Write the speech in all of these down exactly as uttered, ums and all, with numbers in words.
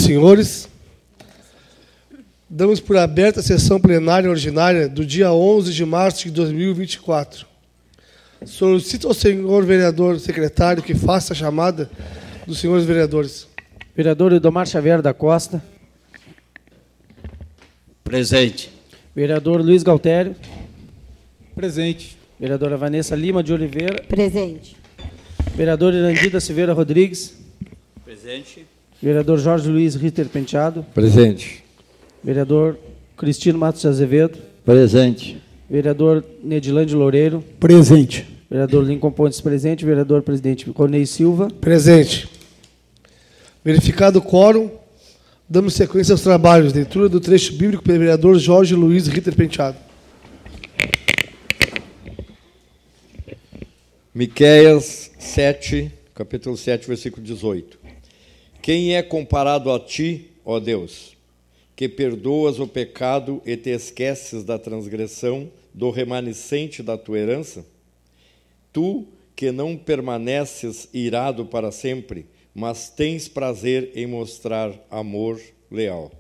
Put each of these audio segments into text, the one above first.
senhores. Damos por aberta a sessão plenária ordinária do dia onze de março de dois mil e vinte e quatro. Solicito ao senhor vereador secretário que faça a chamada dos senhores vereadores. Vereador Idomar Xavier da Costa. Presente. Vereador Luiz Galtério. Presente. Vereadora Vanessa Lima de Oliveira. Presente. Vereador Irandida Silveira Rodrigues. Presente. Vereador Jorge Luiz Ritter Penteado. Presente. Vereador Cristino Matos de Azevedo. Presente. Vereador Nedilande Loureiro. Presente. Vereador Lincoln Pontes presente. Vereador presidente Ronei Silva. Presente. Verificado o quórum, damos sequência aos trabalhos. Leitura do trecho bíblico pelo vereador Jorge Luiz Ritter Penteado. Miqueias sete, capítulo sete, versículo dezoito. Quem é comparado a ti, ó Deus, que perdoas o pecado e te esqueces da transgressão do remanescente da tua herança? Tu, que não permaneces irado para sempre, mas tens prazer em mostrar amor leal.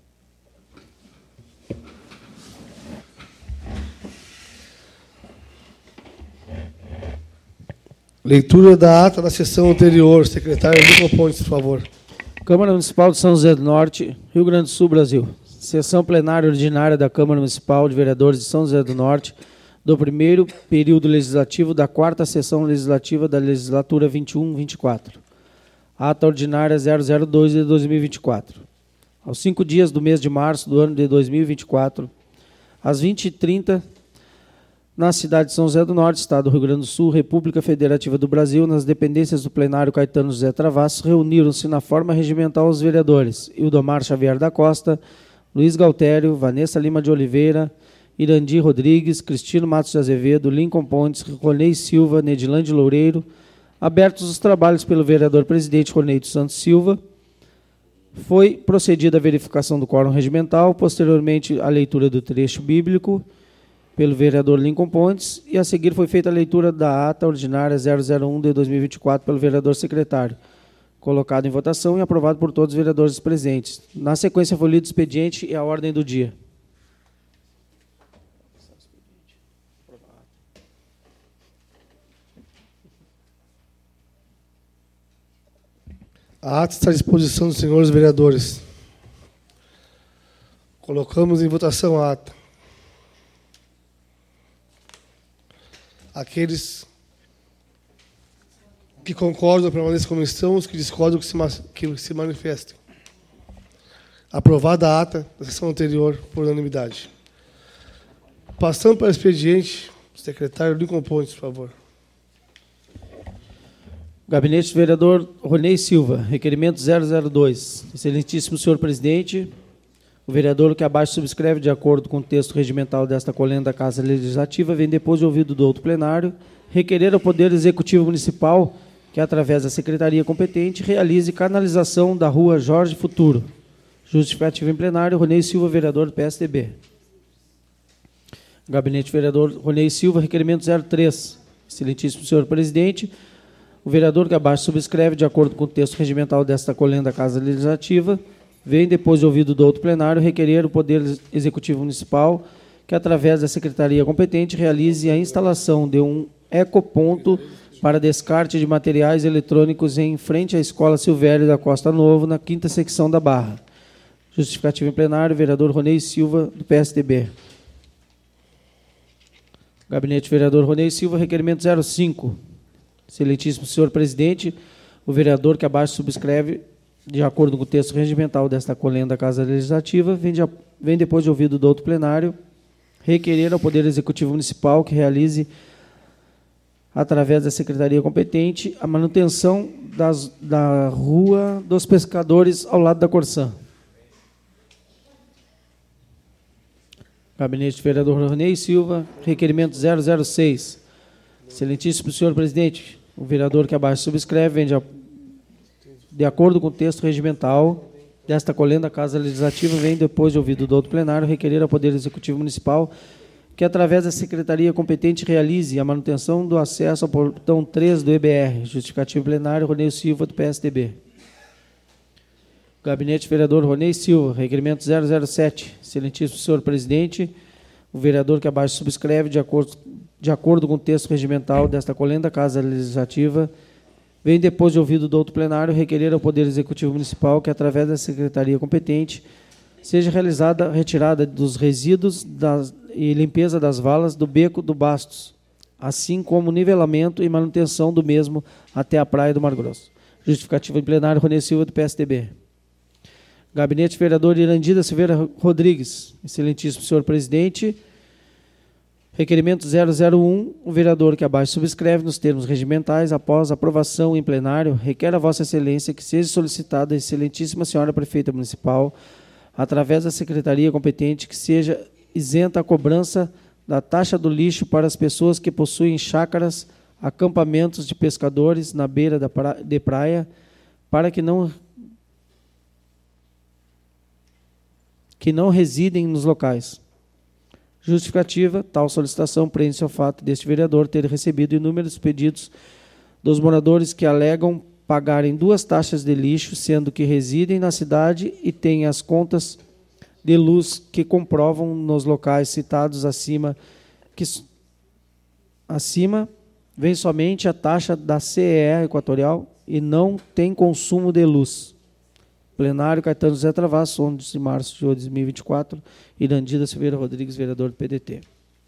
Leitura da ata da sessão anterior. Secretário Lincoln Pontes, por favor. Câmara Municipal de São José do Norte, Rio Grande do Sul, Brasil. Sessão plenária ordinária da Câmara Municipal de Vereadores de São José do Norte, do primeiro período legislativo da quarta sessão legislativa da legislatura vinte e um vinte e quatro. Ata ordinária zero zero dois de dois mil e vinte e quatro. Aos cinco dias do mês de março do ano de dois mil e vinte e quatro, às vinte e trinta, na cidade de São José do Norte, Estado do Rio Grande do Sul, República Federativa do Brasil, nas dependências do plenário Caetano José Travassos, reuniram-se na forma regimental os vereadores Ildomar Xavier da Costa, Luiz Galtério, Vanessa Lima de Oliveira, Irandi Rodrigues, Cristino Matos de Azevedo, Lincoln Pontes, Ronei Silva, Nedilande Loureiro. Abertos os trabalhos pelo vereador presidente Ronei dos Santos Silva, foi procedida a verificação do quórum regimental, posteriormente a leitura do trecho bíblico pelo vereador Lincoln Pontes, e a seguir foi feita a leitura da ata ordinária zero zero um de dois mil e vinte e quatro pelo vereador secretário, colocado em votação e aprovado por todos os vereadores presentes. Na sequência foi lido o expediente e a ordem do dia. A ata está à disposição dos senhores vereadores. Colocamos em votação a ata. Aqueles que concordam permaneçam como estão, os que discordam que se, que se manifestem. Aprovada a ata da sessão anterior por unanimidade. Passando para o expediente, secretário Lincoln Pontes, por favor. Gabinete do vereador Ronei Silva, requerimento zero zero dois. Excelentíssimo senhor presidente, o vereador que abaixo subscreve, de acordo com o texto regimental desta colenda da Casa Legislativa, vem depois de ouvido do outro plenário, requerer ao Poder Executivo Municipal que, através da Secretaria competente, realize canalização da rua Jorge Futuro. Justificativo em plenário, Ronei Silva, vereador do P S D B. Gabinete do vereador Ronei Silva, requerimento zero três. Excelentíssimo senhor presidente, o vereador que abaixo subscreve, de acordo com o texto regimental desta colenda da Casa Legislativa, vem, depois de ouvido do outro plenário, requerer o Poder Executivo Municipal que, através da Secretaria competente, realize a instalação de um ecoponto para descarte de materiais eletrônicos em frente à Escola Silvério da Costa Novo, na quinta secção da Barra. Justificativo em plenário, vereador Ronei Silva, do P S D B. Gabinete do vereador Ronei Silva, requerimento zero cinco. Excelentíssimo senhor presidente, o vereador que abaixo subscreve, de acordo com o texto regimental desta colenda da Casa Legislativa, vem, de, vem depois de ouvido do outro plenário, requerer ao Poder Executivo Municipal que realize, através da Secretaria competente, a manutenção das, da Rua dos Pescadores ao lado da Corsã. Gabinete do vereador Ronei Silva, requerimento zero zero seis. Excelentíssimo senhor presidente, o vereador que abaixo subscreve, vem de, de acordo com o texto regimental desta colenda da Casa Legislativa, vem, depois de ouvido do outro plenário, requerer ao Poder Executivo Municipal que, através da Secretaria competente, realize a manutenção do acesso ao portão três do E B R. Justificativo plenário, Ronei Silva, do P S D B. Gabinete Vereador Ronei Silva, requerimento zero zero sete. Excelentíssimo senhor presidente, o vereador que abaixo subscreve, de acordo, de acordo com o texto regimental desta colenda Casa Legislativa, vem, depois de ouvido do outro plenário, requerer ao Poder Executivo Municipal que, através da secretaria competente, seja realizada a retirada dos resíduos das, e limpeza das valas do Beco do Bastos, assim como nivelamento e manutenção do mesmo até a Praia do Mar Grosso. Justificativa em plenário, Ronei Silva, do P S D B. Gabinete Vereador Irandida Silveira Rodrigues. Excelentíssimo senhor presidente, requerimento zero zero um, o vereador que abaixo subscreve nos termos regimentais, após aprovação em plenário, requer a vossa excelência que seja solicitada a excelentíssima senhora prefeita municipal, através da secretaria competente, que seja isenta a cobrança da taxa do lixo para as pessoas que possuem chácaras, acampamentos de pescadores na beira da pra- de praia, para que não que não residem nos locais. Justificativa, tal solicitação prende-se ao fato deste vereador ter recebido inúmeros pedidos dos moradores que alegam pagarem duas taxas de lixo, sendo que residem na cidade e têm as contas de luz que comprovam nos locais citados acima, que acima vem somente a taxa da C E E Equatorial e não tem consumo de luz. Plenário, Caetano José Travassos, onze de março de dois mil e vinte e quatro, Irandida Silveira Rodrigues, vereador do P D T.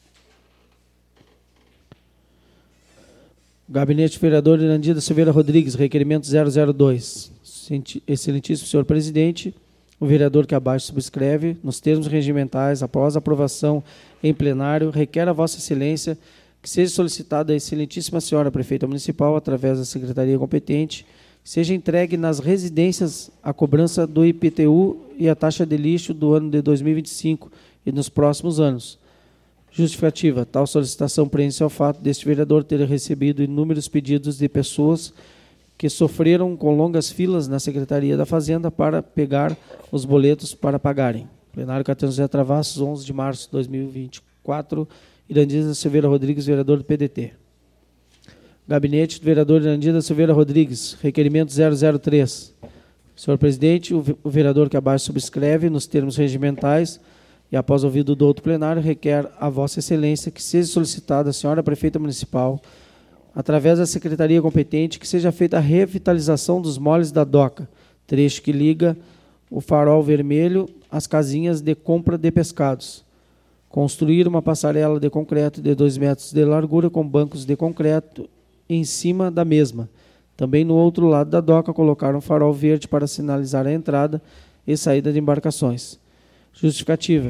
Gabinete Vereador Irandida Silveira Rodrigues, requerimento zero zero dois. Excelentíssimo senhor presidente, o vereador que abaixo subscreve, nos termos regimentais, após aprovação em plenário, requer a vossa excelência que seja solicitada a excelentíssima senhora prefeita municipal, através da secretaria competente, seja entregue nas residências a cobrança do I P T U e a taxa de lixo do ano de dois mil e vinte e cinco e nos próximos anos. Justificativa, tal solicitação prende-se ao fato deste vereador ter recebido inúmeros pedidos de pessoas que sofreram com longas filas na Secretaria da Fazenda para pegar os boletos para pagarem. Plenário Caetano José Travassos, onze de março de dois mil e vinte e quatro, Irandida Silveira Rodrigues, vereador do P D T. Gabinete do vereador Irandida Silveira Rodrigues, requerimento zero zero três. Senhor presidente, o vereador que abaixo subscreve, nos termos regimentais, e após ouvido do outro plenário, requer a vossa excelência que seja solicitada a senhora prefeita municipal, através da secretaria competente, que seja feita a revitalização dos moles da doca, trecho que liga o farol vermelho às casinhas de compra de pescados. Construir uma passarela de concreto de dois metros de largura com bancos de concreto em cima da mesma. Também no outro lado da doca colocar um farol verde para sinalizar a entrada e saída de embarcações. Justificativa.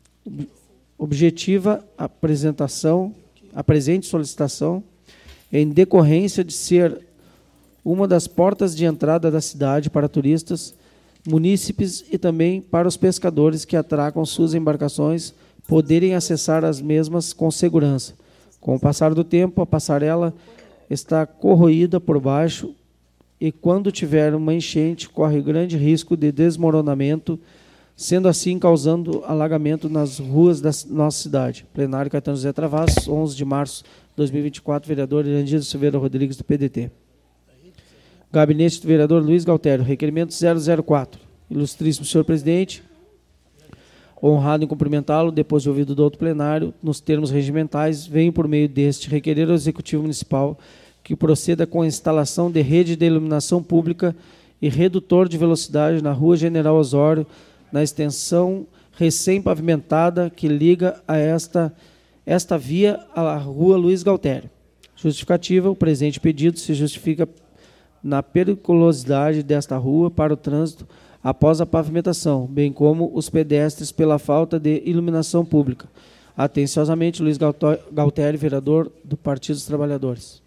Objetiva a apresentação, a presente solicitação em decorrência de ser uma das portas de entrada da cidade para turistas, munícipes e também para os pescadores que atracam suas embarcações poderem acessar as mesmas com segurança. Com o passar do tempo, a passarela está corroída por baixo e, quando tiver uma enchente, corre grande risco de desmoronamento, sendo assim causando alagamento nas ruas da nossa cidade. Plenário Caetano José Travassos, onze de março de dois mil e vinte e quatro, vereador Irandida Silveira Rodrigues, do P D T. Gabinete do vereador Luiz Galtério, requerimento zero zero quatro. Ilustríssimo senhor presidente, honrado em cumprimentá-lo, depois de ouvido do outro plenário, nos termos regimentais, venho por meio deste requerer ao Executivo Municipal que proceda com a instalação de rede de iluminação pública e redutor de velocidade na Rua General Osório, na extensão recém-pavimentada que liga a esta, esta via à Rua Luiz Galtério. Justificativa, o presente pedido se justifica na periculosidade desta rua para o trânsito após a pavimentação, bem como os pedestres pela falta de iluminação pública. Atenciosamente, Luiz Galtério, vereador do Partido dos Trabalhadores.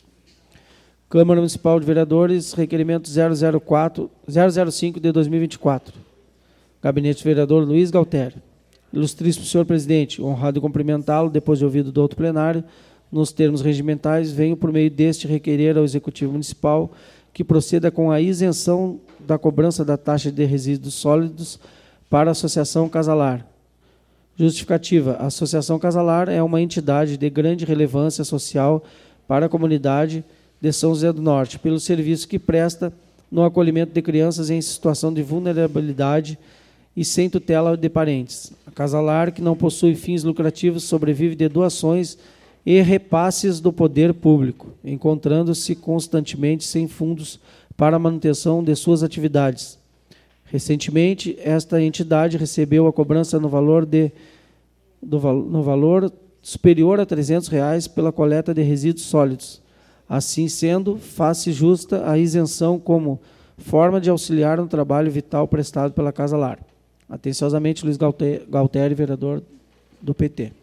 Câmara Municipal de Vereadores, requerimento zero zero quatro, zero zero cinco de dois mil e vinte e quatro. Gabinete do vereador Luiz Galtério. Ilustríssimo senhor presidente, honrado em cumprimentá-lo, depois de ouvido do outro plenário, nos termos regimentais, venho por meio deste requerer ao Executivo Municipal que proceda com a isenção da cobrança da taxa de resíduos sólidos para a Associação Casalar. Justificativa. A Associação Casalar é uma entidade de grande relevância social para a comunidade de São José do Norte, pelo serviço que presta no acolhimento de crianças em situação de vulnerabilidade e sem tutela de parentes. A Casa Lar, que não possui fins lucrativos, sobrevive de doações e repasses do poder público, encontrando-se constantemente sem fundos para a manutenção de suas atividades. Recentemente, esta entidade recebeu a cobrança no valor, de, do, no valor superior a trezentos reais pela coleta de resíduos sólidos. Assim sendo, faz-se justa a isenção como forma de auxiliar no trabalho vital prestado pela Casa Lar. Atenciosamente, Luiz Galtério, vereador do P T.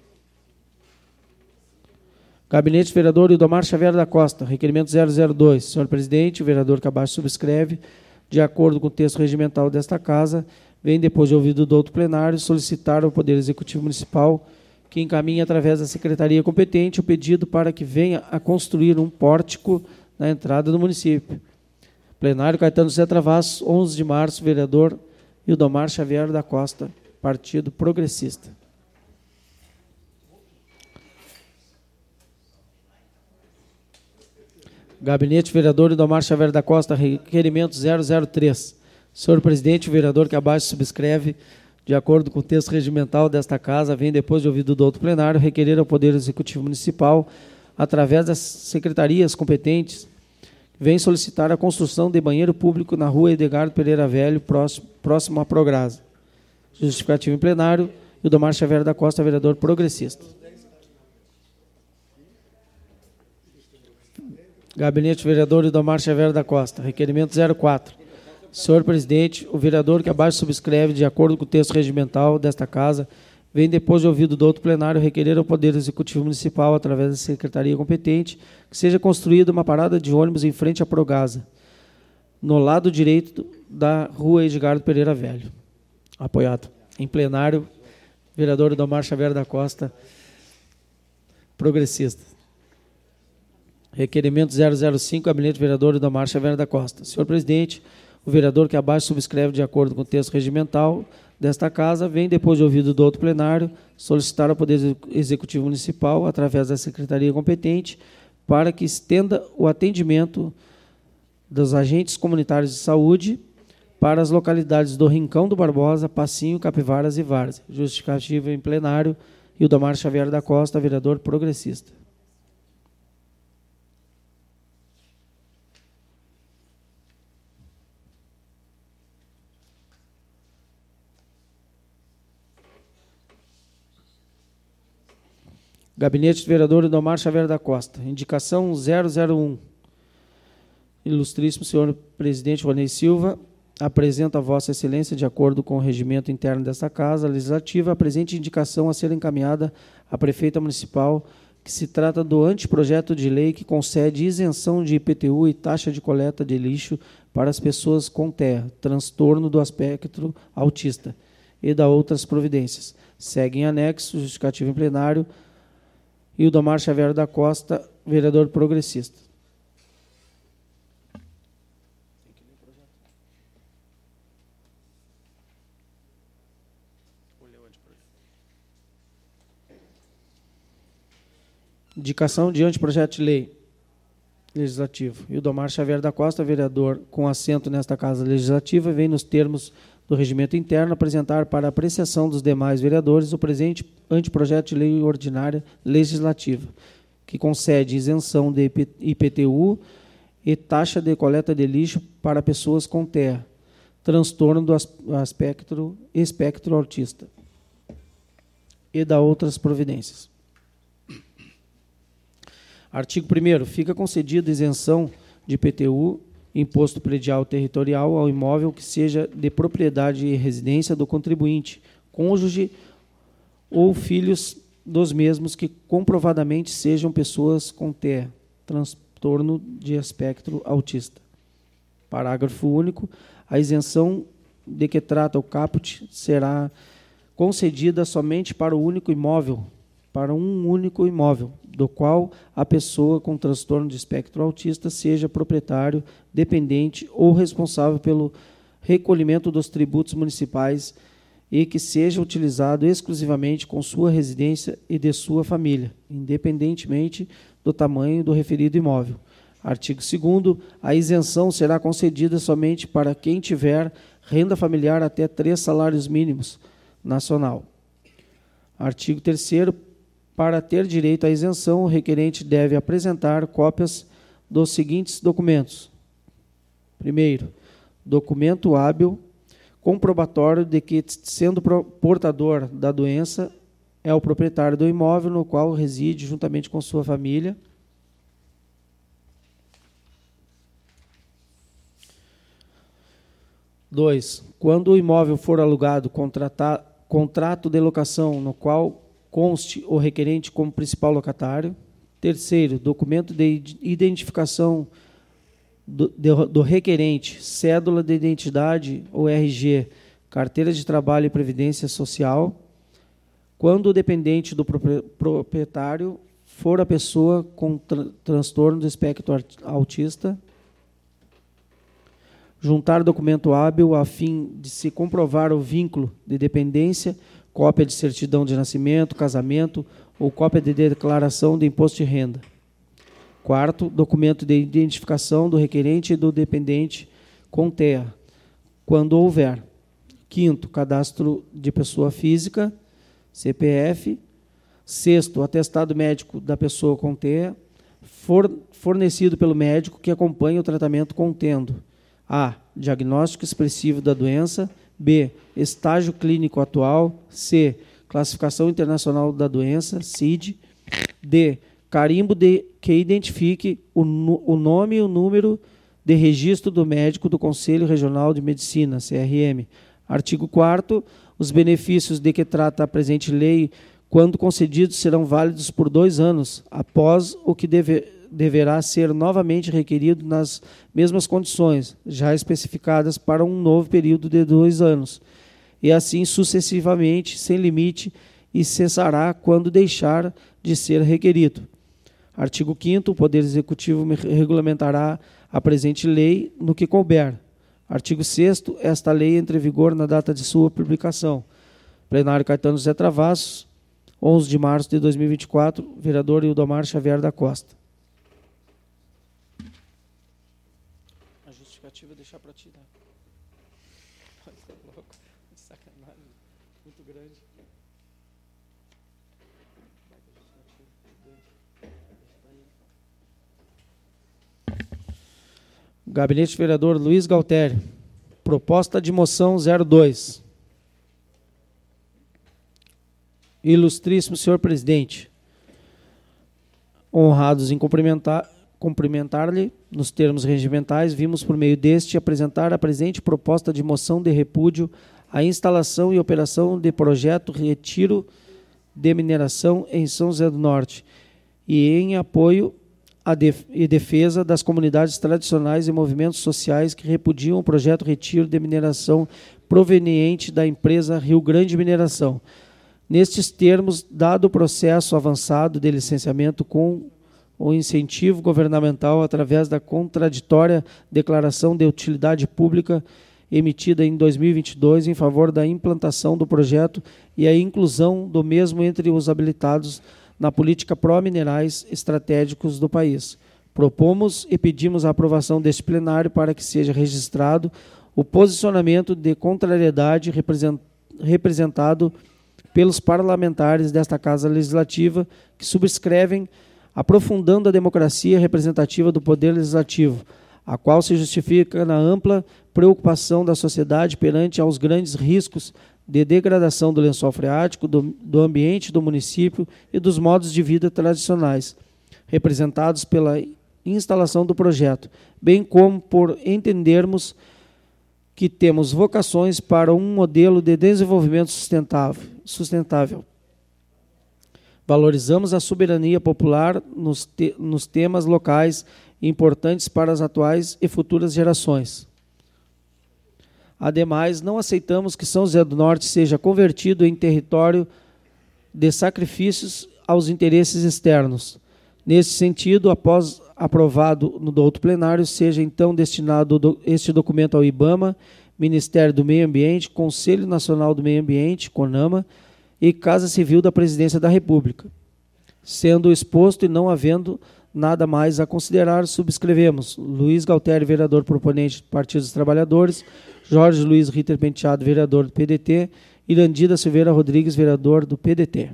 Gabinete vereador Ildomar Xavier da Costa, requerimento zero zero dois. Senhor presidente, o vereador que abaixo subscreve, de acordo com o texto regimental desta Casa, vem, depois de ouvido do outro plenário, solicitar ao Poder Executivo Municipal que encaminhe através da Secretaria competente o pedido para que venha a construir um pórtico na entrada do município. Plenário Caetano José Travassos, onze de março, vereador Ildomar Xavier da Costa, Partido Progressista. Gabinete vereador Ildomar Xavier da Costa, requerimento zero zero três. Senhor presidente, o vereador que abaixo subscreve, de acordo com o texto regimental desta Casa, vem, depois de ouvido do outro plenário, requerer ao Poder Executivo Municipal, através das secretarias competentes, vem solicitar a construção de banheiro público na rua Edgardo Pereira Velho, próximo, próximo à Prograsa. Justificativo em plenário, Ildomar Xavier da Costa, vereador progressista. Gabinete vereador Ildomar Xavier da Costa, requerimento zero quatro. Senhor presidente, o vereador que abaixo subscreve, de acordo com o texto regimental desta Casa, vem, depois de ouvido do outro plenário, requerer ao Poder Executivo Municipal, através da Secretaria competente, que seja construída uma parada de ônibus em frente à Prograsa, no lado direito da rua Edgardo Pereira Velho. Apoiado. Em plenário, vereador Ildomar Xavier da Costa, progressista. Requerimento zero zero cinco, gabinete vereador Ildomar Xavier da Costa. Senhor presidente, o vereador que abaixo subscreve, de acordo com o texto regimental desta Casa, vem, depois de ouvido do outro plenário, solicitar ao Poder Executivo Municipal, através da Secretaria competente, para que estenda o atendimento dos agentes comunitários de saúde para as localidades do Rincão do Barbosa, Passinho, Capivaras e Várzea. Justificativo em plenário, Ildomar Xavier da Costa, vereador progressista. Gabinete do vereador Ildomar Xavier da Costa. Indicação zero zero um. Ilustríssimo senhor presidente Ronei Silva, apresenta a vossa excelência, de acordo com o regimento interno desta Casa Legislativa, a presente indicação a ser encaminhada à prefeita municipal, que se trata do anteprojeto de lei que concede isenção de I P T U e taxa de coleta de lixo para as pessoas com T E A, transtorno do espectro autista, e da outras providências. Segue em anexo, justificativo em plenário, Ildomar Xavier da Costa, vereador progressista. Indicação de anteprojeto de lei legislativo. Ildomar Xavier da Costa, vereador com assento nesta Casa Legislativa, vem nos termos do regimento interno apresentar para apreciação dos demais vereadores o presente anteprojeto de lei ordinária legislativa, que concede isenção de I P T U e taxa de coleta de lixo para pessoas com T E A, transtorno do espectro, espectro autista, e da outras providências. Artigo primeiro. Fica concedida isenção de I P T U, imposto predial territorial, ao imóvel que seja de propriedade e residência do contribuinte, cônjuge ou filhos dos mesmos que comprovadamente sejam pessoas com T E A, transtorno de espectro autista. Parágrafo único. A isenção de que trata o caput será concedida somente para o único imóvel, para um único imóvel, do qual a pessoa com transtorno de espectro autista seja proprietário, dependente ou responsável pelo recolhimento dos tributos municipais e que seja utilizado exclusivamente com sua residência e de sua família, independentemente do tamanho do referido imóvel. Artigo segundo. A isenção será concedida somente para quem tiver renda familiar até três salários mínimos nacional. Artigo terceiro. Para ter direito à isenção, o requerente deve apresentar cópias dos seguintes documentos. Primeiro, documento hábil comprobatório de que, sendo portador da doença, é o proprietário do imóvel no qual reside juntamente com sua família. Dois, quando o imóvel for alugado, contratar, contrato de locação no qual conste o requerente como principal locatário. Terceiro, documento de identificação do, do, do requerente, cédula de identidade ou R G, carteira de trabalho e previdência social. Quando o dependente do proprietário for a pessoa com tran transtorno do espectro autista. Juntar documento hábil a fim de se comprovar o vínculo de dependência, cópia de certidão de nascimento, casamento ou cópia de declaração de imposto de renda. Quarto, documento de identificação do requerente e do dependente com terra, quando houver. Quinto, cadastro de pessoa física, C P F. Sexto, atestado médico da pessoa com terra, fornecido pelo médico que acompanha o tratamento contendo A. Diagnóstico expressivo da doença. B. Estágio clínico atual. C. Classificação internacional da doença, C I D. D. Carimbo de, que identifique o, o nome e o número de registro do médico do Conselho Regional de Medicina, C R M. Artigo quarto. Os benefícios de que trata a presente lei, quando concedidos, serão válidos por dois anos, após o que deve, deverá ser novamente requerido nas mesmas condições, já especificadas para um novo período de dois anos, e assim sucessivamente, sem limite, e cessará quando deixar de ser requerido. Artigo quinto. O Poder Executivo regulamentará a presente lei no que couber. Artigo sexto. Esta lei entra em vigor na data de sua publicação. Plenário Caetano José Travassos, onze de março de dois mil e vinte e quatro, vereador Ildomar Xavier da Costa. A justificativa deixar para ti, né? Louco, sacanagem, muito grande. Gabinete Vereador Luiz Galtério. Proposta de moção zero dois. Ilustríssimo senhor presidente, honrados em cumprimentar, cumprimentar-lhe nos termos regimentais, vimos por meio deste apresentar a presente proposta de moção de repúdio à instalação e operação de projeto retiro de mineração em São José do Norte e em apoio à def e defesa das comunidades tradicionais e movimentos sociais que repudiam o projeto retiro de mineração proveniente da empresa Rio Grande Mineração. Nestes termos, dado o processo avançado de licenciamento com o incentivo governamental através da contraditória declaração de utilidade pública emitida em dois mil e vinte e dois em favor da implantação do projeto e a inclusão do mesmo entre os habilitados na política pró-minerais estratégicos do país. Propomos e pedimos a aprovação deste plenário para que seja registrado o posicionamento de contrariedade representado pelos parlamentares desta Casa Legislativa, que subscrevem aprofundando a democracia representativa do Poder Legislativo, a qual se justifica na ampla preocupação da sociedade perante aos grandes riscos de degradação do lençol freático, do, do ambiente do município e dos modos de vida tradicionais, representados pela instalação do projeto, bem como por entendermos que temos vocações para um modelo de desenvolvimento sustentável. sustentável. Valorizamos a soberania popular nos, te, nos temas locais importantes para as atuais e futuras gerações. Ademais, não aceitamos que São José do Norte seja convertido em território de sacrifícios aos interesses externos. Nesse sentido, após aprovado no outro plenário, seja então destinado do, este documento ao IBAMA, Ministério do Meio Ambiente, Conselho Nacional do Meio Ambiente, CONAMA, e Casa Civil da Presidência da República, sendo exposto e não havendo nada mais a considerar, subscrevemos. Luiz Galtério, vereador proponente do Partido dos Trabalhadores, Jorge Luiz Ritter Penteado, vereador do P D T, Irandida Silveira Rodrigues, vereador do P D T.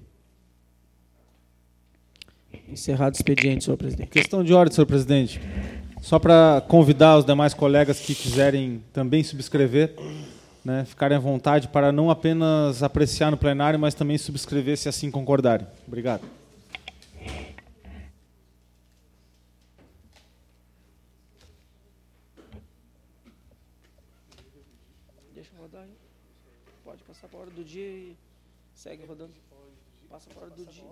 Encerrado o expediente, senhor presidente. Questão de ordem, senhor presidente. Só para convidar os demais colegas que quiserem também subscrever, né, ficarem à vontade para não apenas apreciar no plenário, mas também subscrever se assim concordarem. Obrigado. Deixa eu rodar aí. Pode passar para a hora do dia e segue rodando. Passa para a hora do dia.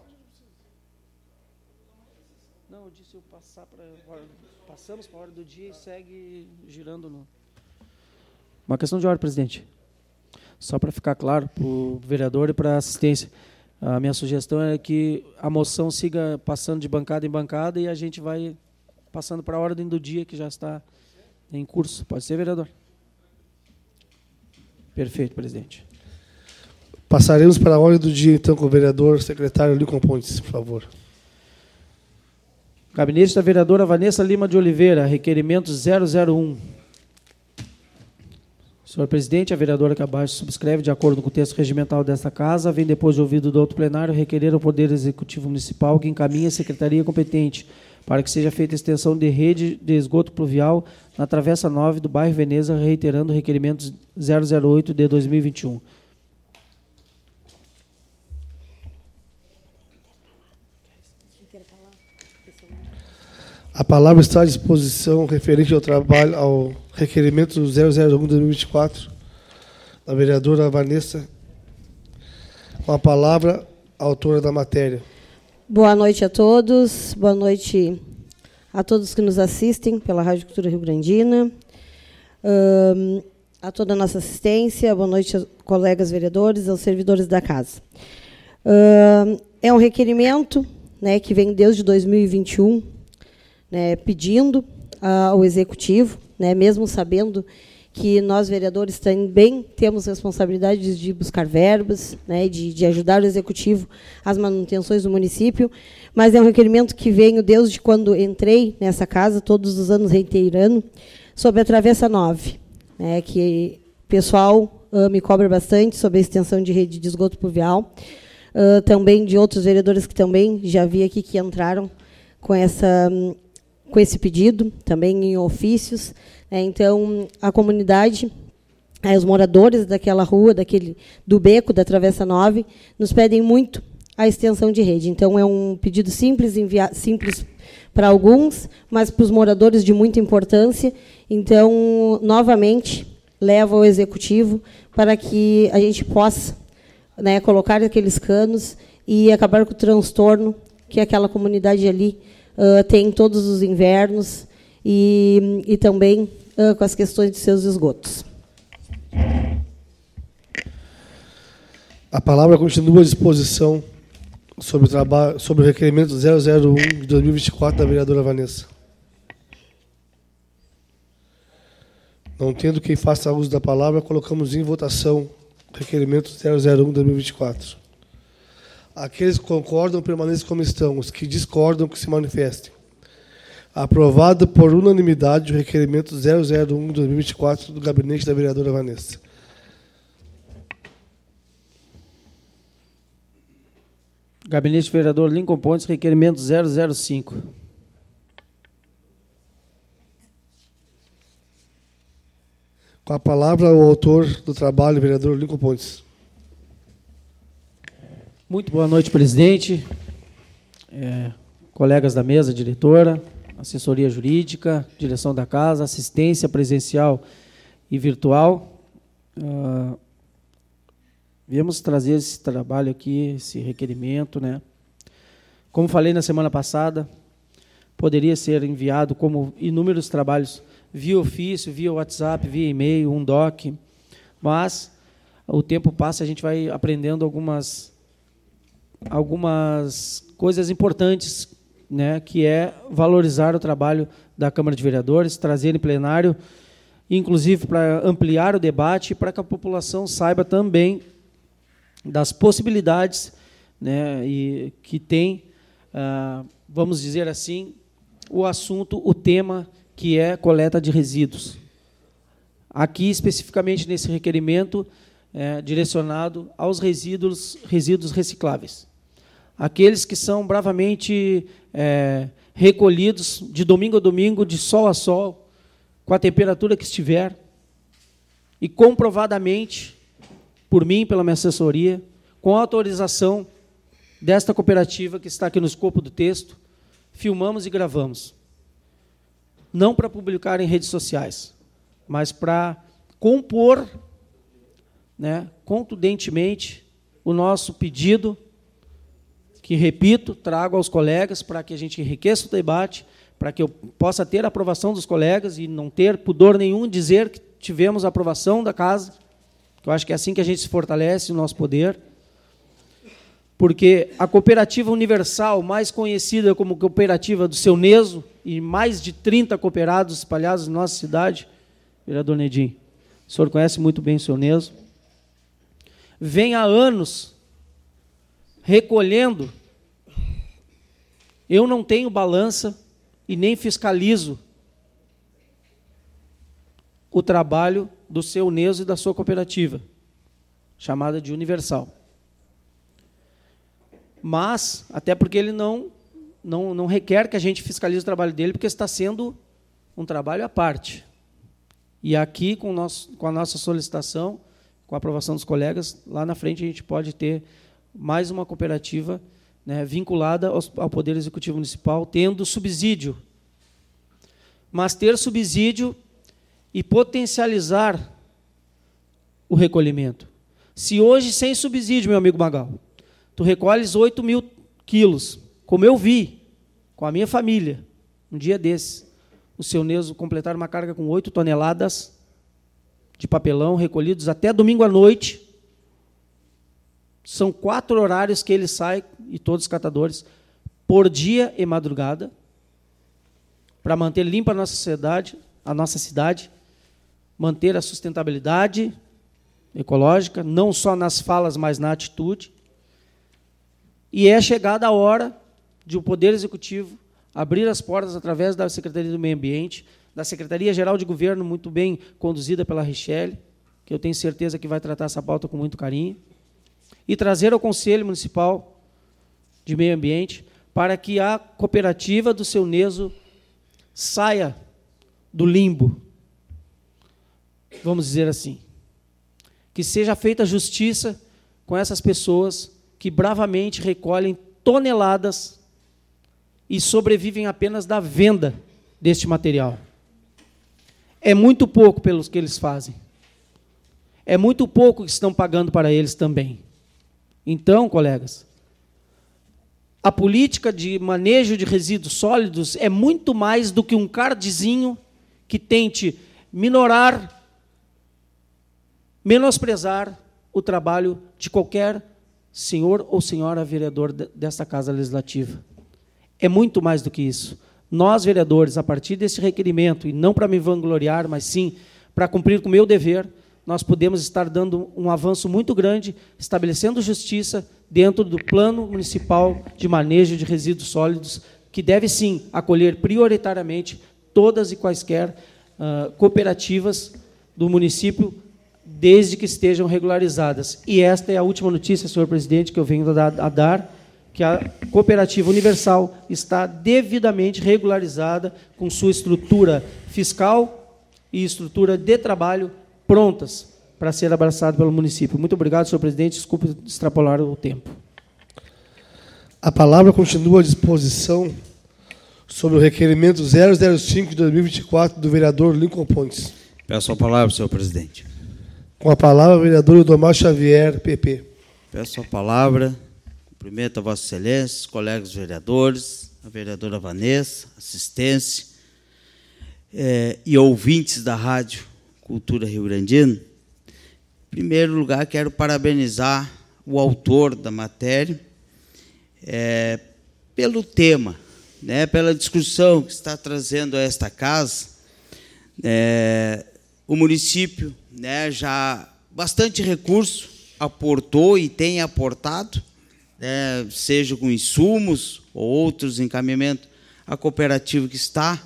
Não, eu disse eu passar para passamos para a hora do dia e segue girando no. Uma questão de ordem, presidente. Só para ficar claro para o vereador e para a assistência. A minha sugestão é que a moção siga passando de bancada em bancada e a gente vai passando para a ordem do dia que já está em curso. Pode ser, vereador? Perfeito, presidente. Passaremos para a ordem do dia, então, com o vereador secretário Lincoln Pontes, por favor. Gabinete da vereadora Vanessa Lima de Oliveira, requerimento zero zero um. Senhor presidente, a vereadora que abaixo subscreve, de acordo com o texto regimental desta casa, vem depois de ouvido do outro plenário, requerer ao Poder Executivo Municipal que encaminhe a secretaria competente para que seja feita extensão de rede de esgoto pluvial na Travessa nove do bairro Veneza, reiterando o requerimento zero zero oito de dois mil e vinte e um. A palavra está à disposição referente ao trabalho, ao requerimento zero zero um de dois mil e vinte e quatro, da vereadora Vanessa. Com a palavra, a autora da matéria. Boa noite a todos, boa noite a todos que nos assistem pela Rádio Cultura Rio Grandina, um, a toda a nossa assistência, boa noite aos colegas vereadores, aos servidores da casa. Um, é um requerimento, né, que vem desde dois mil e vinte e um, né, pedindo uh, ao Executivo, né, mesmo sabendo que nós, vereadores, também temos responsabilidade de buscar verbas, né, de, de ajudar o Executivo às manutenções do município, mas é um requerimento que venho desde quando entrei nessa casa, todos os anos reiterando, sobre a Travessa nove, né, que o pessoal uh, me cobra bastante sobre a extensão de rede de esgoto pluvial, uh, também de outros vereadores que também já vi aqui que entraram com essa... Um, com esse pedido, também em ofícios. Né, então, a comunidade, aí, os moradores daquela rua, daquele, do beco, da Travessa nove, nos pedem muito a extensão de rede. Então, é um pedido simples, envia, simples para alguns, mas para os moradores de muita importância. Então, novamente, levo ao Executivo para que a gente possa, né, colocar aqueles canos e acabar com o transtorno que aquela comunidade ali Uh, tem todos os invernos e, e também uh, com as questões de seus esgotos. A palavra continua à disposição sobre o, trabalho, sobre o requerimento zero zero um de dois mil e vinte e quatro da vereadora Vanessa. Não tendo quem faça uso da palavra, colocamos em votação o requerimento zero zero um de dois mil e vinte e quatro. Aqueles que concordam, permaneçam como estão. Os que discordam, que se manifestem. Aprovado por unanimidade o requerimento zero zero um de dois mil e vinte e quatro do gabinete da vereadora Vanessa. Gabinete do vereador Lincoln Pontes, requerimento zero zero cinco. Com a palavra, o autor do trabalho, vereador Lincoln Pontes. Muito boa noite, presidente, é, colegas da mesa, diretora, assessoria jurídica, direção da casa, assistência presencial e virtual. Uh, viemos trazer esse trabalho aqui, esse requerimento, né? Como falei na semana passada, poderia ser enviado como inúmeros trabalhos via ofício, via WhatsApp, via e-mail, um doc, mas o tempo passa, a gente vai aprendendo algumas algumas coisas importantes, né, que é valorizar o trabalho da Câmara de Vereadores, trazer em plenário, inclusive para ampliar o debate, para que a população saiba também das possibilidades, né, e que tem, ah, vamos dizer assim, o assunto, o tema, que é coleta de resíduos. Aqui, especificamente nesse requerimento, é, direcionado aos resíduos, resíduos recicláveis. Aqueles que são bravamente é, recolhidos de domingo a domingo, de sol a sol, com a temperatura que estiver, e comprovadamente, por mim, pela minha assessoria, com a autorização desta cooperativa que está aqui no escopo do texto, filmamos e gravamos. Não para publicar em redes sociais, mas para compor, né, contundentemente o nosso pedido, que, repito, trago aos colegas para que a gente enriqueça o debate, para que eu possa ter a aprovação dos colegas e não ter pudor nenhum em dizer que tivemos a aprovação da casa, que eu acho que é assim que a gente se fortalece o nosso poder, porque a cooperativa universal, mais conhecida como cooperativa do Seu Neso, e mais de trinta cooperados espalhados na nossa cidade, vereador Nedim, o senhor conhece muito bem o Seu Neso, vem há anos recolhendo. Eu não tenho balança e nem fiscalizo o trabalho do Seu Neso e da sua cooperativa, chamada de Universal. Mas, até porque ele não, não, não requer que a gente fiscalize o trabalho dele, porque está sendo um trabalho à parte. E aqui, com, o nosso, com a nossa solicitação, com a aprovação dos colegas, lá na frente a gente pode ter mais uma cooperativa, né, vinculada aos, ao Poder Executivo Municipal, tendo subsídio. Mas ter subsídio e potencializar o recolhimento. Se hoje, sem subsídio, meu amigo Magal, tu recolhes oito mil quilos, como eu vi, com a minha família, um dia desses, o Seu Neso completar uma carga com oito toneladas de papelão recolhidos até domingo à noite. São quatro horários que ele sai, e todos os catadores, por dia e madrugada, para manter limpa a nossa cidade, a nossa cidade, manter a sustentabilidade ecológica, não só nas falas, mas na atitude. E é chegada a hora de o Poder Executivo abrir as portas através da Secretaria do Meio Ambiente, da Secretaria-Geral de Governo, muito bem conduzida pela Richelle, que eu tenho certeza que vai tratar essa pauta com muito carinho, e trazer ao Conselho Municipal de Meio Ambiente para que a cooperativa do Seu Neso saia do limbo, vamos dizer assim. Que seja feita justiça com essas pessoas que bravamente recolhem toneladas e sobrevivem apenas da venda deste material. É muito pouco pelos que eles fazem. É muito pouco que estão pagando para eles também. Então, colegas, a política de manejo de resíduos sólidos é muito mais do que um cardzinho que tente minorar, menosprezar o trabalho de qualquer senhor ou senhora vereador desta Casa Legislativa. É muito mais do que isso. Nós, vereadores, a partir desse requerimento, e não para me vangloriar, mas sim para cumprir com o meu dever, nós podemos estar dando um avanço muito grande, estabelecendo justiça dentro do Plano Municipal de Manejo de Resíduos Sólidos, que deve, sim, acolher prioritariamente todas e quaisquer uh, cooperativas do município, desde que estejam regularizadas. E esta é a última notícia, senhor presidente, que eu venho a dar, a dar que a Cooperativa Universal está devidamente regularizada, com sua estrutura fiscal e estrutura de trabalho prontas para ser abraçado pelo município. Muito obrigado, senhor presidente. Desculpe extrapolar o tempo. A palavra continua à disposição sobre o requerimento zero zero cinco de dois mil e vinte e quatro do vereador Lincoln Pontes. Peço a palavra, senhor presidente. Com a palavra, o vereador Odomar Xavier, P P. Peço a palavra, cumprimento a Vossa Excelência, os colegas vereadores, a vereadora Vanessa, assistência, é, e ouvintes da Rádio Cultura Rio Grandina. Em primeiro lugar, quero parabenizar o autor da matéria é, pelo tema, né, pela discussão que está trazendo a esta casa. É, o município, né, já bastante recurso aportou e tem aportado, né, seja com insumos ou outros encaminhamentos a cooperativa que está,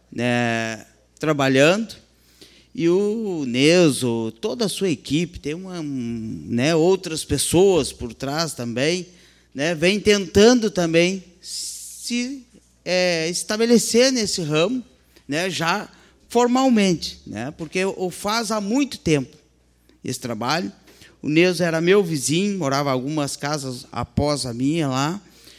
né, trabalhando, e o Neso, toda a sua equipe, tem uma, né, outras pessoas por trás também, né, vem tentando também se é, estabelecer nesse ramo, né, já formalmente, né, porque o faz há muito tempo esse trabalho. O Neso era meu vizinho, morava algumas casas após a minha lá.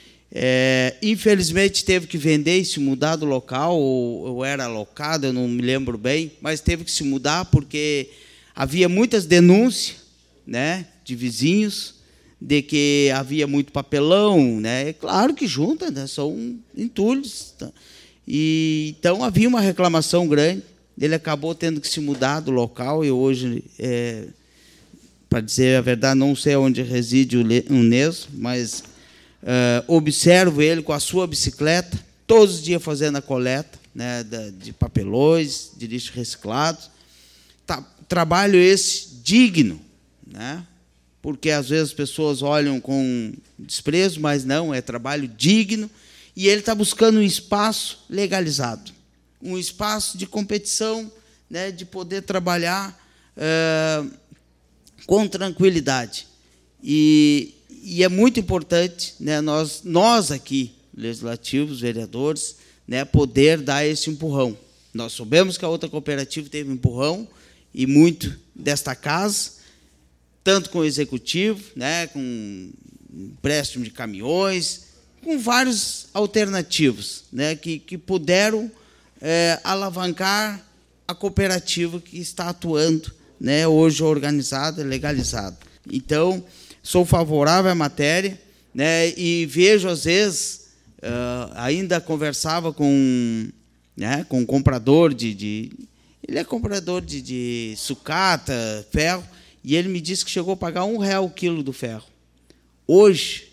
É, infelizmente teve que vender e se mudar do local, ou, ou era alocado, eu não me lembro bem, mas teve que se mudar porque havia muitas denúncias, né, de vizinhos, de que havia muito papelão, né? É claro que junta, né, são entulhos. Tá? E, então havia uma reclamação grande, ele acabou tendo que se mudar do local, e hoje, é, para dizer a verdade, não sei onde reside o Neso, mas Uh, observo ele com a sua bicicleta, todos os dias fazendo a coleta, né, de papelões, de lixo reciclado. Tá, trabalho esse digno, né, porque às vezes as pessoas olham com desprezo, mas não, é trabalho digno, e ele está buscando um espaço legalizado, um espaço de competição, né, de poder trabalhar uh, com tranquilidade. E E é muito importante, né, nós, nós aqui, legislativos, vereadores, né, poder dar esse empurrão. Nós soubemos que a outra cooperativa teve empurrão, e muito desta casa, tanto com o executivo, né, com empréstimo de caminhões, com vários alternativos, né, que, que puderam é, alavancar a cooperativa que está atuando, né, hoje organizada, legalizada. Então, sou favorável à matéria, né, e vejo, às vezes, uh, ainda conversava com, né, com um comprador de, de... Ele é comprador de, de sucata, ferro, e ele me disse que chegou a pagar um real o quilo do ferro. Hoje,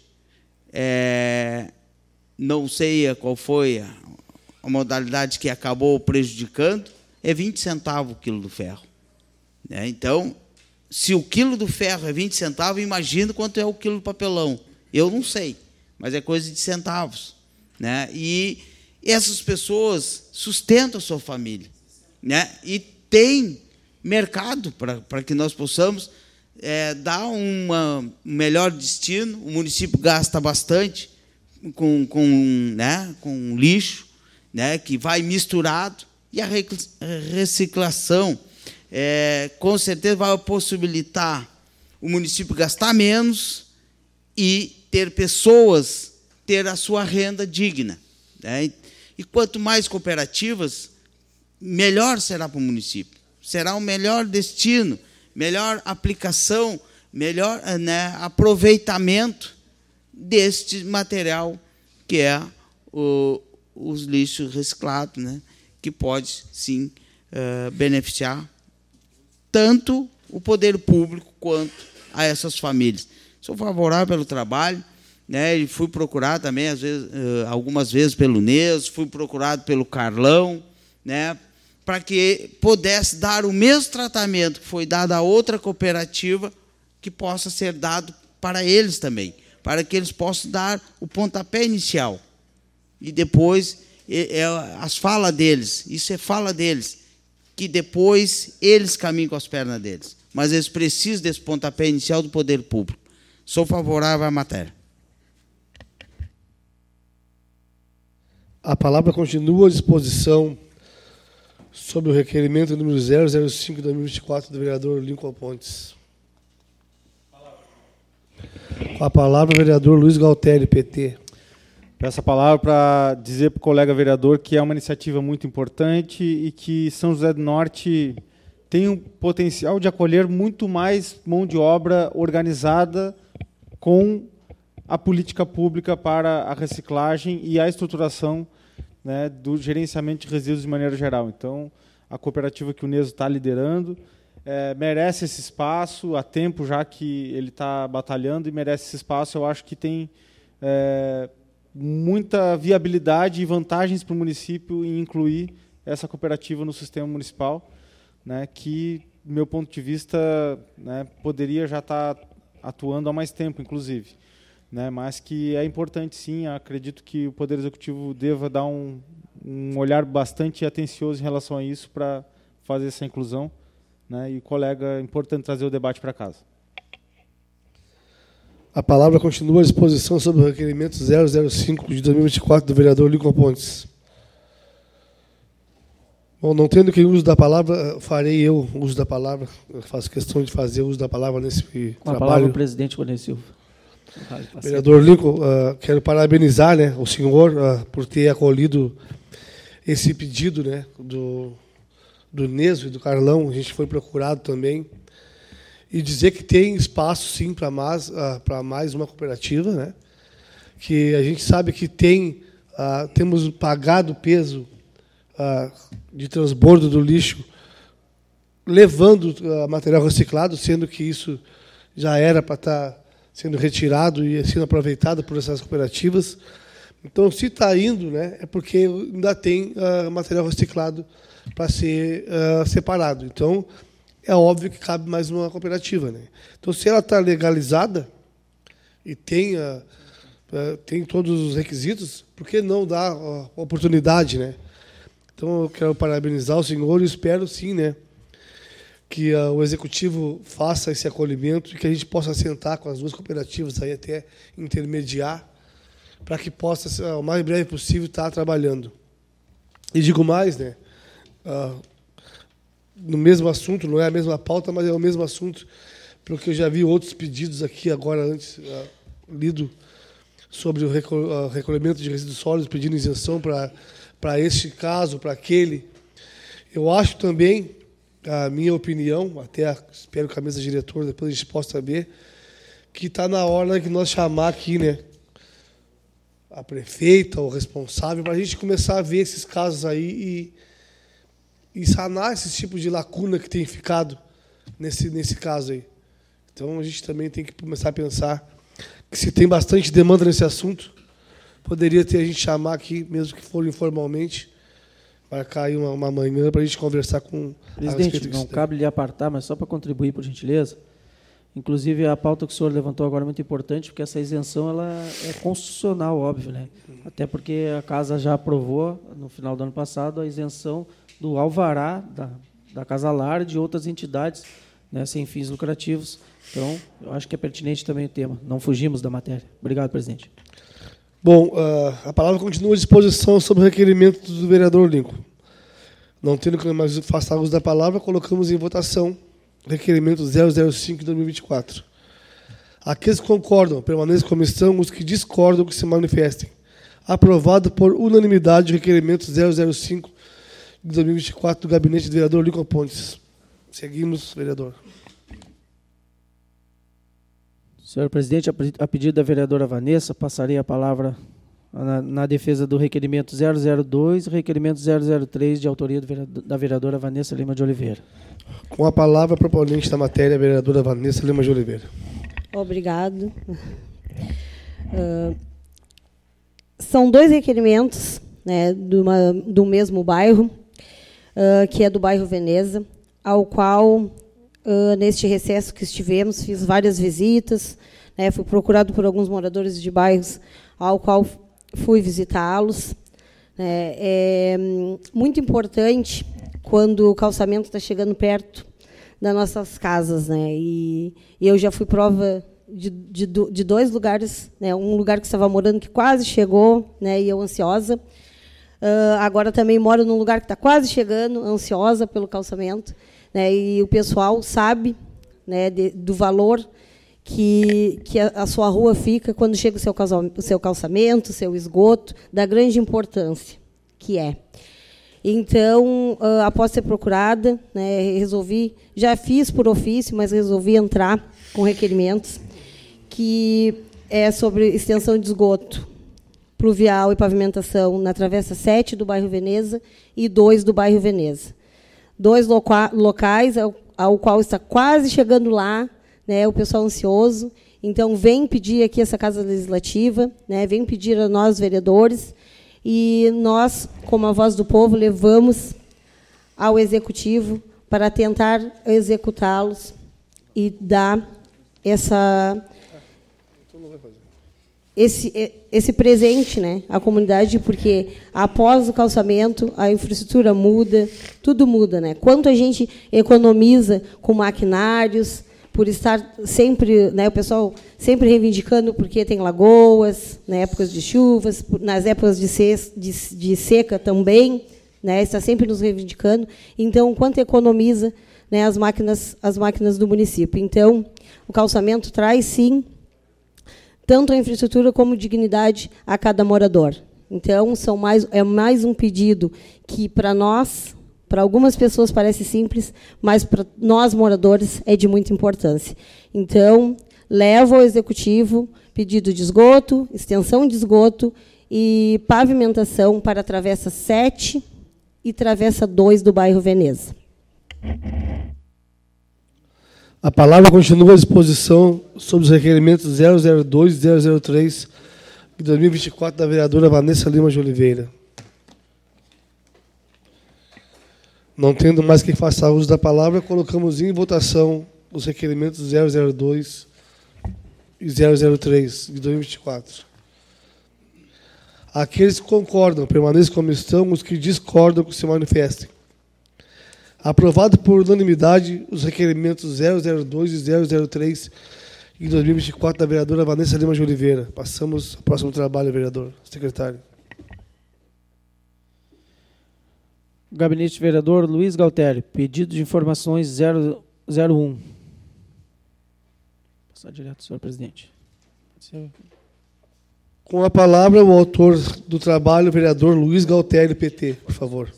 é, não sei qual foi a, a modalidade que acabou prejudicando, é vinte centavos o quilo do ferro. Né, então, se o quilo do ferro é vinte centavos, imagina quanto é o quilo do papelão. Eu não sei, mas é coisa de centavos. Né? E essas pessoas sustentam a sua família. Né? E tem mercado para que nós possamos é, dar uma, um melhor destino. O município gasta bastante com, com, né, com lixo, né, que vai misturado, e a reciclação, É, com certeza vai possibilitar o município gastar menos e ter pessoas, ter a sua renda digna. Né? E, e quanto mais cooperativas, melhor será para o município. Será um melhor destino, melhor aplicação, melhor, né, aproveitamento deste material que é o, os lixos reciclados, né, que pode, sim, uh, beneficiar tanto o poder público quanto a essas famílias. Sou favorável pelo trabalho, né, e fui procurado também, às vezes, algumas vezes pelo Neso, fui procurado pelo Carlão, né, para que pudesse dar o mesmo tratamento que foi dado a outra cooperativa, que possa ser dado para eles também, para que eles possam dar o pontapé inicial. E depois, é, é, as falas deles, isso é fala deles, que depois eles caminham com as pernas deles. Mas eles precisam desse pontapé inicial do poder público. Sou favorável à matéria. A palavra continua à disposição sobre o requerimento número zero zero cinco de dois mil e vinte e quatro do vereador Lincoln Pontes. Com a palavra, o vereador Luiz Galtério, P T. Peço a palavra para dizer para o colega vereador que é uma iniciativa muito importante e que São José do Norte tem um potencial de acolher muito mais mão de obra organizada com a política pública para a reciclagem e a estruturação, né, do gerenciamento de resíduos de maneira geral. Então, a cooperativa que o Neso está liderando é, merece esse espaço, há tempo já que ele está batalhando e merece esse espaço. Eu acho que tem é, muita viabilidade e vantagens para o município em incluir essa cooperativa no sistema municipal, né, que, do meu ponto de vista, né, poderia já estar atuando há mais tempo, inclusive. né, mas que é importante, sim. Acredito que o Poder Executivo deva dar um, um olhar bastante atencioso em relação a isso para fazer essa inclusão, né, e, colega, é importante trazer o debate para casa. A palavra continua à disposição sobre o requerimento zero zero cinco de dois mil e vinte e quatro do vereador Lincoln Pontes. Bom, não tendo quem uso da palavra, farei eu uso da palavra. Eu faço questão de fazer uso da palavra nesse Com a trabalho. palavra o presidente Rony Silva. Vereador Lincoln, uh, quero parabenizar, né, o senhor uh, por ter acolhido esse pedido, né, do, do Neso e do Carlão. A gente foi procurado também. E dizer que tem espaço, sim, para mais, uh, para mais uma cooperativa, né? Que a gente sabe que tem, uh, temos pagado o peso uh, de transbordo do lixo, levando uh, material reciclado, sendo que isso já era para estar sendo retirado e sendo aproveitado por essas cooperativas. Então, se está indo, né, é porque ainda tem uh, material reciclado para ser uh, separado. Então, é óbvio que cabe mais uma cooperativa, né? Então, se ela está legalizada e tem, uh, uh, tem todos os requisitos, por que não dar uh, oportunidade, né? Então, eu quero parabenizar o senhor e espero, sim, né, que uh, o Executivo faça esse acolhimento e que a gente possa sentar com as duas cooperativas, aí até intermediar, para que possa, uh, o mais breve possível, estar trabalhando. E digo mais, né? Uh, no mesmo assunto, não é a mesma pauta, mas é o mesmo assunto, porque eu já vi outros pedidos aqui, agora antes, uh, lido, sobre o recolhimento de resíduos sólidos, pedindo isenção para para este caso, para aquele. Eu acho também, a minha opinião, até espero que a mesa diretora depois a gente possa saber, que está na hora que nós chamar aqui, né, a prefeita, o responsável, para a gente começar a ver esses casos aí e, e sanar esse tipo de lacuna que tem ficado nesse, nesse caso aí. Então, a gente também tem que começar a pensar que se tem bastante demanda nesse assunto, poderia ter a gente chamar aqui, mesmo que for informalmente, marcar aí uma, uma manhã para a gente conversar com... Presidente, não cabe lhe apartar, mas só para contribuir, por gentileza. Inclusive, a pauta que o senhor levantou agora é muito importante, porque essa isenção ela é constitucional, óbvio, né? Até porque a Casa já aprovou, no final do ano passado, a isenção do alvará da, da Casa Lar e de outras entidades, né, sem fins lucrativos. Então, eu acho que é pertinente também o tema. Não fugimos da matéria. Obrigado, presidente. Bom, uh, a palavra continua à disposição sobre o requerimento do vereador Lincoln. Não tendo que mais faça uso da palavra, colocamos em votação o requerimento zero zero cinco de dois mil e vinte e quatro. Aqueles que concordam, permaneçam como estão, os que discordam, que se manifestem. Aprovado por unanimidade o requerimento zero zero cinco de dois mil e vinte e quatro do gabinete do vereador Lincoln Pontes. Seguimos, vereador. Senhor presidente, a pedido da vereadora Vanessa, passarei a palavra na, na defesa do requerimento zero zero dois e requerimento zero zero três, de autoria do vereador, da vereadora Vanessa Lima de Oliveira. Com a palavra, a proponente da matéria, a vereadora Vanessa Lima de Oliveira. Obrigado. Uh, são dois requerimentos, né, de uma, do mesmo bairro, uh, que é do bairro Veneza, ao qual... Uh, neste recesso que estivemos, fiz várias visitas, né, fui procurado por alguns moradores de bairros, ao qual fui visitá-los. É, é muito importante quando o calçamento está chegando perto das nossas casas, né, e, e eu já fui prova de, de, de dois lugares, né, um lugar que estava morando que quase chegou, né, e eu ansiosa. Uh, agora também moro num lugar que está quase chegando, ansiosa pelo calçamento. Né, e o pessoal sabe, né, de, do valor que, que a, a sua rua fica quando chega o seu, o seu calçamento, o seu esgoto, da grande importância que é. Então, uh, após ser procurada, né, resolvi, já fiz por ofício, mas resolvi entrar com requerimentos, que é sobre extensão de esgoto pluvial e pavimentação na Travessa sete do bairro Veneza e dois do bairro Veneza. Dois loca locais ao, ao qual está quase chegando lá, né, o pessoal ansioso. Então, vem pedir aqui essa Casa Legislativa, né, vem pedir a nós, vereadores, e nós, como a voz do povo, levamos ao Executivo para tentar executá-los e dar essa... esse, esse presente, né, à comunidade, porque após o calçamento, a infraestrutura muda, tudo muda. Né? Quanto a gente economiza com maquinários, por estar sempre, né, o pessoal sempre reivindicando porque tem lagoas, na épocas de chuvas, nas épocas de, se, de, de seca também, né, está sempre nos reivindicando. Então, quanto economiza, né, as máquinas, as máquinas do município. Então, o calçamento traz, sim, tanto a infraestrutura como dignidade a cada morador. Então, são mais, é mais um pedido que, para nós, para algumas pessoas parece simples, mas para nós, moradores, é de muita importância. Então, levo ao Executivo pedido de esgoto, extensão de esgoto e pavimentação para a Travessa sete e Travessa dois do bairro Veneza. A palavra continua à disposição sobre os requerimentos zero zero dois e zero zero três de dois mil e vinte e quatro da vereadora Vanessa Lima de Oliveira. Não tendo mais quem faça uso da palavra, colocamos em votação os requerimentos zero zero dois e zero zero três de dois mil e vinte e quatro. Aqueles que concordam, permaneçam como estão, os que discordam, que se manifestem. Aprovado por unanimidade os requerimentos zero zero dois e zero zero três de dois mil e vinte e quatro da vereadora Vanessa Lima de Oliveira. Passamos ao próximo trabalho, vereador. Secretário. Gabinete Vereador Luiz Galtério. Pedido de informações zero zero um. Passar direto, senhor presidente. Com a palavra, o autor do trabalho, vereador Luiz Galtério, P T, por favor.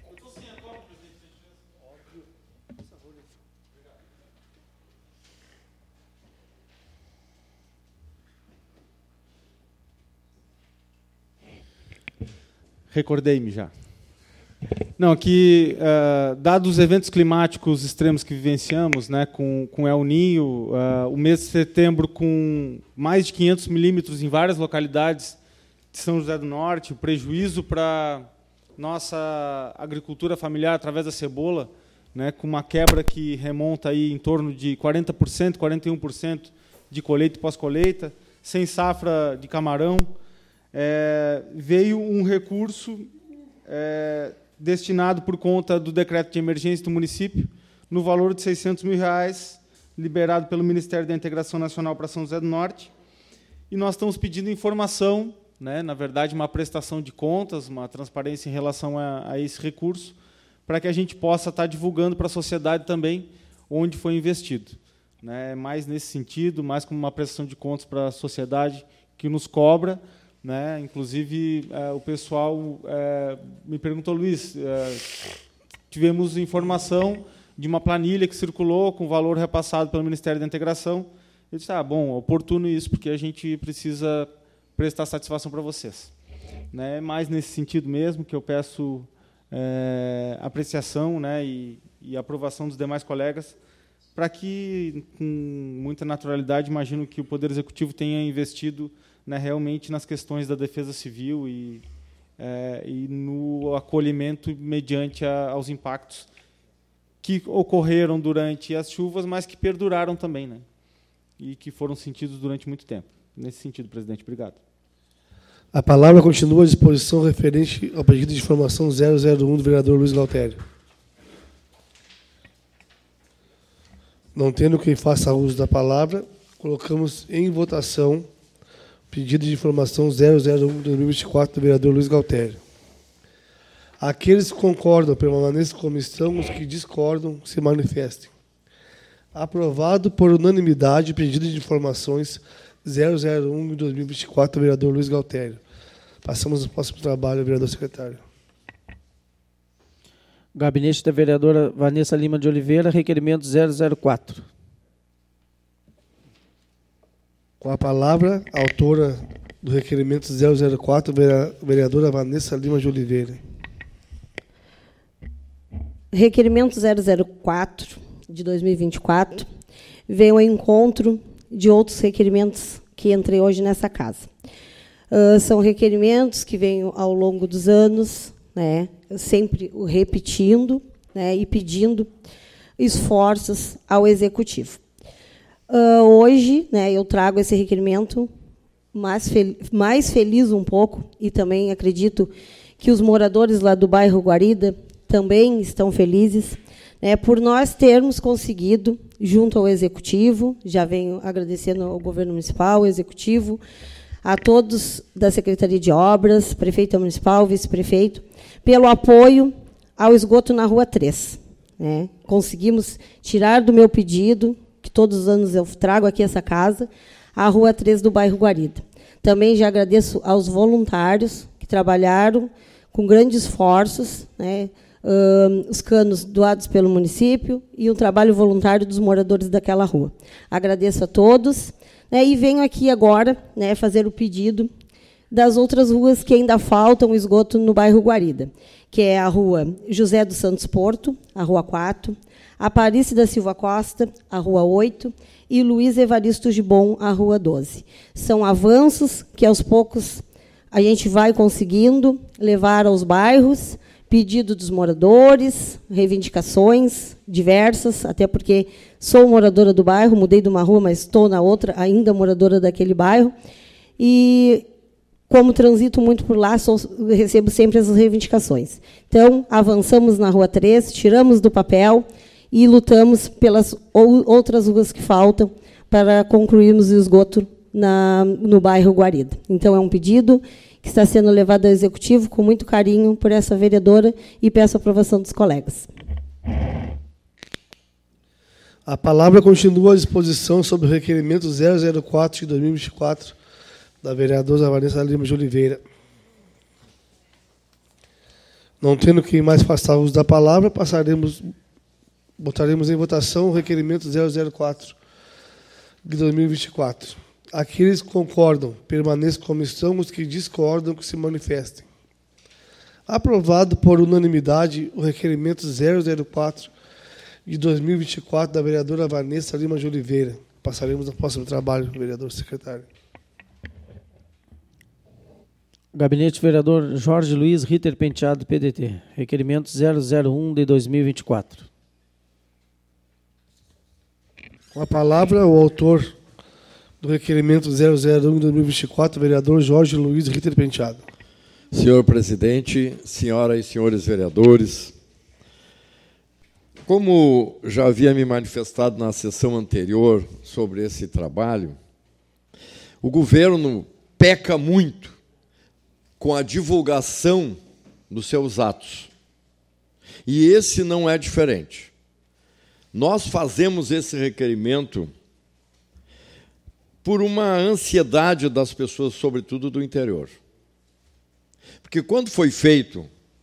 Recordei-me já. Não, aqui, uh, dados os eventos climáticos extremos que vivenciamos, né, com, com El Niño, uh, o mês de setembro com mais de quinhentos milímetros em várias localidades de São José do Norte, o prejuízo para nossa agricultura familiar através da cebola, né, com uma quebra que remonta aí em torno de quarenta por cento, quarenta e um por cento de colheita e pós-colheita, sem safra de camarão. É, veio um recurso é, destinado por conta do decreto de emergência do município, no valor de seiscentos mil reais, liberado pelo Ministério da Integração Nacional para São José do Norte. E nós estamos pedindo informação, né, na verdade, uma prestação de contas, uma transparência em relação a, a esse recurso, para que a gente possa estar divulgando para a sociedade também onde foi investido. Né, mais nesse sentido, mais como uma prestação de contas para a sociedade que nos cobra. Né? Inclusive, é, o pessoal é, me perguntou, Luiz, é, tivemos informação de uma planilha que circulou com valor repassado pelo Ministério da Integração. Eu disse, ah, bom, oportuno isso, porque a gente precisa prestar satisfação para vocês. Né? Mais nesse sentido mesmo, que eu peço é, apreciação, né, e, e aprovação dos demais colegas, para que, com muita naturalidade, imagino que o Poder Executivo tenha investido, né, realmente nas questões da defesa civil e, é, e no acolhimento mediante a, aos impactos que ocorreram durante as chuvas, mas que perduraram também, né, e que foram sentidos durante muito tempo. Nesse sentido, presidente, obrigado. A palavra continua à disposição referente ao pedido de informação zero zero um do vereador Luiz Galtério. Não tendo quem faça uso da palavra, colocamos em votação pedido de informação zero zero um de dois mil e vinte e quatro do vereador Luiz Galtério. Aqueles que concordam permaneçam como estão, os que discordam se manifestem. Aprovado por unanimidade o pedido de informações zero zero um de dois mil e vinte e quatro do vereador Luiz Galtério. Passamos ao próximo trabalho, vereador secretário. Gabinete da vereadora Vanessa Lima de Oliveira, requerimento zero zero quatro. Com a palavra, a autora do requerimento zero zero quatro, vereadora Vanessa Lima de Oliveira. Requerimento zero zero quatro, de dois mil e vinte e quatro, veio ao encontro de outros requerimentos que entrei hoje nessa casa. Uh, são requerimentos que vêm ao longo dos anos, né, sempre repetindo, né, e pedindo esforços ao Executivo. Uh, hoje, né, eu trago esse requerimento mais, fel mais feliz um pouco, e também acredito que os moradores lá do bairro Guarida também estão felizes, né, por nós termos conseguido, junto ao Executivo, já venho agradecendo ao Governo Municipal, ao Executivo, a todos da Secretaria de Obras, Prefeita Municipal, Vice-Prefeito, pelo apoio ao esgoto na Rua três. Né. Conseguimos tirar do meu pedido, que todos os anos eu trago aqui essa casa, a Rua três do bairro Guarida. Também já agradeço aos voluntários que trabalharam com grandes esforços, né, uh, os canos doados pelo município e um trabalho voluntário dos moradores daquela rua. Agradeço a todos, né, e venho aqui agora, né, fazer o pedido das outras ruas que ainda faltam esgoto no bairro Guarida, que é a Rua José dos Santos Porto, a Rua quatro, Aparício da Silva Costa, a Rua oito, e Luiz Evaristo Gibon, a Rua doze. São avanços que, aos poucos, a gente vai conseguindo levar aos bairros, pedido dos moradores, reivindicações diversas, até porque sou moradora do bairro, mudei de uma rua, mas estou na outra, ainda moradora daquele bairro. E, como transito muito por lá, sou, recebo sempre essas reivindicações. Então, avançamos na Rua três, tiramos do papel e lutamos pelas outras ruas que faltam para concluirmos o esgoto na, no bairro Guarida. Então, é um pedido que está sendo levado ao Executivo com muito carinho por essa vereadora e peço a aprovação dos colegas. A palavra continua à disposição sobre o requerimento zero zero quatro de dois mil e vinte e quatro da vereadora Vanessa Lima de Oliveira. Não tendo quem mais faça uso da palavra, passaremos, botaremos em votação o requerimento zero zero quatro de dois mil e vinte e quatro. Aqueles que concordam, permaneçam como estão, os que discordam, que se manifestem. Aprovado por unanimidade o requerimento zero zero quatro de dois mil e vinte e quatro da vereadora Vanessa Lima de Oliveira. Passaremos ao próximo trabalho, vereador secretário. Gabinete Vereador Jorge Luiz Ritter Penteado, P D T. Requerimento zero zero um de dois mil e vinte e quatro. Com a palavra, o autor do requerimento zero zero um de dois mil e vinte e quatro, vereador Jorge Luiz Ritter Penteado. Senhor presidente, senhoras e senhores vereadores, como já havia me manifestado na sessão anterior sobre esse trabalho, o governo peca muito com a divulgação dos seus atos. E esse não é diferente. Nós fazemos esse requerimento por uma ansiedade das pessoas, sobretudo do interior. Porque quando foi feito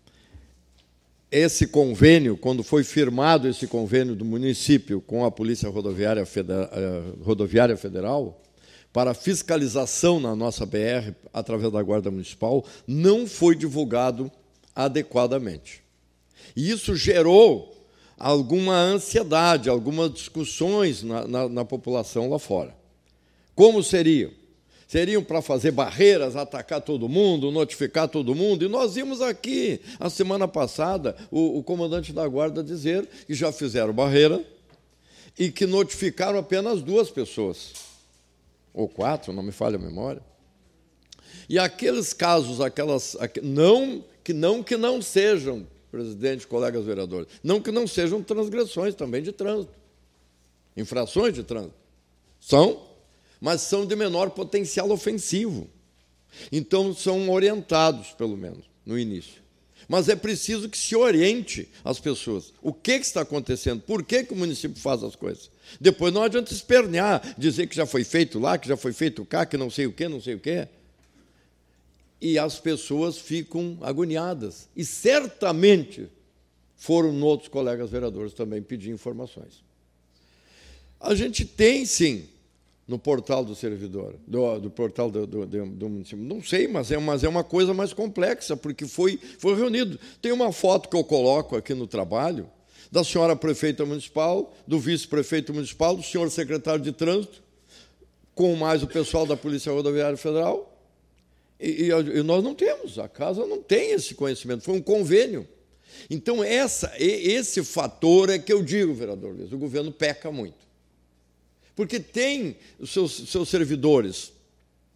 esse convênio, quando foi firmado esse convênio do município com a Polícia Rodoviária Federal, Rodoviária Federal para fiscalização na nossa B R, através da Guarda Municipal, não foi divulgado adequadamente. E isso gerou alguma ansiedade, algumas discussões na, na, na população lá fora. Como seriam? Seriam para fazer barreiras, atacar todo mundo, notificar todo mundo. E nós vimos aqui, a semana passada, o, o comandante da Guarda dizer que já fizeram barreira e que notificaram apenas duas pessoas. Ou quatro, não me falha a memória. E aqueles casos, aquelas, não, que, não que não sejam, presidente, colegas vereadores, não que não sejam transgressões também de trânsito, infrações de trânsito. São, mas são de menor potencial ofensivo. Então, são orientados, pelo menos, no início. Mas é preciso que se oriente as pessoas. O que, que está acontecendo? Por que, que o município faz as coisas? Depois não adianta espernear, dizer que já foi feito lá, que já foi feito cá, que não sei o quê, não sei o quê. E as pessoas ficam agoniadas. E certamente foram outros colegas vereadores também pedir informações. A gente tem, sim, no portal do servidor, do, do portal do, do, do município. Não sei, mas é, mas é uma coisa mais complexa, porque foi, foi reunido. Tem uma foto que eu coloco aqui no trabalho, da senhora prefeita municipal, do vice-prefeito municipal, do senhor secretário de trânsito, com mais o pessoal da Polícia Rodoviária Federal. E, e, e nós não temos, a casa não tem esse conhecimento, foi um convênio. Então, essa, esse fator é que eu digo, vereador Luiz, o governo peca muito. Porque tem os seus, seus servidores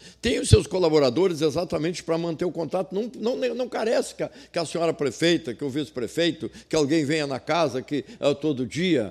tem os seus colaboradores exatamente para manter o contato. Não, não, não carece que a, que a senhora prefeita, que o vice-prefeito, que alguém venha na casa que, é, todo dia.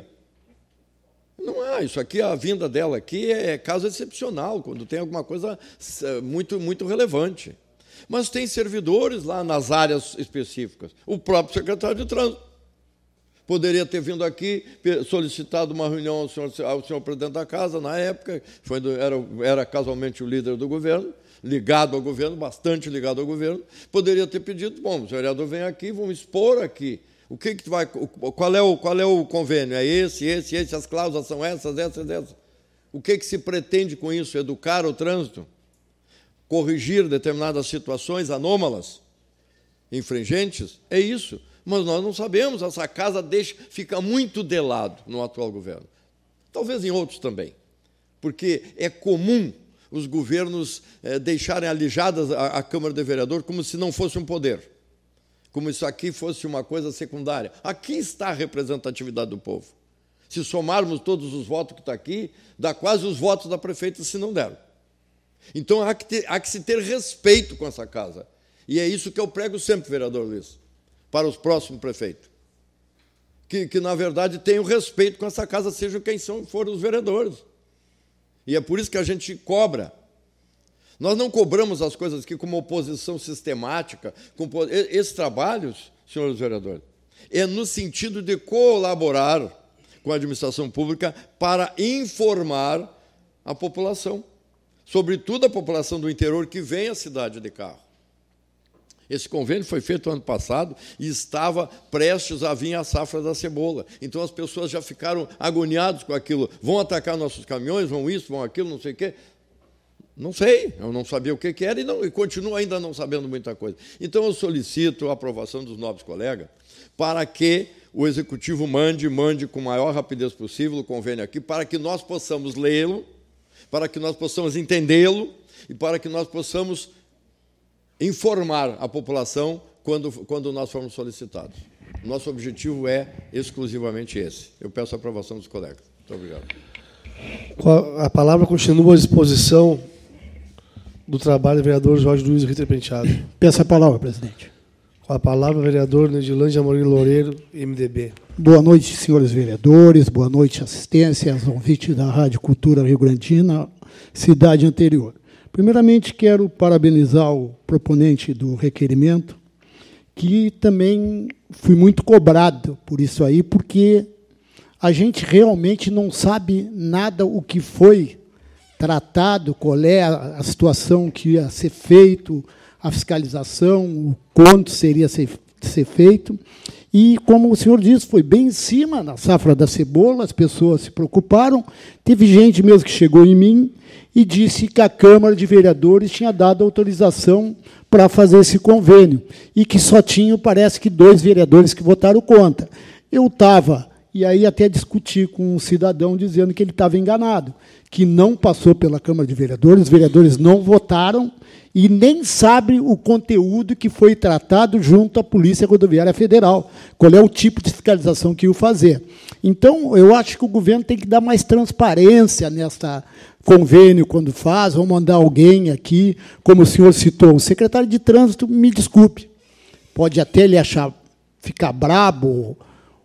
Não há. Isso aqui, a vinda dela aqui é caso excepcional, quando tem alguma coisa muito, muito relevante. Mas tem servidores lá nas áreas específicas. O próprio secretário de Trânsito poderia ter vindo aqui, solicitado uma reunião ao senhor, ao senhor presidente da casa, na época, foi do, era, era casualmente o líder do governo, ligado ao governo, bastante ligado ao governo, poderia ter pedido, bom, o vereador vem aqui, vamos expor aqui. O que, que vai, qual, é o, qual é o convênio? É esse, esse, esse, as cláusulas são essas, essas, essas. O que, que se pretende com isso? Educar o trânsito? Corrigir determinadas situações anômalas, infringentes? É isso. Mas nós não sabemos, essa casa deixa, fica muito de lado no atual governo. Talvez em outros também, porque é comum os governos é, deixarem alijadas a, a Câmara de Vereadores como se não fosse um poder, como se aqui fosse uma coisa secundária. Aqui está a representatividade do povo. Se somarmos todos os votos que estão aqui, dá quase os votos da prefeita, se não deram. Então, há que, ter, há que se ter respeito com essa casa. E é isso que eu prego sempre, vereador Luiz, para os próximos prefeitos. Que, que, na verdade, tenham respeito com essa casa, sejam quem são, forem os vereadores. E é por isso que a gente cobra. Nós não cobramos as coisas aqui como oposição sistemática. Com, esses trabalhos, senhores vereadores, é no sentido de colaborar com a administração pública para informar a população, sobretudo a população do interior que vem à cidade de carro. Esse convênio foi feito ano passado e estava prestes a vir a safra da cebola. Então, as pessoas já ficaram agoniadas com aquilo. Vão atacar nossos caminhões, vão isso, vão aquilo, não sei o quê. Não sei, eu não sabia o que era e, não, e continuo ainda não sabendo muita coisa. Então, eu solicito a aprovação dos nobres colegas para que o Executivo mande, mande com a maior rapidez possível o convênio aqui, para que nós possamos lê-lo, para que nós possamos entendê-lo e para que nós possamos informar a população quando, quando nós formos solicitados. Nosso objetivo é exclusivamente esse. Eu peço a aprovação dos colegas. Muito obrigado. A palavra continua à disposição do trabalho do vereador Jorge Luiz Ritter Penteado. Peço a palavra, presidente. Com a palavra, vereador Nedilândia Amorim Loureiro, M D B. Boa noite, senhores vereadores, boa noite, assistência, aos ouvintes da Rádio Cultura Rio Grandina, cidade anterior. Primeiramente, quero parabenizar o proponente do requerimento, que também fui muito cobrado por isso aí, porque a gente realmente não sabe nada o que foi tratado, qual é a situação que ia ser feito, a fiscalização, o quanto seria ser, ser feito. E, como o senhor disse, foi bem em cima na safra da cebola, as pessoas se preocuparam. Teve gente mesmo que chegou em mim e disse que a Câmara de Vereadores tinha dado autorização para fazer esse convênio e que só tinham, parece que, dois vereadores que votaram contra. Eu estava, e aí até discuti com um cidadão dizendo que ele estava enganado, que não passou pela Câmara de Vereadores, os vereadores não votaram e nem sabem o conteúdo que foi tratado junto à Polícia Rodoviária Federal, qual é o tipo de fiscalização que ia fazer. Então, eu acho que o governo tem que dar mais transparência nessa convênio quando faz, ou mandar alguém aqui, como o senhor citou, o secretário de Trânsito, me desculpe, pode até ele achar, ficar brabo, ou,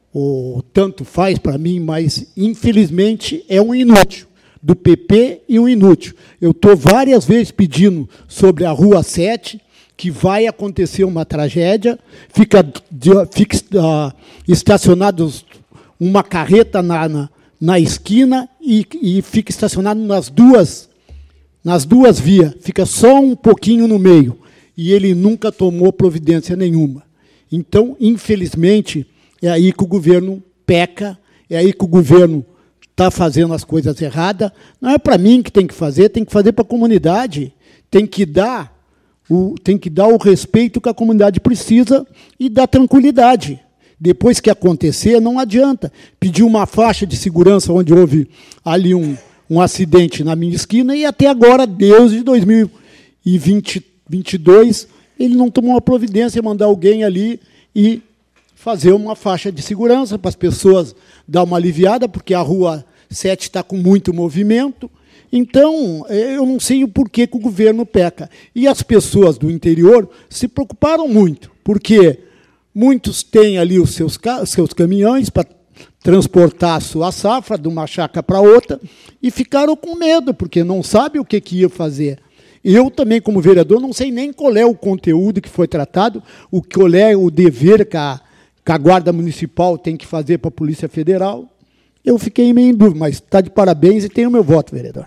ou tanto faz para mim, mas, infelizmente, é um inútil do P P e um inútil. Eu estou várias vezes pedindo sobre a Rua sete, que vai acontecer uma tragédia, fica, fica uh, estacionados uma carreta na, na, na esquina e, e fica estacionado nas duas, nas duas vias, fica só um pouquinho no meio, e ele nunca tomou providência nenhuma. Então, infelizmente, é aí que o governo peca, é aí que o governo está fazendo as coisas erradas. Não é para mim que tem que fazer, tem que fazer para a comunidade, tem que dar o, tem que dar o respeito que a comunidade precisa e dar tranquilidade. Depois que acontecer, não adianta pedir uma faixa de segurança onde houve ali um, um acidente na minha esquina e até agora, desde dois mil e vinte, vinte e dois, ele não tomou uma providência, mandar alguém ali e fazer uma faixa de segurança para as pessoas dar uma aliviada, porque a Rua sete está com muito movimento Então, eu não sei o porquê que o governo peca. E as pessoas do interior se preocuparam muito, porque muitos têm ali os seus, seus caminhões para transportar a sua safra de uma chácara para outra e ficaram com medo, porque não sabem o que, que ia fazer. Eu também, como vereador, não sei nem qual é o conteúdo que foi tratado, o qual é o dever que a, que a Guarda Municipal tem que fazer para a Polícia Federal. Eu fiquei meio em dúvida, mas está de parabéns e tem o meu voto, vereador.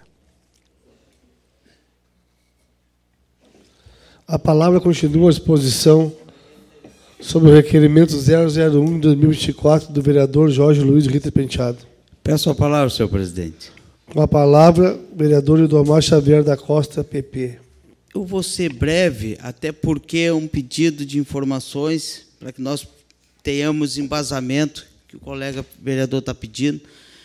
A palavra continua à exposição sobre o requerimento zero zero um de dois mil e vinte e quatro do vereador Jorge Luiz Ritter Penteado. Peço a palavra, senhor presidente. Com a palavra, vereador Idomar Xavier da Costa, P P. Eu vou ser breve, até porque é um pedido de informações para que nós tenhamos embasamento, que o colega vereador está pedindo.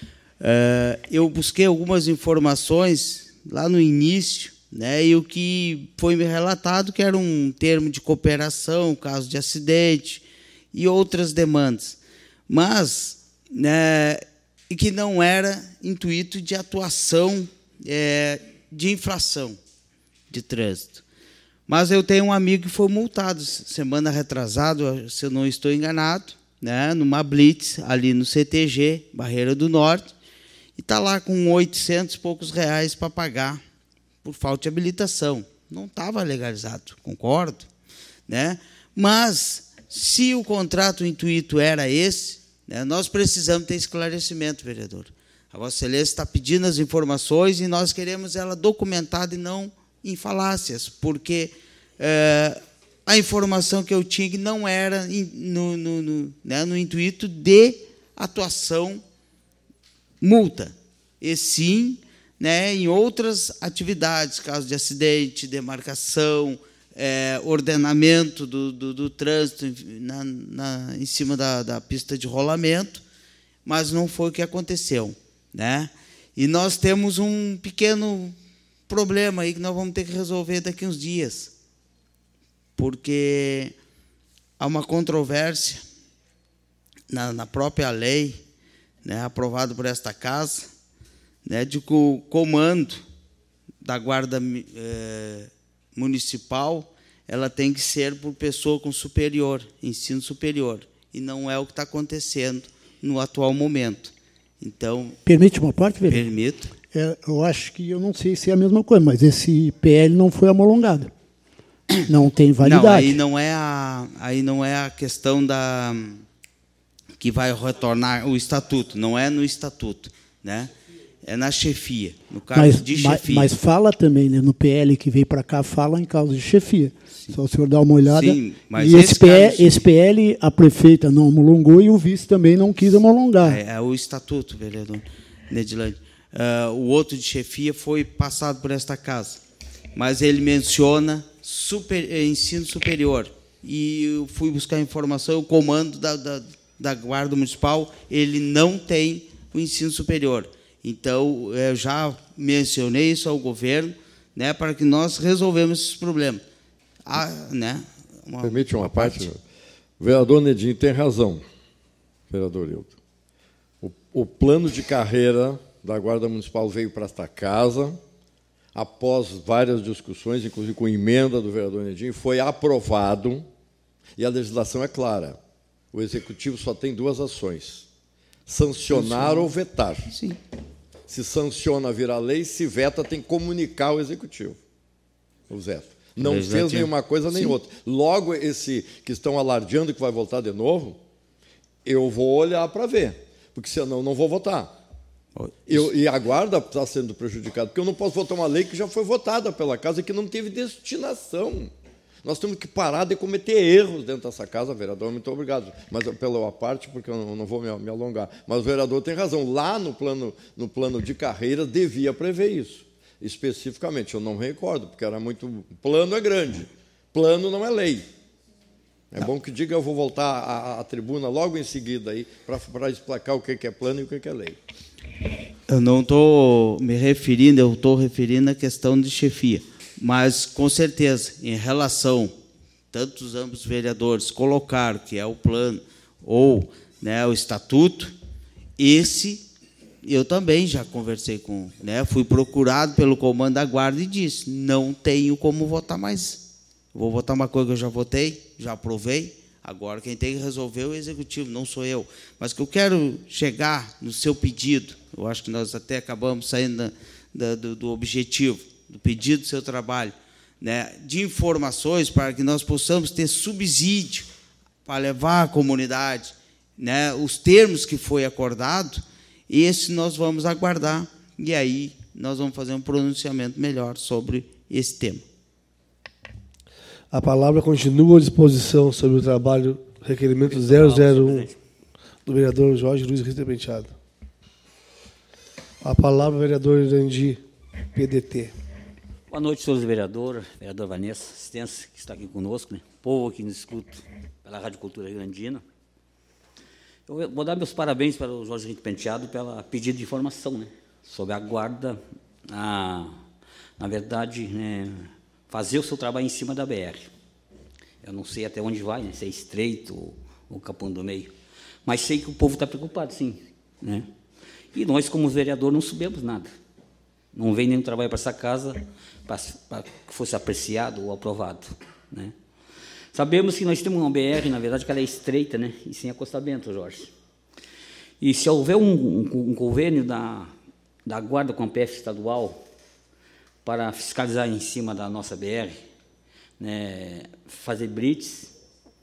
Eu busquei algumas informações lá no início, né, e o que foi me relatado que era um termo de cooperação, caso de acidente e outras demandas, mas, né, e que não era intuito de atuação é, de infração de trânsito. Mas eu tenho um amigo que foi multado semana retrasada, se eu não estou enganado, né, numa blitz ali no C T G, Barreira do Norte, e está lá com oitocentos e poucos reais para pagar por falta de habilitação. Não estava legalizado, concordo, né? Mas, se o contrato intuito era esse, né, nós precisamos ter esclarecimento, vereador. A Vossa Excelência está pedindo as informações e nós queremos ela documentada e não em falácias, porque é, a informação que eu tinha não era no, no, no, né, no intuito de atuação multa, e sim, né, em outras atividades, caso de acidente, demarcação, é, ordenamento do, do, do trânsito na, na, em cima da, da pista de rolamento, mas não foi o que aconteceu, né? E nós temos um pequeno problema aí que nós vamos ter que resolver daqui a uns dias, porque há uma controvérsia na, na própria lei, né, aprovada por esta casa, né, de que o comando da Guarda eh, Municipal ela tem que ser por pessoa com superior, ensino superior, e não é o que está acontecendo no atual momento. Então, permite uma parte, vereador? Permito. É, eu acho que, eu não sei se é a mesma coisa, mas esse P L não foi homologado. Não tem validade. Não, aí não é a, aí não é a questão da que vai retornar o estatuto, não é no estatuto, né? É na chefia, no caso mas, de chefia. Mas, mas fala também, né, no P L que veio para cá, fala em causa de chefia. Sim. Só o senhor dá uma olhada. Sim, mas e esse, esse, P L, caso, esse P L, a prefeita não homologou e o vice também não quis homologar. É, é o estatuto, vereador Nedilane. Uh, o outro de chefia foi passado por esta casa, mas ele menciona super, ensino superior. E eu fui buscar informação, o comando da, da, da Guarda Municipal, ele não tem o ensino superior. Então, eu já mencionei isso ao governo, né, para que nós resolvemos esses problemas. Ah, né, uma, Permite uma, uma parte? parte? O vereador Nedinho tem razão, vereador Hilton. O, o plano de carreira da Guarda Municipal veio para esta casa, após várias discussões, inclusive com emenda do vereador Nedinho, foi aprovado, e a legislação é clara. O Executivo só tem duas ações: sancionar Sanciona. ou vetar. Sim. Se sanciona, vira lei; se veta, tem que comunicar ao Executivo. O veto. Não Legislativo. fez nenhuma coisa nem Sim. outra. Logo, esse que estão alardeando que vai voltar de novo, eu vou olhar para ver, porque senão não vou votar. Eu, e a Guarda está sendo prejudicada, porque eu não posso votar uma lei que já foi votada pela casa e que não teve destinação. Nós temos que parar de cometer erros dentro dessa casa, vereador. Muito obrigado. Mas pela parte, porque eu não vou me alongar. Mas o vereador tem razão. Lá no plano, no plano de carreira, devia prever isso. Especificamente, eu não me recordo, porque era muito... Plano é grande. Plano não é lei. É não. bom que diga, eu vou voltar à, à tribuna logo em seguida aí para explicar o que é plano e o que é lei. Eu não estou me referindo, eu estou referindo à questão de chefia. Mas, com certeza, em relação, tanto os ambos vereadores colocar que é o plano ou, né, o estatuto, esse eu também já conversei com, né, fui procurado pelo comando da guarda e disse, não tenho como votar mais. Vou votar uma coisa que eu já votei, já aprovei, agora quem tem que resolver é o executivo, não sou eu. Mas que eu quero chegar no seu pedido, eu acho que nós até acabamos saindo da, da, do, do objetivo, do pedido do seu trabalho, né, de informações para que nós possamos ter subsídio para levar à comunidade, né, os termos que foi acordado, esse nós vamos aguardar, e aí nós vamos fazer um pronunciamento melhor sobre esse tema. A palavra continua à disposição sobre o trabalho, requerimento zero zero um, do vereador Jorge Luiz Ritter Penteado. A palavra, vereador Irandi, P D T. Boa noite, senhores vereadores, vereador Vanessa, assistência que está aqui conosco, né? Povo que nos escuta pela Rádio Cultura Rio Grandina. Eu vou dar meus parabéns para o Jorge Ritter Penteado pela pedido de informação, né, sobre a guarda, a, na verdade, né, fazer o seu trabalho em cima da B R. Eu não sei até onde vai, né, se é estreito ou, ou Capão do Meio, mas sei que o povo está preocupado, sim, né? E nós, como vereador, não sabemos nada. Não vem nenhum trabalho para essa casa para, para que fosse apreciado ou aprovado, né? Sabemos que nós temos uma B R, na verdade, que ela é estreita, né, e sem acostamento, Jorge. E se houver um, um, um convênio da, da guarda com a P F estadual para fiscalizar em cima da nossa B R, né, fazer blitz,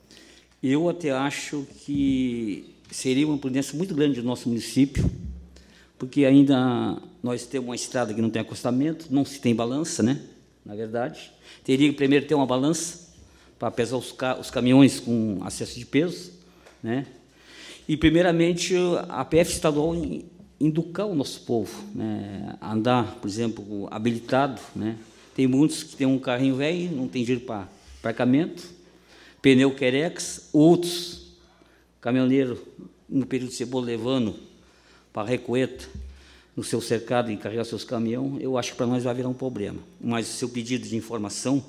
eu até acho que seria uma prudência muito grande do nosso município, porque ainda nós temos uma estrada que não tem acostamento, não se tem balança, né, na verdade. Teria que primeiro ter uma balança para pesar os, ca os caminhões com acesso de peso, né? E, primeiramente, a P F estadual educar o nosso povo, né? Andar, por exemplo, habilitado, né? Tem muitos que têm um carrinho velho, não tem dinheiro para aparcamento, pneu querex, outros caminhoneiros, no período de cebola, levando para a Recoeta, no seu cercado e carregar seus caminhões, eu acho que para nós vai virar um problema. Mas o seu pedido de informação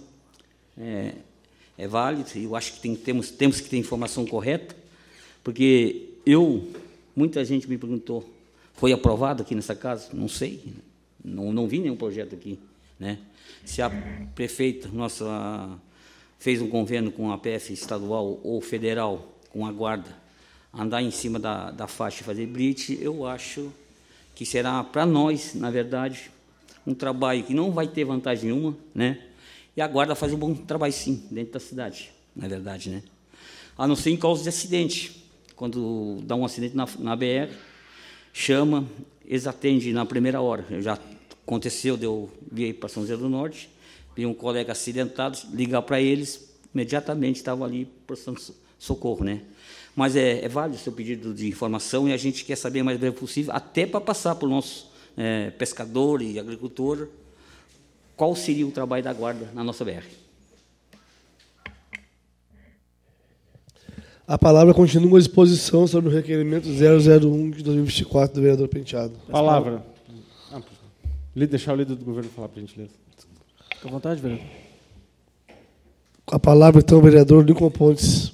é, é válido, e eu acho que tem, temos, temos que ter informação correta, porque eu, muita gente me perguntou, foi aprovado aqui nessa casa? Não sei, não, não vi nenhum projeto aqui, né? Se a prefeita nossa fez um convênio com a P F estadual ou federal, com a guarda, andar em cima da, da faixa e fazer blitz, eu acho que será para nós, na verdade, um trabalho que não vai ter vantagem nenhuma, né? E a guarda faz um bom trabalho, sim, dentro da cidade, na verdade, né? A não ser em causa de acidente. Quando dá um acidente na, na B R, chama, eles atendem na primeira hora. Eu já aconteceu, de eu vir para São José do Norte, vi um colega acidentado, ligar para eles, imediatamente estava ali prestando socorro, né? Mas é, é válido o seu pedido de informação e a gente quer saber o mais breve possível, até para passar para o nosso é, pescador e agricultor, qual seria o trabalho da guarda na nossa B R. A palavra continua à disposição sobre o requerimento zero zero um de dois mil e vinte e quatro do vereador Penteado. Palavra. Ah, deixar o líder do governo falar, por gentileza. Fique à vontade, vereador. Com a palavra, então, o vereador Lincoln Pontes.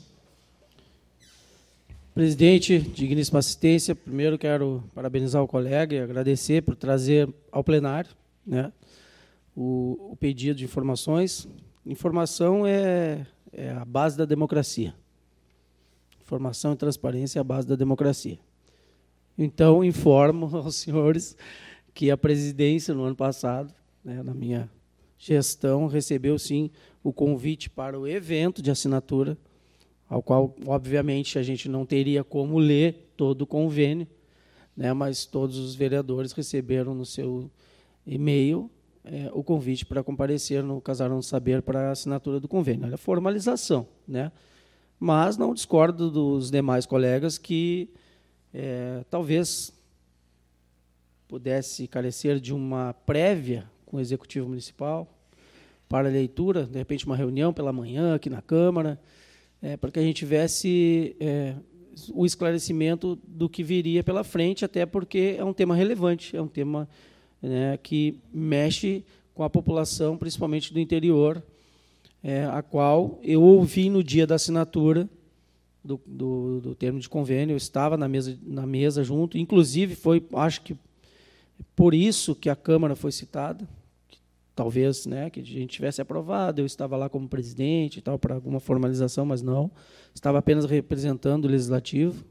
Presidente, digníssima assistência, primeiro quero parabenizar o colega e agradecer por trazer ao plenário, né, o, o pedido de informações. Informação é, é a base da democracia. Informação e transparência é a base da democracia. Então, informo aos senhores que a presidência, no ano passado, né, na minha gestão, recebeu, sim, o convite para o evento de assinatura, ao qual, obviamente, a gente não teria como ler todo o convênio, né, mas todos os vereadores receberam no seu e-mail é, o convite para comparecer no Casarão do Saber para a assinatura do convênio. É a formalização, né? Mas não discordo dos demais colegas que é, talvez pudesse carecer de uma prévia com o Executivo Municipal para leitura, de repente uma reunião pela manhã aqui na Câmara, é, para que a gente tivesse é, o esclarecimento do que viria pela frente, até porque é um tema relevante, é um tema, né, que mexe com a população, principalmente do interior, É, a qual eu ouvi no dia da assinatura do, do, do termo de convênio, eu estava na mesa, na mesa junto, inclusive foi, acho que por isso que a Câmara foi citada, que, talvez, né, que a gente tivesse aprovado, eu estava lá como presidente e tal, para alguma formalização, mas não, estava apenas representando o Legislativo.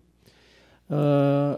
Uh,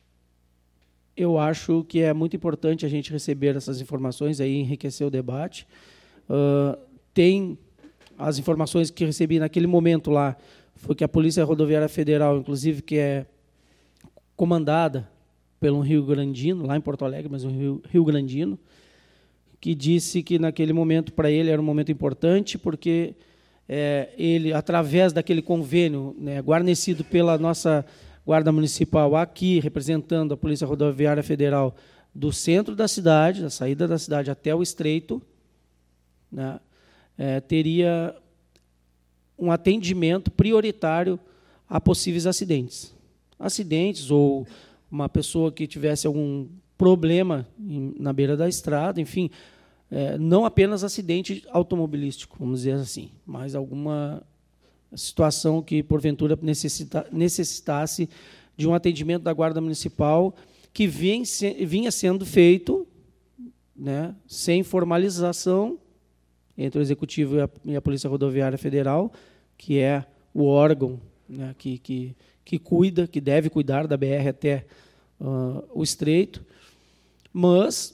eu acho que é muito importante a gente receber essas informações, aí enriquecer o debate. Uh, tem as informações que recebi naquele momento lá, foi que a Polícia Rodoviária Federal, inclusive, que é comandada pelo Rio Grandino, lá em Porto Alegre, mas um Rio, Rio Grandino, que disse que naquele momento, para ele, era um momento importante, porque é, ele, através daquele convênio, né, guarnecido pela nossa Guarda Municipal aqui, representando a Polícia Rodoviária Federal, do centro da cidade, da saída da cidade até o Estreito, né, é, teria um atendimento prioritário a possíveis acidentes. Acidentes ou uma pessoa que tivesse algum problema em, na beira da estrada, enfim, é, não apenas acidente automobilístico, vamos dizer assim, mas alguma situação que, porventura, necessita, necessitasse de um atendimento da Guarda Municipal que vinha, vinha sendo feito, né, sem formalização entre o Executivo e a, e a Polícia Rodoviária Federal, que é o órgão, né, que, que, que cuida, que deve cuidar da B R até uh, o Estreito, mas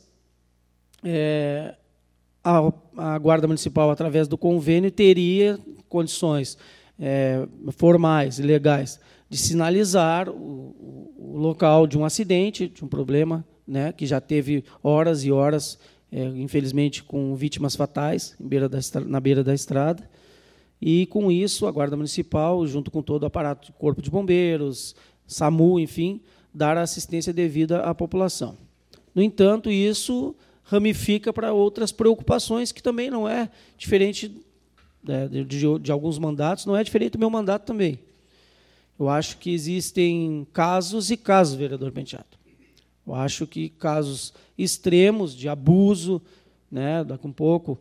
é, a, a Guarda Municipal, através do convênio, teria condições é, formais e legais de sinalizar o, o, o local de um acidente, de um problema, né, que já teve horas e horas, é, infelizmente, com vítimas fatais em beira da, na beira da estrada. E, com isso, a Guarda Municipal, junto com todo o aparato do Corpo de Bombeiros, SAMU, enfim, dar a assistência devida à população. No entanto, isso ramifica para outras preocupações, que também não é diferente né, de, de, de alguns mandatos, não é diferente do meu mandato também. Eu acho que existem casos e casos, vereador Penteado. Eu acho que casos extremos de abuso, né, daqui um pouco,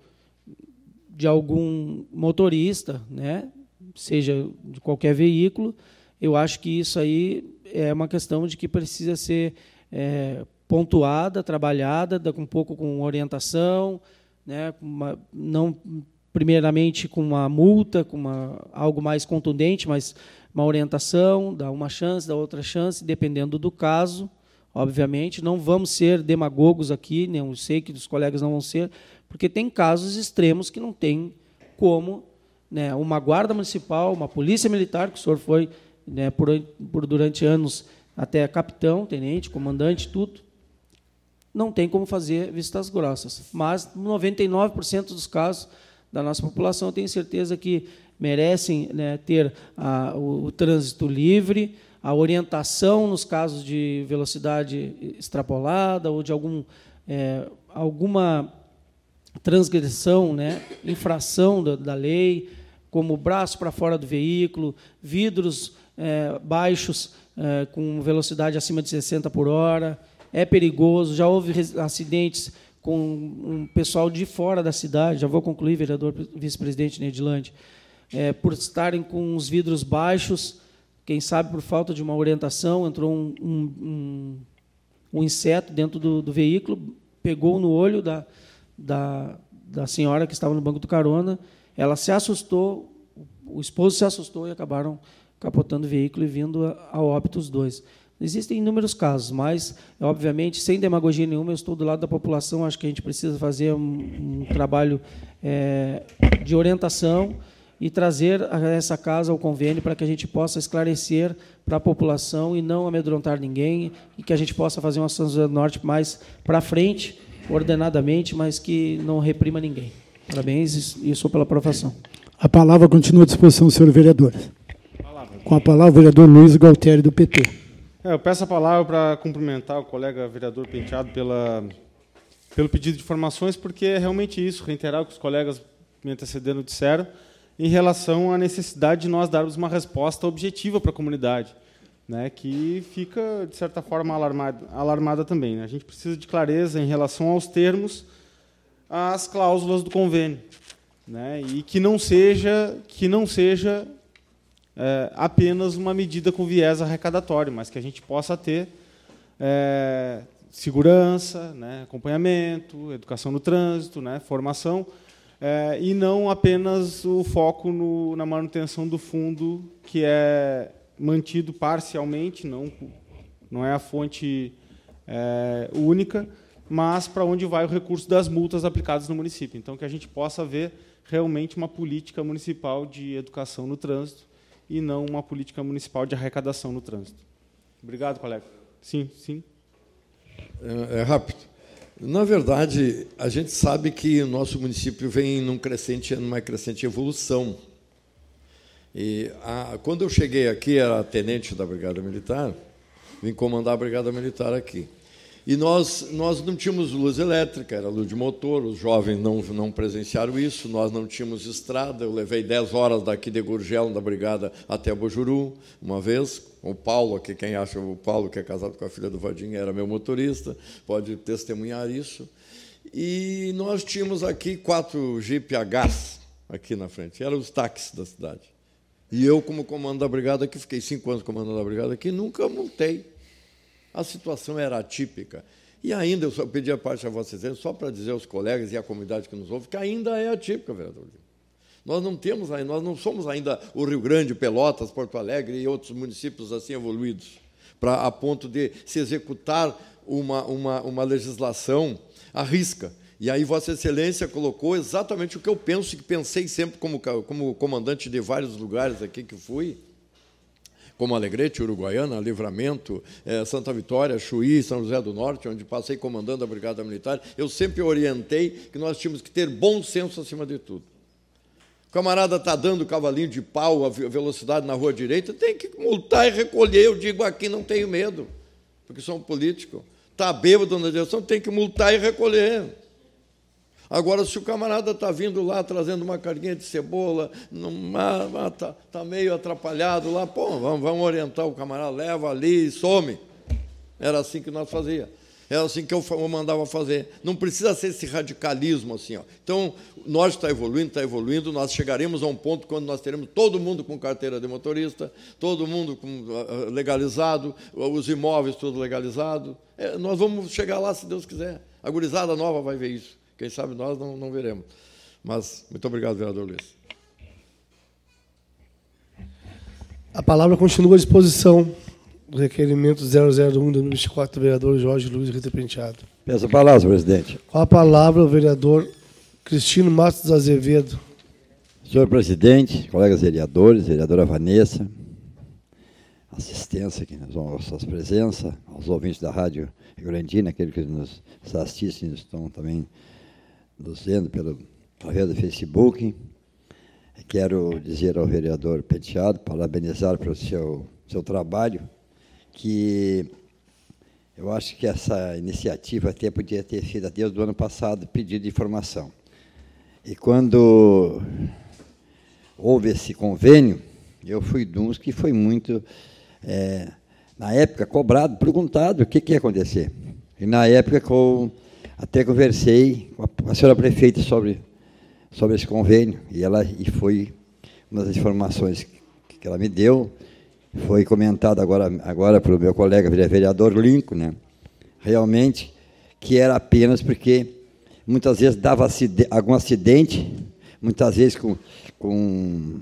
de algum motorista, né, seja de qualquer veículo, eu acho que isso aí é uma questão de que precisa ser é, pontuada, trabalhada, daqui um pouco com orientação, né, uma, não primeiramente com uma multa, com uma, algo mais contundente, mas uma orientação, dar uma chance, dar outra chance, dependendo do caso, obviamente. Não vamos ser demagogos aqui, nem eu sei que os colegas não vão ser, porque tem casos extremos que não tem como, né, uma guarda municipal, uma polícia militar, que o senhor foi, né, por, por durante anos até capitão, tenente, comandante, tudo, não tem como fazer vistas grossas. Mas noventa e nove por cento dos casos da nossa população, eu tenho certeza que merecem, né, ter a, o, o trânsito livre, a orientação nos casos de velocidade extrapolada ou de algum, é, alguma transgressão, né, infração da, da lei, como braço para fora do veículo, vidros é, baixos é, com velocidade acima de sessenta por hora, é perigoso. Já houve acidentes com um pessoal de fora da cidade, já vou concluir, vereador vice-presidente Nedilande, é, por estarem com os vidros baixos, quem sabe por falta de uma orientação, entrou um, um, um, um inseto dentro do, do veículo, pegou no olho da, da, da senhora que estava no banco do carona, ela se assustou, o esposo se assustou e acabaram capotando o veículo e vindo a, a óbito os dois. Existem inúmeros casos, mas, obviamente, sem demagogia nenhuma, eu estou do lado da população, acho que a gente precisa fazer um, um trabalho é, de orientação e trazer essa casa ao convênio para que a gente possa esclarecer para a população e não amedrontar ninguém, e que a gente possa fazer uma São José do Norte mais para frente, ordenadamente, mas que não reprima ninguém. Parabéns e sou pela aprovação. A palavra continua à disposição do senhor vereador. Com a palavra, o vereador Luiz Galtério, do P T. É, eu peço a palavra para cumprimentar o colega vereador Penteado pela, pelo pedido de informações, porque é realmente isso, reiterar o que os colegas me antecedendo disseram, em relação à necessidade de nós darmos uma resposta objetiva para a comunidade, né, que fica, de certa forma, alarmada, alarmada também. Né? A gente precisa de clareza em relação aos termos, às cláusulas do convênio, né, e que não seja, que não seja é, apenas uma medida com viés arrecadatório, mas que a gente possa ter é, segurança, né, acompanhamento, educação no trânsito, né, formação, é, e não apenas o foco no, na manutenção do fundo, que é mantido parcialmente, não, não é a fonte é, única, mas para onde vai o recurso das multas aplicadas no município. Então, que a gente possa ver realmente uma política municipal de educação no trânsito e não uma política municipal de arrecadação no trânsito. Obrigado, colega. Sim, sim. É, é rápido. Na verdade, a gente sabe que o nosso município vem num crescente, numa crescente evolução. E a, quando eu cheguei aqui, era tenente da Brigada Militar, vim comandar a Brigada Militar aqui. E nós, nós não tínhamos luz elétrica, era luz de motor, os jovens não, não presenciaram isso, nós não tínhamos estrada, eu levei dez horas daqui de Gurgel, da Brigada, até Bojuru, uma vez. O Paulo, aqui, quem acha o Paulo, que é casado com a filha do Vadinho, era meu motorista, pode testemunhar isso. E nós tínhamos aqui quatro Jeep a gás, aqui na frente, eram os táxis da cidade. E eu, como comando da Brigada aqui, fiquei cinco anos comandando a Brigada aqui, nunca multei. A situação era atípica. E ainda, eu só pedi a parte a Vossa Excelência, só para dizer aos colegas e à comunidade que nos ouve, que ainda é atípica, vereador. Nós não temos, nós não somos ainda o Rio Grande, Pelotas, Porto Alegre e outros municípios assim evoluídos, para, a ponto de se executar uma, uma, uma legislação à risca. E aí Vossa Excelência colocou exatamente o que eu penso e que pensei sempre como, como comandante de vários lugares aqui que fui, como Alegrete, Uruguaiana, Livramento, eh, Santa Vitória, Chuí, São José do Norte, onde passei comandando a Brigada Militar, eu sempre orientei que nós tínhamos que ter bom senso acima de tudo. O camarada está dando cavalinho de pau a velocidade na rua direita, tem que multar e recolher. Eu digo aqui, não tenho medo, porque sou um político. Está bêbado na direção, tem que multar e recolher. Agora, se o camarada está vindo lá trazendo uma carguinha de cebola, está tá meio atrapalhado lá, pô, vamos, vamos orientar o camarada, leva ali e some. Era assim que nós fazíamos. Era assim que eu mandava fazer. Não precisa ser esse radicalismo assim. Ó. Então, nós está evoluindo, está evoluindo, nós chegaremos a um ponto quando nós teremos todo mundo com carteira de motorista, todo mundo com, legalizado, os imóveis tudo legalizado. É, nós vamos chegar lá, se Deus quiser. A gurizada nova vai ver isso. Quem sabe nós não, não veremos. Mas, muito obrigado, vereador Luiz. A palavra continua à disposição do requerimento zero zero um de dois mil e vinte e quatro do vereador Jorge Luiz Rita Penteado. Peço a palavra, presidente. Com a palavra, o vereador Cristino Matos Azevedo. Senhor presidente, colegas vereadores, vereadora Vanessa, assistência aqui, nossas presenças, aos ouvintes da Rádio Rio Grandina, aqueles que nos assistem, estão também nos vendo pelo, através do Facebook. Quero dizer ao vereador Penteado, parabenizar pelo seu, seu trabalho, que eu acho que essa iniciativa até podia ter sido, desde o ano passado, pedido de informação. E quando houve esse convênio, eu fui de uns que foi muito, é, na época, cobrado, perguntado o que, que ia acontecer. E, na época, com, até conversei com a, com a senhora prefeita sobre, sobre esse convênio, e, ela, e foi uma das informações que, que ela me deu, foi comentado agora, agora pelo meu colega vereador Lincoln, né? Realmente, que era apenas porque muitas vezes dava acidente, algum acidente, muitas vezes com, com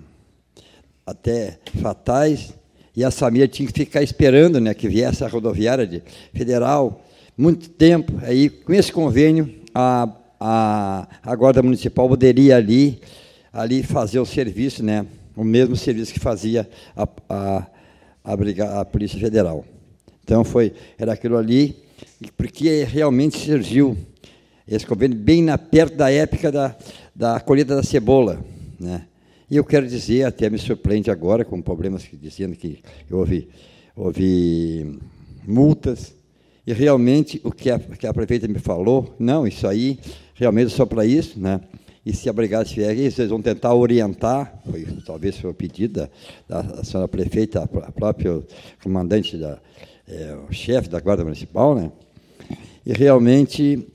até fatais, e a família tinha que ficar esperando, né, que viesse a rodoviária de, federal, muito tempo. Aí, com esse convênio, a, a, a Guarda Municipal poderia ali, ali fazer o serviço, né, o mesmo serviço que fazia a, a, a, Briga, a Polícia Federal. Então, foi, era aquilo ali, porque realmente surgiu esse convênio bem na, perto da época da, da colheita da cebola, né? E eu quero dizer, até me surpreende agora, com problemas que, dizendo que houve, houve multas, e realmente o que a, que a prefeita me falou, não, isso aí, realmente só para isso, né? E se a brigada estiver aqui, vocês vão tentar orientar, foi, talvez foi o pedido da, da senhora prefeita, a própria comandante, da, é, o chefe da Guarda Municipal, né? E realmente,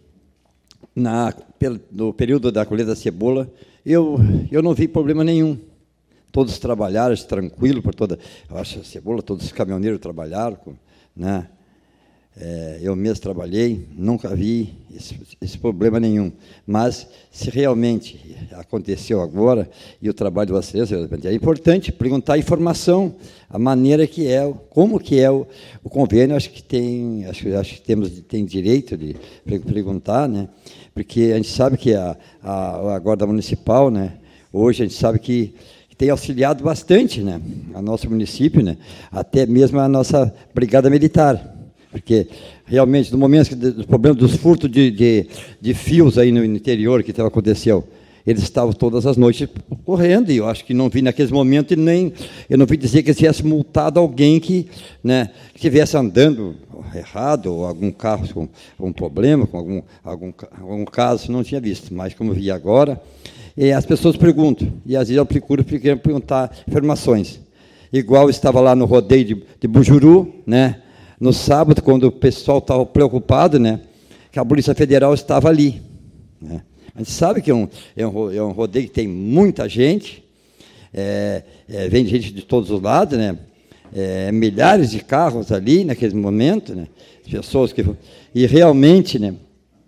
na, no período da colheita da cebola, eu, eu não vi problema nenhum. Todos trabalharam tranquilo por toda, eu acho a Cebola, todos os caminhoneiros trabalharam, né? É, eu mesmo trabalhei, nunca vi esse, esse problema nenhum. Mas, se realmente aconteceu agora, e o trabalho de vocês, é importante perguntar a informação, a maneira que é, como que é o, o convênio, acho que tem, acho, acho que temos tem direito de perguntar, né? Porque a gente sabe que a, a, a Guarda Municipal, né, hoje a gente sabe que tem auxiliado bastante, né, a nosso município, né, até mesmo a nossa Brigada Militar. Porque, realmente, no momento dos problemas dos furtos de, de, de fios aí no interior que aconteceu, eles estavam todas as noites correndo, e eu acho que não vi naqueles momentos, e nem, eu não vi dizer que eles tivessem multado alguém que, né, que estivesse andando errado, ou algum carro com algum problema, com algum, algum, algum caso, não tinha visto. Mas, como vi agora, e as pessoas perguntam, e às vezes eu procuro perguntar informações. Igual estava lá no rodeio de, de Bujuru, né? No sábado, quando o pessoal estava preocupado, né, que a Polícia Federal estava ali. Né. A gente sabe que é um, é um, é um rodeio que tem muita gente, é, é, vem gente de todos os lados, né, é, milhares de carros ali naquele momento, né, pessoas que... E realmente, né,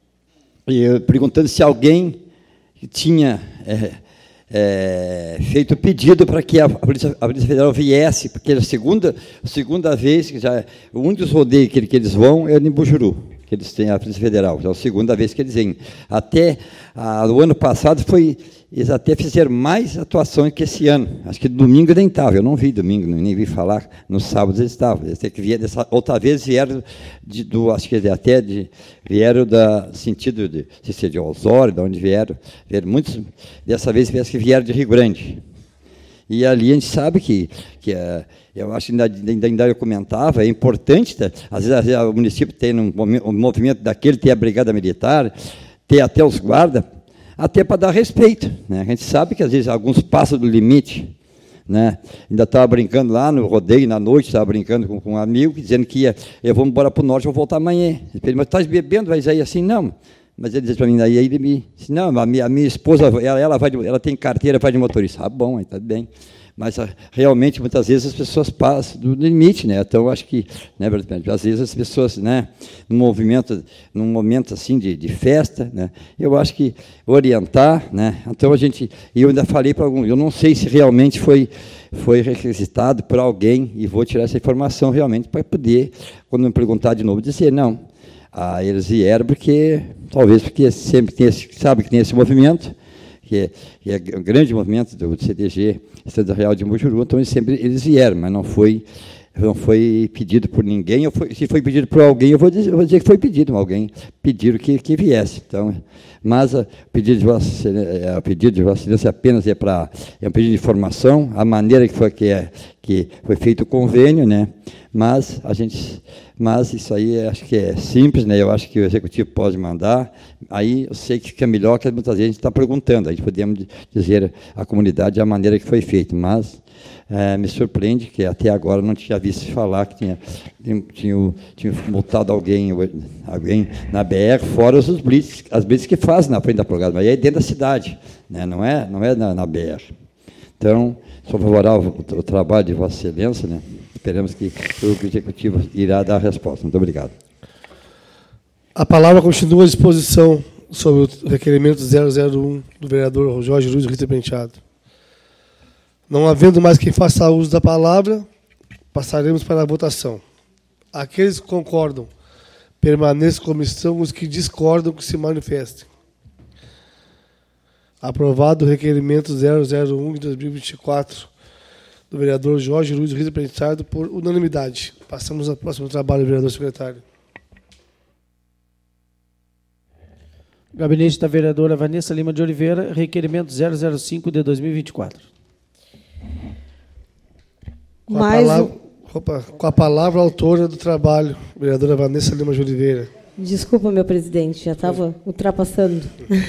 e perguntando se alguém tinha... É, É, feito pedido para que a Polícia, a Polícia Federal viesse, porque é a segunda, a segunda vez, que já o único rodeio que, que eles vão é em Bujuru, que eles têm a Polícia Federal, já é a segunda vez que eles vêm. Até a, o ano passado, foi, eles até fizeram mais atuações que esse ano. Acho que domingo nem estava, eu não vi domingo, nem vi falar, no sábado eles estavam. Eles que vieram, dessa, outra vez vieram, de, do, acho que até de, vieram da sentido de, se ser de Osório, de onde vieram, vieram muitos, dessa vez parece que vieram de Rio Grande. E ali a gente sabe que, que é, eu acho que ainda, ainda, ainda eu comentava, é importante, tá? Às vezes, às vezes o município tem um, um movimento daquele, tem a Brigada Militar, tem até os guardas, até para dar respeito. Né? A gente sabe que às vezes alguns passam do limite. Né? Ainda estava brincando lá no rodeio, na noite, estava brincando com, com um amigo, dizendo que ia, eu vou embora para o norte, vou voltar amanhã. Ele falou, mas estás bebendo, vai sair assim? Não. Mas ele disse para mim, aí ele me disse, não, a minha, a minha esposa, ela, ela, vai de, ela tem carteira, vai de motorista. Ah, bom, está bem. Mas, realmente, muitas vezes as pessoas passam do limite, né? Então, eu acho que, né, às vezes as pessoas, né, num movimento, num momento assim de, de festa, né, eu acho que orientar, né? Então, a gente, eu ainda falei para algum, eu não sei se realmente foi, foi requisitado por alguém, e vou tirar essa informação realmente para poder, quando me perguntar de novo, dizer, não, ah, eles vieram porque, talvez porque sempre tem esse, sabe que tem esse movimento, que é, que é um grande movimento do C D G, Estado Real de Bujuru, então eles sempre eles vieram, mas não foi, não foi pedido por ninguém. Eu foi, se foi pedido por alguém, eu vou dizer, eu vou dizer que foi pedido, alguém pediram que, que viesse. Então, mas o pedido de Vossa é, o pedido de Vossa Excelência apenas é para é um pedido de informação, a maneira que foi que é que foi feito o convênio, né? Mas a gente, mas isso aí acho que é simples, né? Eu acho que o executivo pode mandar. Aí eu sei que fica melhor que muitas vezes a gente está perguntando. A gente podemos dizer à comunidade a maneira que foi feito, mas é, me surpreende que até agora não tinha visto falar que tinha tinha, tinha multado alguém, alguém na B R, fora os blitz, as blitz que fazem na frente da programa, mas aí é dentro da cidade, né? Não é, não é na, na B R. Então, sou favorável ao o trabalho de Vossa Excelência, né? Esperamos que o Executivo irá dar a resposta. Muito obrigado. A palavra continua à disposição sobre o requerimento zero zero um do vereador Jorge Luiz Ritter Penteado. Não havendo mais quem faça uso da palavra, passaremos para a votação. Aqueles que concordam, permaneçam como estão, os que discordam, que se manifestem. Aprovado o requerimento zero zero um de dois mil e vinte e quatro do vereador Jorge Luiz Ritter Penteado por unanimidade. Passamos ao próximo trabalho, vereador secretário. Gabinete da vereadora Vanessa Lima de Oliveira, requerimento zero zero cinco de dois mil e vinte e quatro. Com a, Mais palavra, um... opa, com a palavra autora do trabalho, vereadora Vanessa Lima de Oliveira. Desculpa, meu presidente, já estava ultrapassando.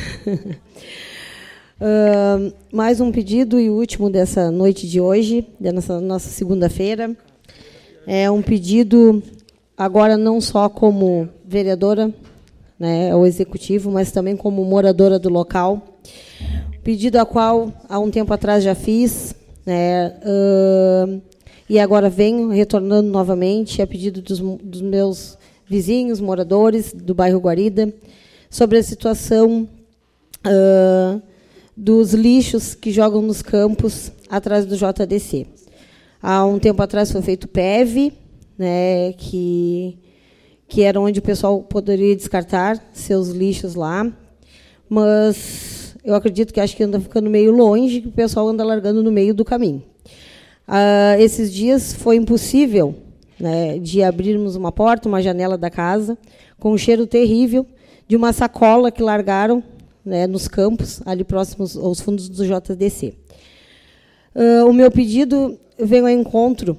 Uh, mais um pedido e último dessa noite de hoje, dessa nossa segunda-feira. É um pedido, agora não só como vereadora, né, ao executivo, mas também como moradora do local. Pedido a qual, há um tempo atrás, já fiz, né? Uh, e agora venho retornando novamente a pedido dos, dos meus vizinhos, moradores do bairro Guarida, sobre a situação uh, dos lixos que jogam nos campos atrás do J D C. Há um tempo atrás foi feito o P E V, né, que, que era onde o pessoal poderia descartar seus lixos lá, mas eu acredito que acho que anda ficando meio longe, que o pessoal anda largando no meio do caminho. Ah, esses dias foi impossível, né, de abrirmos uma porta, uma janela da casa, com um cheiro terrível de uma sacola que largaram, né, nos campos, ali próximos aos fundos do J D C. Uh, o meu pedido vem ao encontro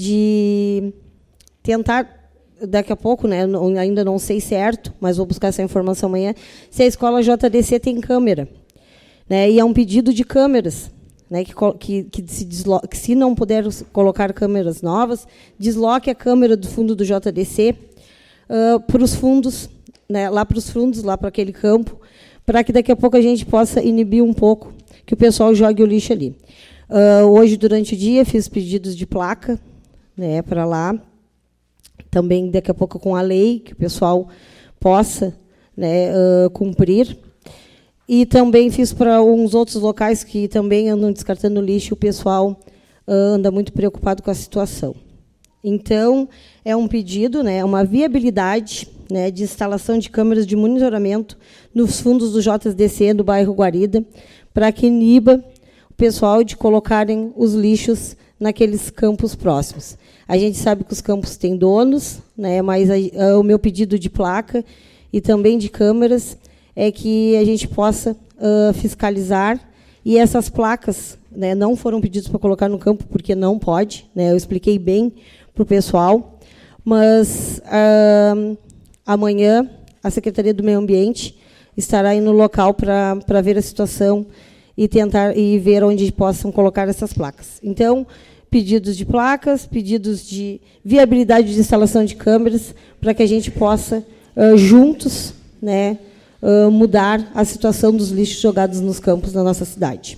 de tentar, daqui a pouco, né, ainda não sei certo, mas vou buscar essa informação amanhã, se a escola J D C tem câmera. Né, e é um pedido de câmeras, né, que, que, que, se deslo que, se não puder colocar câmeras novas, desloque a câmera do fundo do J D C uh, para os fundos, né, lá para os fundos, lá para aquele campo, para que daqui a pouco a gente possa inibir um pouco que o pessoal jogue o lixo ali. Uh, hoje, durante o dia, fiz pedidos de placa, né, para lá. Também, daqui a pouco, com a lei, que o pessoal possa, né, uh, cumprir. E também fiz para uns outros locais que também andam descartando lixo, o pessoal uh, anda muito preocupado com a situação. Então, é um pedido, né, uma viabilidade, né, de instalação de câmeras de monitoramento nos fundos do J D C do bairro Guarida, para que iniba pessoal de colocarem os lixos naqueles campos próximos. A gente sabe que os campos têm donos, né, mas a, a, o meu pedido de placa e também de câmeras é que a gente possa uh, fiscalizar, e essas placas, né, não foram pedidos para colocar no campo, porque não pode, né, eu expliquei bem para o pessoal, mas uh, amanhã a Secretaria do Meio Ambiente estará aí no local para para ver a situação e tentar e ver onde possam colocar essas placas. Então, pedidos de placas, pedidos de viabilidade de instalação de câmeras, para que a gente possa, uh, juntos, né, uh, mudar a situação dos lixos jogados nos campos da nossa cidade.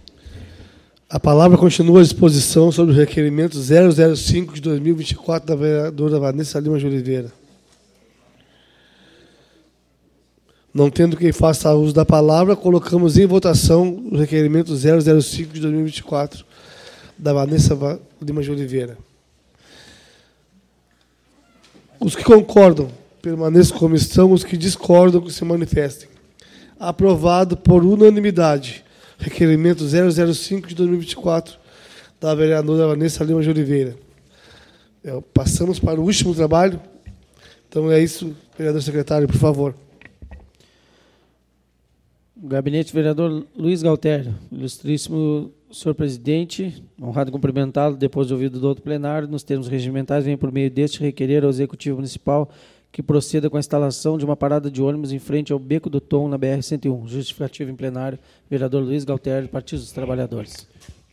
A palavra continua à disposição sobre o requerimento zero zero cinco de dois mil e vinte e quatro da vereadora Vanessa Lima de Oliveira. Não tendo quem faça uso da palavra, colocamos em votação o requerimento zero zero cinco de dois mil e vinte e quatro da Vanessa Lima de Oliveira. Os que concordam, permaneçam como estão. Os que discordam, que se manifestem. Aprovado por unanimidade. Requerimento zero zero cinco de dois mil e vinte e quatro da vereadora Vanessa Lima de Oliveira. É, passamos para o último trabalho. Então é isso, vereador secretário, por favor. Gabinete vereador Luiz Galtério. Ilustríssimo senhor presidente, honrado e cumprimentá-lo, depois de ouvido do outro plenário, nos termos regimentais, vem por meio deste requerer ao Executivo Municipal que proceda com a instalação de uma parada de ônibus em frente ao Beco do Tom, na B R cento e um. Justificativo em plenário, vereador Luiz Galtério, Partido dos Trabalhadores.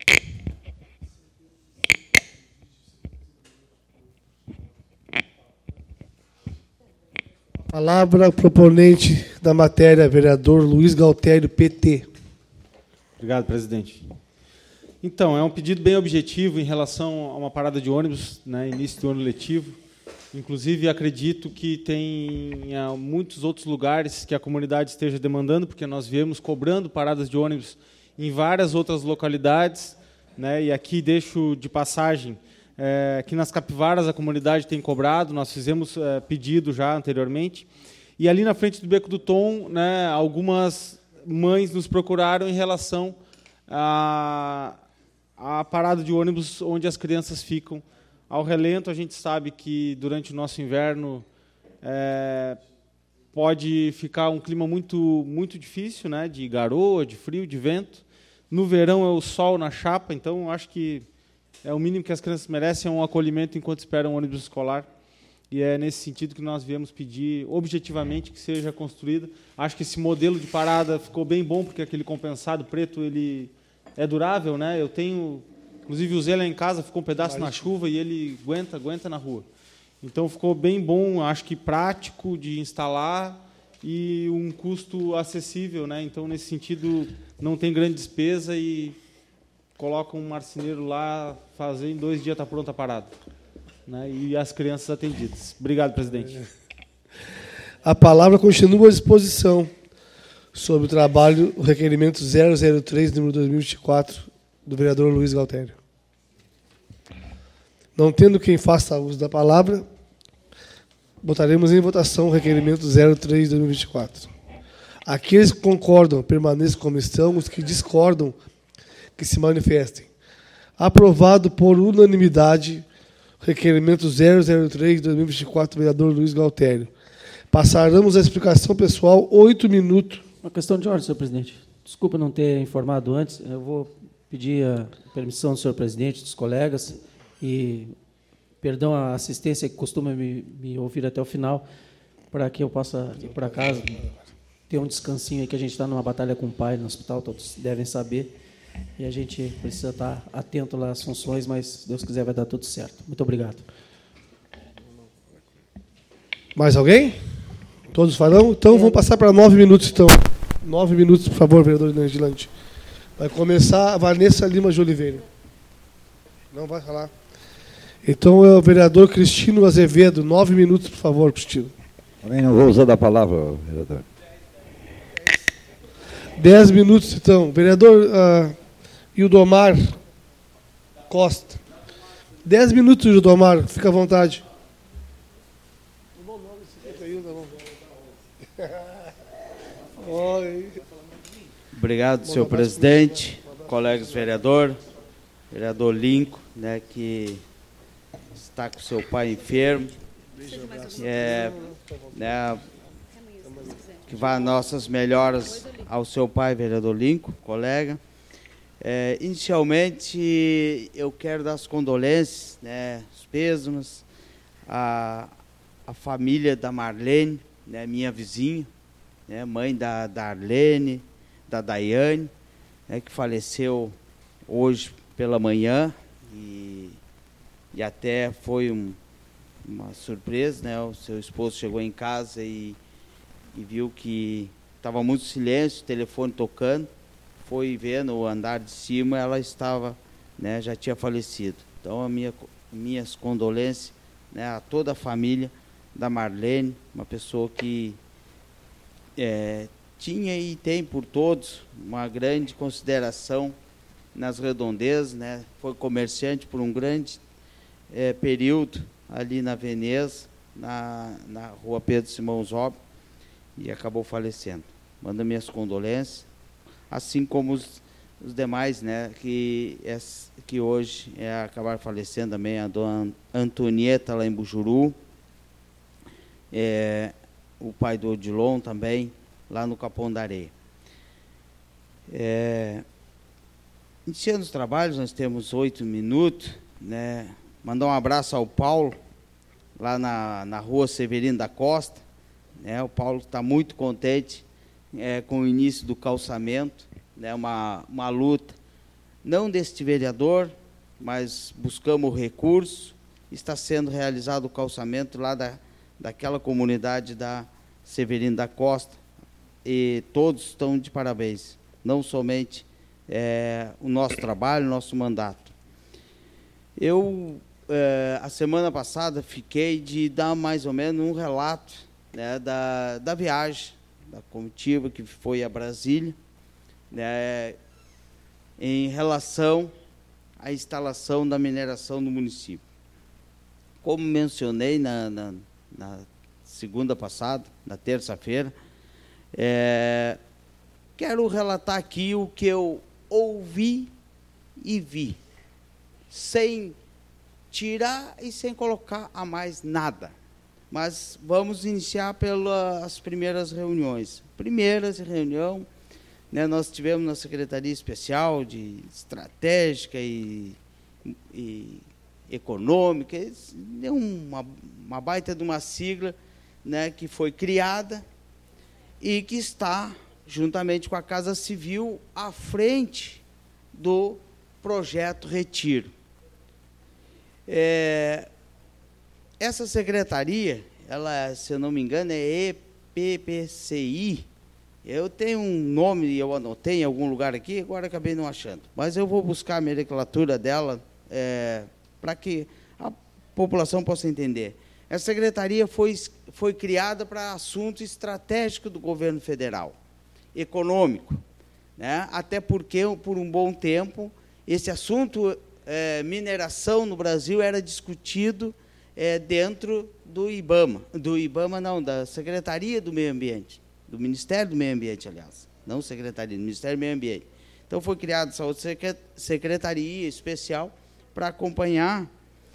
Palavra proponente da matéria, vereador Luiz Galtério, P T. Obrigado, presidente. Então, é um pedido bem objetivo em relação a uma parada de ônibus, né, início do ano letivo. Inclusive, acredito que tem há muitos outros lugares que a comunidade esteja demandando, porque nós viemos cobrando paradas de ônibus em várias outras localidades, né, e aqui deixo de passagem É, que nas Capivaras a comunidade tem cobrado, nós fizemos é, pedido já anteriormente, e ali na frente do Beco do Tom, né, algumas mães nos procuraram em relação à, à parada de ônibus onde as crianças ficam ao relento. A gente sabe que durante o nosso inverno é, pode ficar um clima muito, muito difícil, né, de garoa, de frio, de vento. No verão é o sol na chapa, então acho que é o mínimo que as crianças merecem, é um acolhimento enquanto esperam o ônibus escolar. E é nesse sentido que nós viemos pedir, objetivamente, que seja construída. Acho que esse modelo de parada ficou bem bom, porque aquele compensado preto ele é durável, né? Eu tenho, inclusive usei lá em casa, ficou um pedaço na chuva e ele aguenta, aguenta na rua. Então ficou bem bom, acho que prático de instalar e um custo acessível, né? Então, nesse sentido, não tem grande despesa e coloca um marceneiro lá, fazer em dois dias está pronta a parada. Né? E as crianças atendidas. Obrigado, presidente. A palavra continua à disposição sobre o trabalho, o requerimento zero zero três, número dois mil e vinte e quatro, do vereador Luiz Galtério. Não tendo quem faça uso da palavra, botaremos em votação o requerimento zero três, dois mil e vinte e quatro. Aqueles que concordam, permaneçam como estão. Os que discordam, que se manifestem. Aprovado por unanimidade, requerimento zero zero três, dois mil e vinte e quatro, vereador Luiz Galtério. Passaremos à explicação pessoal, oito minutos. Uma questão de ordem, senhor presidente. Desculpa não ter informado antes. Eu vou pedir a permissão do senhor presidente, dos colegas, e perdão a assistência que costuma me, me ouvir até o final, para que eu possa, por acaso, ter um descansinho aí, que a gente está numa batalha com o pai no hospital, todos devem saber, e a gente precisa estar atento lá às funções, mas, se Deus quiser, vai dar tudo certo. Muito obrigado. Mais alguém? Todos farão? Então, vamos passar para nove minutos, então. Nove minutos, por favor, vereador Nandilante. Vai começar a Vanessa Lima de Oliveira. Não vai falar. Então, é o vereador Cristino Azevedo. Nove minutos, por favor, Cristino. Também não vou usar da palavra, vereador. Dez minutos, então. Vereador uh, Ildomar Costa. Dez minutos, Ildomar. Fica à vontade. Obrigado, senhor presidente, colegas vereador, vereador Lincoln, né, que está com seu pai enfermo, é, né, que vá nossas melhoras ao seu pai, vereador Lincoln, colega. É, inicialmente, eu quero dar as condolências, né, os pêsames à, à família da Marlene, né, minha vizinha, né, mãe da, da Arlene, da Daiane, né, que faleceu hoje pela manhã, e, e até foi um, uma surpresa, né, o seu esposo chegou em casa e, e viu que estava muito silêncio, o telefone tocando, foi ver no andar de cima, ela estava, né, já tinha falecido. Então, a minha, minhas condolências, né, a toda a família da Marlene, uma pessoa que é, tinha e tem por todos uma grande consideração nas redondezas, né? Foi comerciante por um grande é, período ali na Veneza, na, na rua Pedro Simão Zob, e acabou falecendo. Mando minhas condolências, assim como os, os demais, né, que, é, que hoje é, acabaram falecendo também, a dona Antonieta lá em Bujuru, é, o pai do Odilon também, lá no Capão da Areia. É, iniciando os trabalhos, nós temos oito minutos, né? Mandar um abraço ao Paulo, lá na, na rua Severino da Costa, né? O Paulo está muito contente é, com o início do calçamento, né? uma, uma luta, não deste vereador, mas buscamos o recurso, está sendo realizado o calçamento lá da, daquela comunidade da Severino da Costa, e todos estão de parabéns, não somente é, o nosso trabalho, o nosso mandato. Eu, é, a semana passada, fiquei de dar mais ou menos um relato, né, da, da viagem, da comitiva que foi a Brasília, né, em relação à instalação da mineração no município. Como mencionei na, na, na segunda passada, na terça-feira, É, quero relatar aqui o que eu ouvi e vi, sem tirar e sem colocar a mais nada. Mas vamos iniciar pelas primeiras reuniões. Primeira reunião, né, nós tivemos na Secretaria Especial de Estratégica e, e Econômica, deu uma, uma baita de uma sigla, né, que foi criada, e que está, juntamente com a Casa Civil, à frente do projeto Retiro. É, essa secretaria, ela, se eu não me engano, é E P P C I, Eu tenho um nome, e eu anotei em algum lugar aqui, agora acabei não achando. Mas eu vou buscar a nomenclatura dela é, para que a população possa entender. Essa secretaria foi, foi criada para assunto estratégico do governo federal, econômico, né? Até porque, por um bom tempo, esse assunto, é, mineração no Brasil, era discutido é, dentro do IBAMA, do IBAMA não, da Secretaria do Meio Ambiente, do Ministério do Meio Ambiente, aliás, não Secretaria, do Ministério do Meio Ambiente. Então, foi criada essa outra secretaria especial para acompanhar,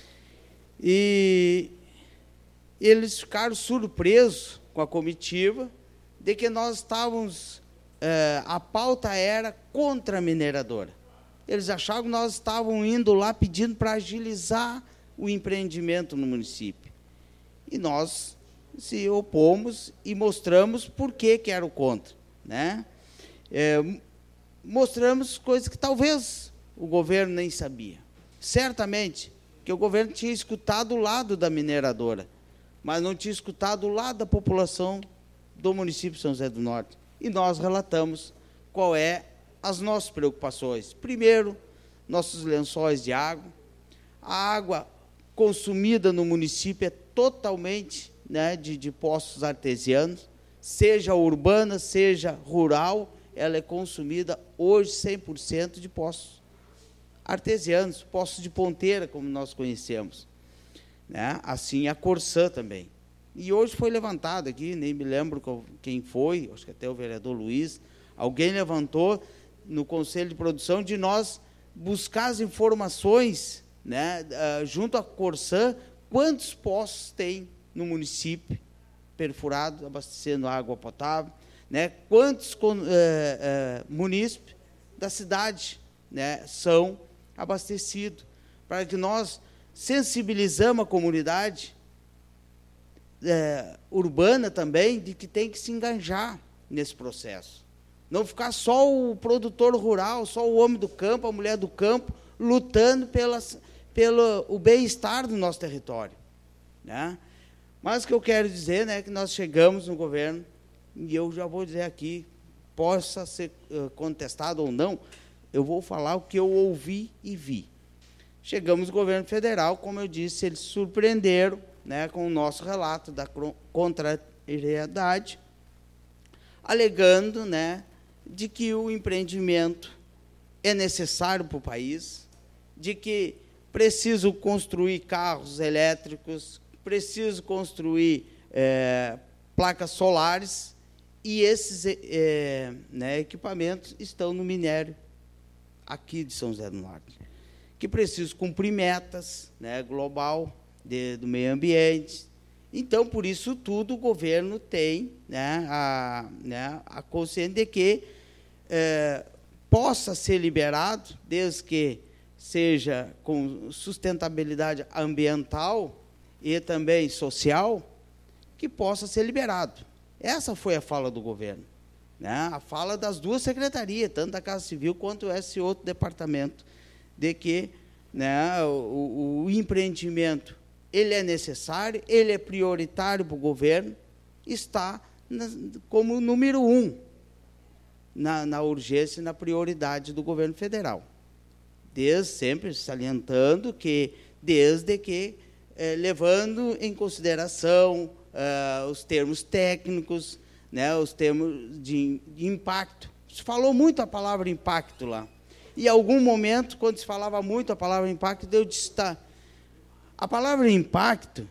e eles ficaram surpresos com a comitiva de que nós estávamos, é, a pauta era contra a mineradora. Eles achavam que nós estávamos indo lá pedindo para agilizar o empreendimento no município. E nós se opomos e mostramos por que, que era o contra, né? É, mostramos coisas que talvez o governo nem sabia. Certamente que o governo tinha escutado o lado da mineradora, mas não tinha escutado o lado da população do município de São José do Norte. E nós relatamos qual é as nossas preocupações. Primeiro, nossos lençóis de água. A água consumida no município é totalmente, né, de, de poços artesianos, seja urbana, seja rural, ela é consumida hoje cem por cento de poços artesianos, poços de ponteira, como nós conhecemos, né? Assim a Corsã também. E hoje foi levantado aqui, nem me lembro quem foi, acho que até o vereador Luiz, alguém levantou no Conselho de Produção de nós buscar as informações, né, junto à Corsã, quantos poços tem no município perfurados, abastecendo água potável, né, quantos é, é, munícipes da cidade, né, são abastecidos, para que nós sensibilizamos a comunidade é, urbana também de que tem que se engajar nesse processo. Não ficar só o produtor rural, só o homem do campo, a mulher do campo, lutando pelas, pelo o bem-estar do nosso território, né? Mas o que eu quero dizer, né, é que nós chegamos no governo, e eu já vou dizer aqui, possa ser uh, contestado ou não, eu vou falar o que eu ouvi e vi. Chegamos no governo federal, como eu disse, eles surpreenderam, né, com o nosso relato da contrariedade, alegando, né, de que o empreendimento é necessário para o país, de que preciso construir carros elétricos, preciso construir é, placas solares, e esses é, né, equipamentos estão no minério aqui de São José do Norte, que preciso cumprir metas, né, global de, do meio ambiente. Então, por isso tudo, o governo tem, né, a, né, a consciência de que é, possa ser liberado, desde que seja com sustentabilidade ambiental e também social, que possa ser liberado. Essa foi a fala do governo, né, a fala das duas secretarias, tanto da Casa Civil quanto esse outro departamento, de que, né, o, o empreendimento ele é necessário, ele é prioritário para o governo, está na, como número um na, na urgência e na prioridade do governo federal. Desde sempre salientando que, desde que, eh, levando em consideração eh, os termos técnicos, né, os termos de, de impacto. Se falou muito a palavra impacto lá. E, em algum momento, quando se falava muito a palavra impacto, eu disse, tá, a palavra impacto,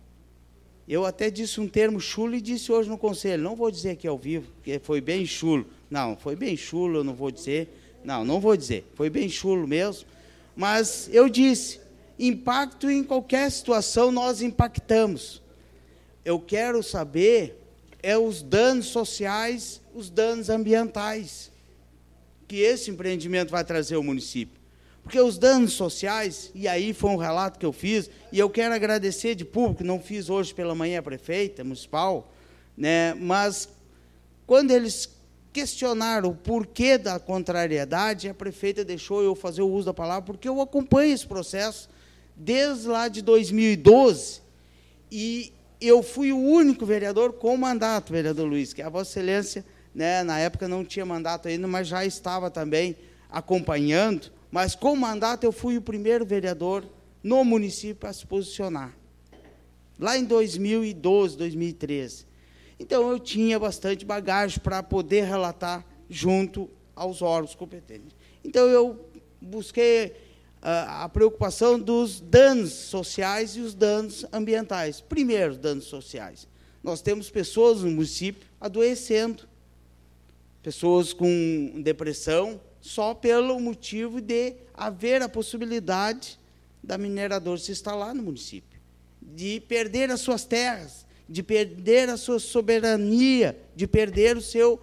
eu até disse um termo chulo e disse hoje no conselho, não vou dizer aqui ao vivo, porque foi bem chulo. Não, foi bem chulo, eu não vou dizer. Não, não vou dizer, foi bem chulo mesmo. Mas eu disse, impacto em qualquer situação nós impactamos. Eu quero saber é os danos sociais, os danos ambientais que esse empreendimento vai trazer ao município. Porque os danos sociais, e aí foi um relato que eu fiz, e eu quero agradecer de público, não fiz hoje pela manhã a prefeita municipal, né, mas quando eles questionaram o porquê da contrariedade, a prefeita deixou eu fazer o uso da palavra, porque eu acompanho esse processo desde lá de dois mil e doze, e eu fui o único vereador com mandato, vereador Luiz, que a Vossa Excelência, né, na época não tinha mandato ainda, mas já estava também acompanhando, mas com mandato eu fui o primeiro vereador no município a se posicionar, lá em dois mil e doze, dois mil e treze. Então, eu tinha bastante bagagem para poder relatar junto aos órgãos competentes. Então, eu busquei uh, a preocupação dos danos sociais e os danos ambientais. Primeiro, danos sociais. Nós temos pessoas no município adoecendo, pessoas com depressão, só pelo motivo de haver a possibilidade da mineradora se instalar no município, de perder as suas terras, de perder a sua soberania, de perder o seu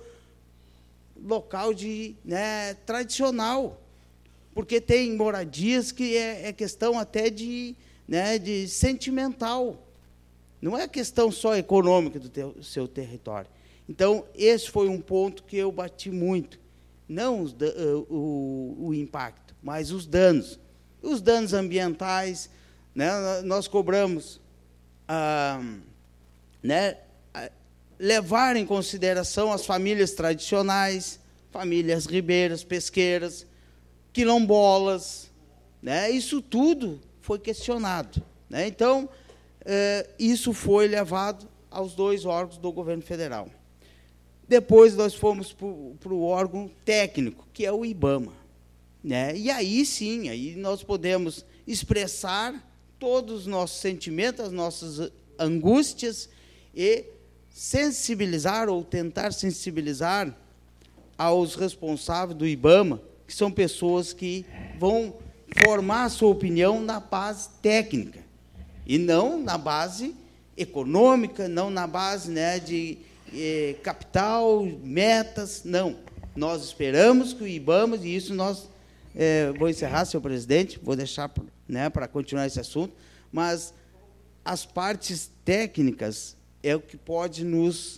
local de, né, tradicional, porque tem moradias que é, é questão até de, né, de sentimental, não é questão só econômica do teu, seu território. Então, esse foi um ponto que eu bati muito, não os, o, o impacto, mas os danos. Os danos ambientais, né, nós cobramos, ah, né, levar em consideração as famílias tradicionais, famílias ribeiras, pesqueiras, quilombolas, né, isso tudo foi questionado, né, então, eh, isso foi levado aos dois órgãos do governo federal. Depois nós fomos para o órgão técnico, que é o IBAMA, né, e aí sim, aí nós podemos expressar todos os nossos sentimentos, as nossas angústias, e sensibilizar ou tentar sensibilizar aos responsáveis do IBAMA, que são pessoas que vão formar a sua opinião na base técnica, e não na base econômica, não na base, né, de eh, capital, metas, não. Nós esperamos que o IBAMA, e isso nós, eh, vou encerrar, senhor presidente, vou deixar, né, para continuar esse assunto, mas as partes técnicas é o que pode nos,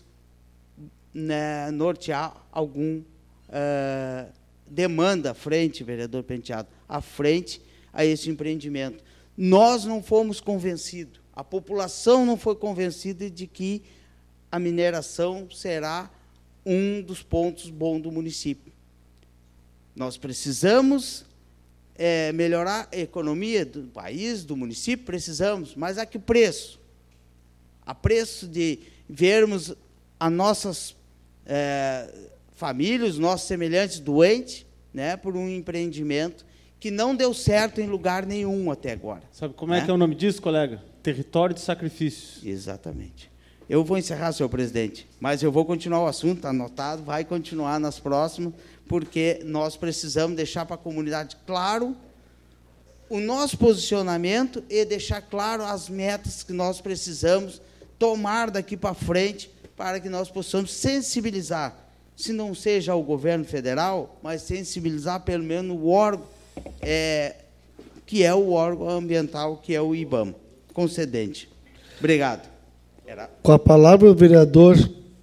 né, nortear algum uh, demanda à frente, vereador Penteado, à frente a esse empreendimento. Nós não fomos convencidos, a população não foi convencida de que a mineração será um dos pontos bons do município. Nós precisamos é, melhorar a economia do país, do município, precisamos, mas a que preço? A preço de vermos as nossas é, famílias, os nossos semelhantes doentes, né, por um empreendimento que não deu certo em lugar nenhum até agora. Sabe como é, né, que é o nome disso, colega? Território de sacrifícios. Exatamente. Eu vou encerrar, senhor presidente, mas eu vou continuar o assunto, está anotado, vai continuar nas próximas, porque nós precisamos deixar para a comunidade claro o nosso posicionamento e deixar claro as metas que nós precisamos tomar daqui para frente, para que nós possamos sensibilizar, se não seja o governo federal, mas sensibilizar pelo menos o órgão, é, que é o órgão ambiental, que é o IBAMA, concedente. Obrigado. Era... Com a palavra o vereador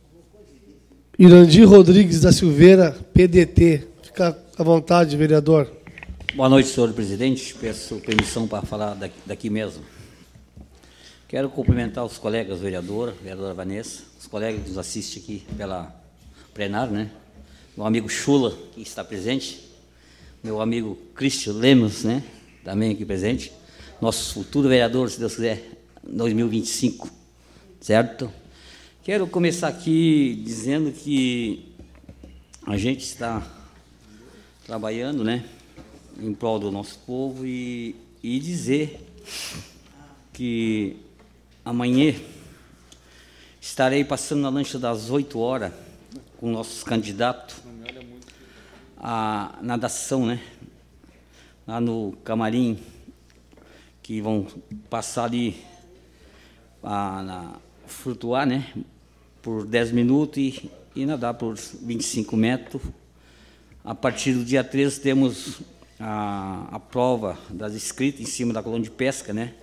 Irandir Rodrigues da Silveira, P D T. Fica à vontade, vereador. Boa noite, senhor presidente. Peço permissão para falar daqui, daqui mesmo. Quero cumprimentar os colegas vereadora, vereadora Vanessa, os colegas que nos assistem aqui pela plenária, né? Meu amigo Chula, que está presente, meu amigo Cristian Lemos, né? Também aqui presente, nosso futuro vereador, se Deus quiser, em dois mil e vinte e cinco, certo? Quero começar aqui dizendo que a gente está trabalhando, né, em prol do nosso povo e, e dizer que amanhã estarei passando na lancha das oito horas com nossos candidatos à nadação, né, lá no camarim, que vão passar ali a, na, flutuar, né, por dez minutos e, e nadar por vinte e cinco metros. A partir do dia treze temos a, a prova das inscritas em cima da coluna de pesca, né?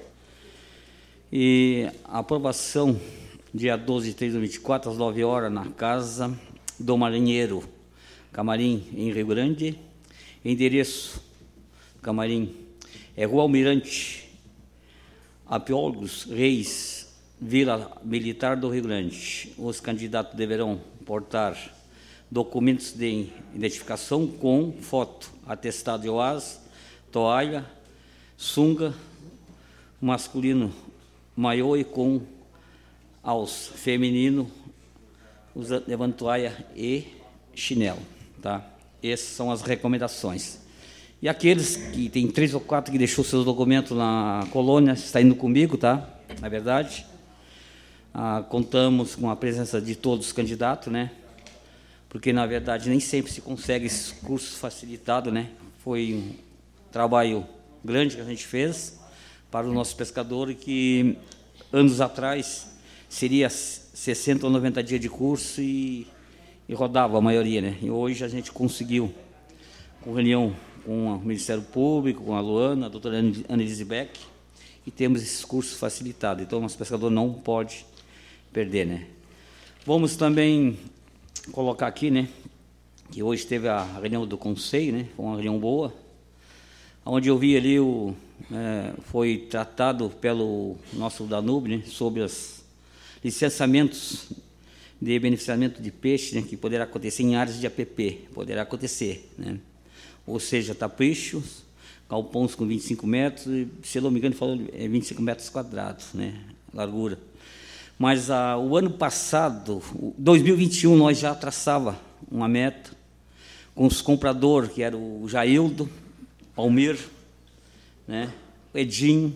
E a aprovação dia doze de três de dois mil e vinte e quatro, às nove horas, na Casa do Marinheiro, Camarim, em Rio Grande. Endereço, Camarim, é Rua Almirante Apiólogos Reis, Vila Militar do Rio Grande. Os candidatos deverão portar documentos de identificação com foto, atestado de O A S, toalha, sunga, masculino, maiô e com alça, feminino, usa, levando toalha e chinelo. Tá? Essas são as recomendações. E aqueles que tem três ou quatro que deixou seus documentos na colônia, está indo comigo, tá? Na verdade, ah, contamos com a presença de todos os candidatos, né? Porque, na verdade, nem sempre se consegue esses cursos facilitados, né? Foi um trabalho grande que a gente fez para o nosso pescador, que anos atrás seria sessenta ou noventa dias de curso e, e rodava a maioria, né? E hoje a gente conseguiu, com reunião com o Ministério Público, com a Luana, a doutora Annelise Beck, e temos esses cursos facilitados. Então, o nosso pescador não pode perder, né? Vamos também colocar aqui, né, que hoje teve a reunião do Conselho, né? Foi uma reunião boa, onde eu vi ali, o, é, foi tratado pelo nosso Danube, né, sobre os licenciamentos de beneficiamento de peixe, né, que poderá acontecer em áreas de A P P, poderá acontecer, né? Ou seja, taprichos, galpões com vinte e cinco metros, e, se eu não me engano, falou é vinte e cinco metros quadrados, né, largura. Mas ah, o ano passado, dois mil e vinte e um, nós já traçava uma meta com os compradores, que era o Jaildo, Palmeiro, né, o Edinho,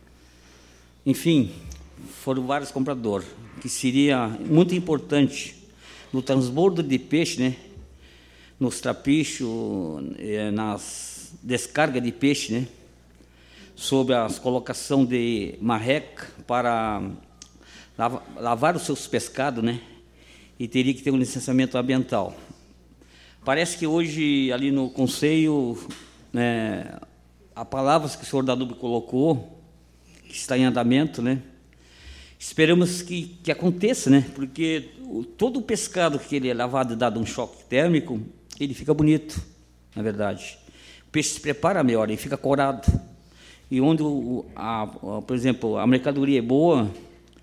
enfim, foram vários compradores, que seria muito importante no transbordo de peixe, né, nos trapichos, nas descargas de peixe, né, sobre a colocação de marreca para lavar, lavar os seus pescados, né, e teria que ter um licenciamento ambiental. Parece que hoje, ali no Conselho, né, a palavras que o senhor Danube colocou, que está em andamento, né, esperamos que, que aconteça, né, porque o, todo o pescado que ele é lavado e dado um choque térmico, ele fica bonito, na verdade. O peixe se prepara melhor, ele fica corado. E onde, o, a, a, por exemplo, a mercadoria é boa,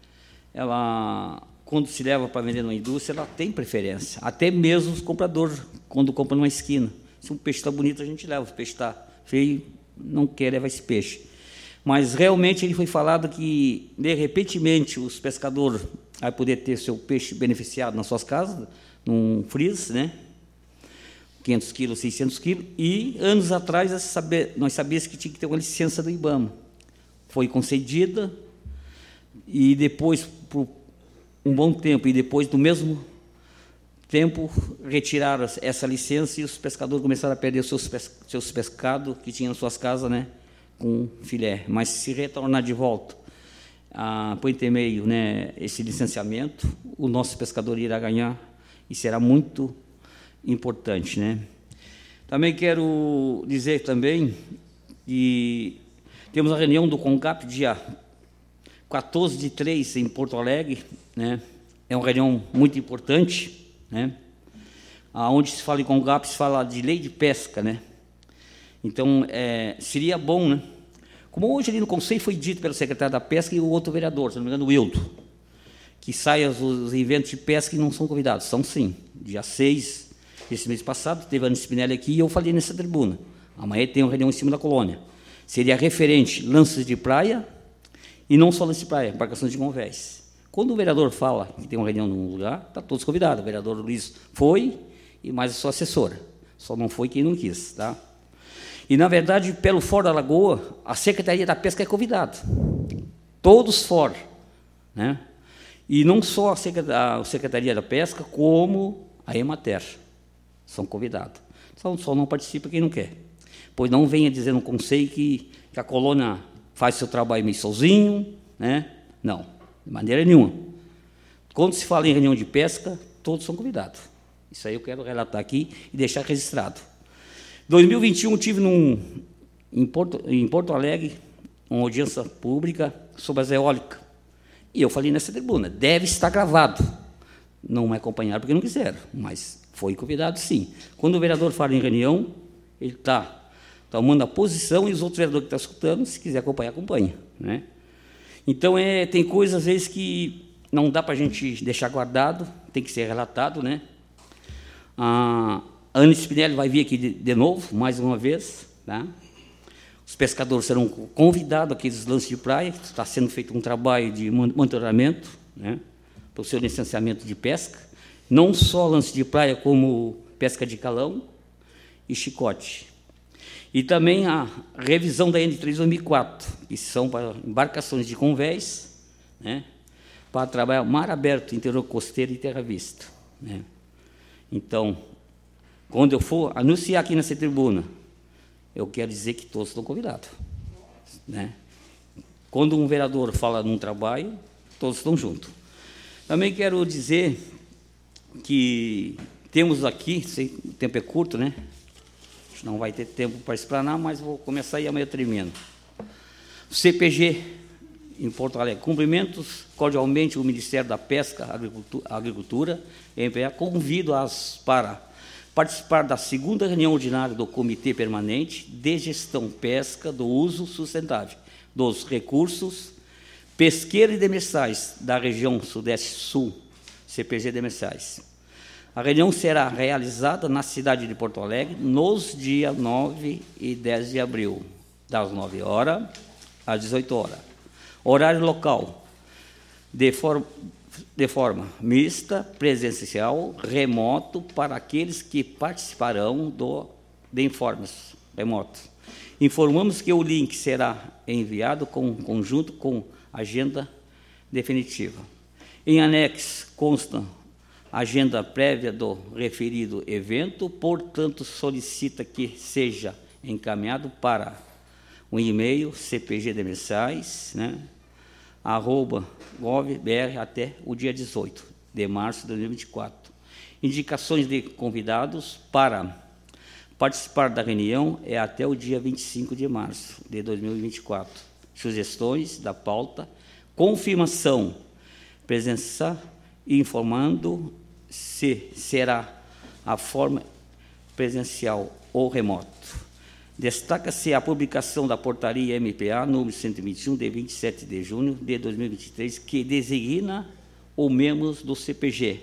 ela, quando se leva para vender numa indústria, ela tem preferência. Até mesmo os compradores, quando compram numa esquina. Se um peixe está bonito, a gente leva. Se o peixe está feio, não quer levar esse peixe. Mas, realmente, ele foi falado que, de repentemente, os pescadores vão poder ter seu peixe beneficiado nas suas casas, num freezer, né? quinhentos quilos, seiscentos quilos, e anos atrás nós sabíamos que tinha que ter uma licença do IBAMA. Foi concedida, e depois, por um bom tempo, e depois do mesmo tempo, retiraram essa licença e os pescadores começaram a perder os seus, pes seus pescados que tinham nas suas casas, né, com filé. Mas se retornar de volta, ah, por intermeio, né, esse licenciamento, o nosso pescador irá ganhar e será muito importante, né? Também quero dizer também que temos a reunião do CONCAP dia quatorze de três em Porto Alegre, né? É uma reunião muito importante, né? Aonde se fala em CONCAP, se fala de lei de pesca, né? Então, é, seria bom, né? Como hoje ali no Conselho foi dito pelo secretário da Pesca e o outro vereador, se não me engano, o Wildo, que saiam os, os eventos de pesca e não são convidados. São sim, dia seis. Esse mês passado, teve a Ana Spinelli aqui e eu falei nessa tribuna. Amanhã tem uma reunião em cima da colônia. Seria referente lances de praia e não só lances de praia, embarcações de convés. Quando o vereador fala que tem uma reunião num lugar, está todos convidados. O vereador Luiz foi e mais a sua assessora. Só não foi quem não quis. Tá? E, na verdade, pelo Fora da Lagoa, a Secretaria da Pesca é convidada. Todos fora. Né? E não só a Secretaria da Pesca, como a Emater. São convidados. Só, só não participa quem não quer. Pois não venha dizer no Conselho que, que a colônia faz seu trabalho meio sozinho, né? Não, de maneira nenhuma. Quando se fala em reunião de pesca, todos são convidados. Isso aí eu quero relatar aqui e deixar registrado. Em dois mil e vinte e um, tive num, em, Porto, em Porto Alegre uma audiência pública sobre as eólicas. E eu falei nessa tribuna, deve estar gravado. Não me acompanharam porque não quiseram, mas foi convidado, sim. Quando o vereador fala em reunião, ele está tomando a posição e os outros vereadores que estão escutando, se quiser acompanhar, acompanha. Né? Então, é, tem coisas, às vezes, que não dá para a gente deixar guardado, tem que ser relatado. Né? A Ana Spinelli vai vir aqui de, de novo, mais uma vez. Tá? Os pescadores serão convidados àqueles lances de praia. Está sendo feito um trabalho de monitoramento, né, para o seu licenciamento de pesca. Não só lance de praia, como pesca de calão e chicote. E também a revisão da N três dois mil e quatro, que são para embarcações de convés, né, para trabalhar mar aberto, interior costeiro e terra vista. Né. Então, quando eu for anunciar aqui nessa tribuna, eu quero dizer que todos estão convidados. Né. Quando um vereador fala num trabalho, todos estão juntos. Também quero dizer que temos aqui, sei, o tempo é curto, né? Não vai ter tempo para explanar, mas vou começar e amanhã eu termino. O C P G em Porto Alegre. Cumprimentos cordialmente o Ministério da Pesca, Agricultura, Agricultura e Emprego. Convido-as para participar da segunda reunião ordinária do Comitê Permanente de Gestão Pesca do Uso Sustentável dos Recursos Pesqueiros e Demersais da região Sudeste-Sul, C P G Demersais. A reunião será realizada na cidade de Porto Alegre nos dias nove e dez de abril, das nove horas às dezoito horas. Horário local, de forma, de forma mista, presencial, remoto, para aqueles que participarão do, de informes remotos. Informamos que o link será enviado com conjunto com agenda definitiva. Em anexo consta agenda prévia do referido evento, portanto, solicita que seja encaminhado para um e-mail cpgdemersais, né, arroba govbr até o dia dezoito de março de dois mil e vinte e quatro. Indicações de convidados para participar da reunião é até o dia vinte e cinco de março de dois mil e vinte e quatro. Sugestões da pauta, confirmação, presença, informando se será a forma presencial ou remoto. Destaca-se a publicação da portaria M P A número cento e vinte e um, de vinte e sete de junho de dois mil e vinte e três, que designa os membros do C P G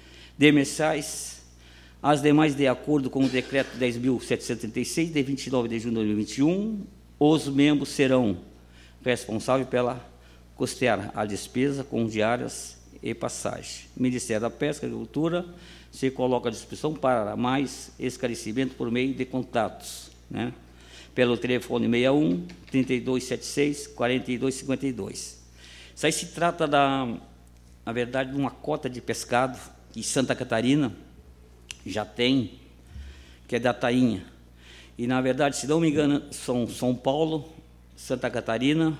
demersais, as demais de acordo com o decreto dez mil setecentos e trinta e seis, de vinte e nove de junho de dois mil e vinte e um, os membros serão responsáveis pela custear a despesa com diárias e passagem. O Ministério da Pesca e Agricultura se coloca à disposição para mais esclarecimento por meio de contatos, né, pelo telefone seis um, três dois sete seis, quatro dois cinco dois. Isso aí se trata, da, na verdade, de uma cota de pescado que Santa Catarina já tem, que é da tainha. E, na verdade, se não me engano, são São Paulo, Santa Catarina,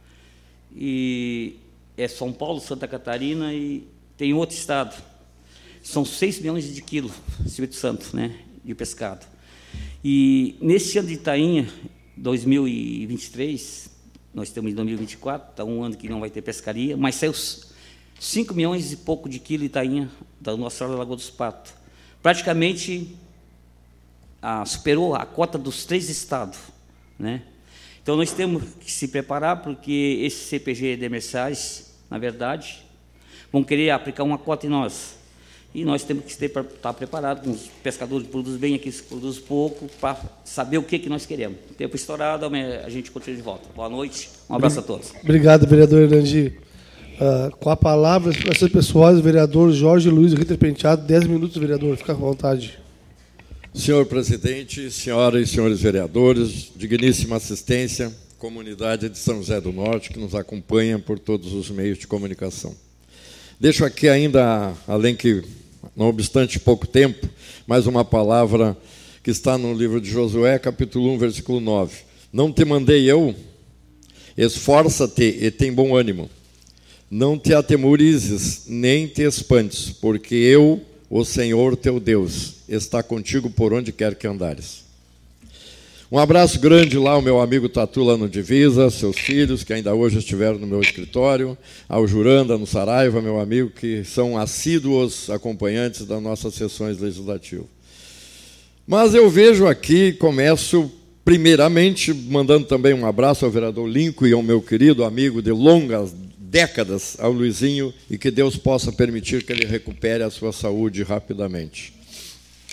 e é São Paulo, Santa Catarina e tem outro estado. São seis milhões de quilos, Espírito Santo, né, de pescado. E nesse ano de tainha, dois mil e vinte e três, nós estamos em dois mil e vinte e quatro, está um ano que não vai ter pescaria, mas saiu cinco milhões e pouco de quilos de tainha da Nossa Senhora da Lagoa dos Patos. Praticamente ah, superou a cota dos três estados, né? Então, nós temos que se preparar, porque esses C P G demersais, na verdade, vão querer aplicar uma cota em nós. E nós temos que estar preparados, com os pescadores que produzem bem, aqueles que produzem pouco, para saber o que, que nós queremos. Tempo estourado, a gente continua de volta. Boa noite, um abraço a todos. Obrigado, vereador Irandi. Uh, com a palavra, as expressões pessoais, o vereador Jorge Luiz Ritter Penteado, dez minutos, vereador, fica à vontade. Senhor presidente, senhoras e senhores vereadores, digníssima assistência, comunidade de São José do Norte, que nos acompanha por todos os meios de comunicação. Deixo aqui ainda, além que, não obstante pouco tempo, mais uma palavra que está no livro de Josué, capítulo um, versículo nove. Não te mandei eu? Esforça-te e tem bom ânimo. Não te atemorizes, nem te espantes, porque eu, o Senhor teu Deus, está contigo por onde quer que andares. Um abraço grande lá ao meu amigo Tatu, lá no Divisa, seus filhos, que ainda hoje estiveram no meu escritório, ao Juranda, no Saraiva, meu amigo, que são assíduos acompanhantes das nossas sessões legislativas. Mas eu vejo aqui, começo primeiramente mandando também um abraço ao vereador Lincoln e ao meu querido amigo de longas décadas, ao Luizinho, e que Deus possa permitir que ele recupere a sua saúde rapidamente.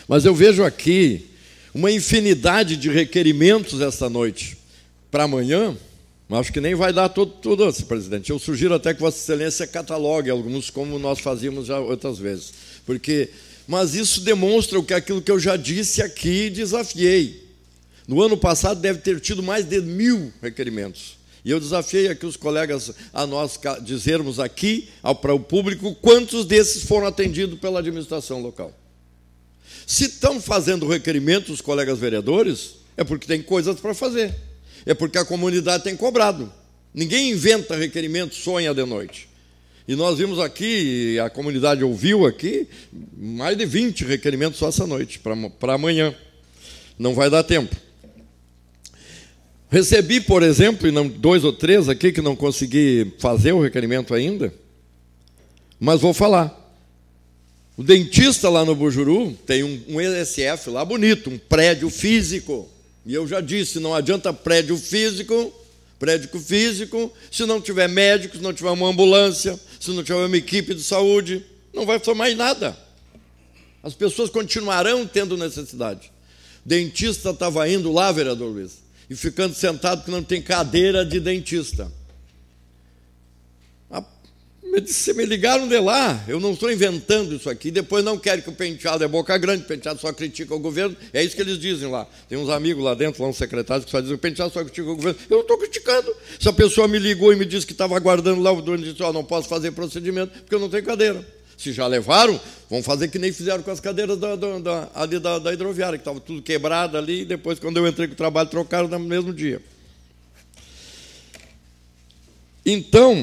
Mas eu vejo aqui uma infinidade de requerimentos esta noite. Para amanhã, acho que nem vai dar tudo, tudo, presidente. Eu sugiro até que Vossa Excelência catalogue alguns, como nós fazíamos já outras vezes. Porque, mas isso demonstra o que aquilo que eu já disse aqui e desafiei. No ano passado deve ter tido mais de mil requerimentos. E eu desafiei aqui os colegas a nós dizermos aqui, para o público, quantos desses foram atendidos pela administração local. Se estão fazendo requerimentos os colegas vereadores, é porque tem coisas para fazer. É porque a comunidade tem cobrado. Ninguém inventa requerimento, sonha de noite. E nós vimos aqui, a comunidade ouviu aqui, mais de vinte requerimentos só essa noite, para amanhã. Não vai dar tempo. Recebi, por exemplo, e não, dois ou três aqui que não consegui fazer o requerimento ainda, mas vou falar. O dentista lá no Bujuru tem um, um E S F lá bonito, um prédio físico. E eu já disse, não adianta prédio físico, prédio físico, se não tiver médico, se não tiver uma ambulância, se não tiver uma equipe de saúde, não vai fazer mais nada. As pessoas continuarão tendo necessidade. O dentista estava indo lá, vereador Luiz, e ficando sentado porque não tem cadeira de dentista. Se me ligaram de lá, eu não estou inventando isso aqui, depois não querem que o Penteado é boca grande, o Penteado só critica o governo, é isso que eles dizem lá. Tem uns amigos lá dentro, lá uns secretários, que só dizem, o Penteado só critica o governo. Eu não estou criticando. Se a pessoa me ligou e me disse que estava aguardando lá, o dono disse, oh, não posso fazer procedimento, porque eu não tenho cadeira. Se já levaram, vão fazer que nem fizeram com as cadeiras da, da, da, ali da, da hidroviária, que estava tudo quebrado ali, e depois, quando eu entrei com o trabalho, trocaram no mesmo dia. Então,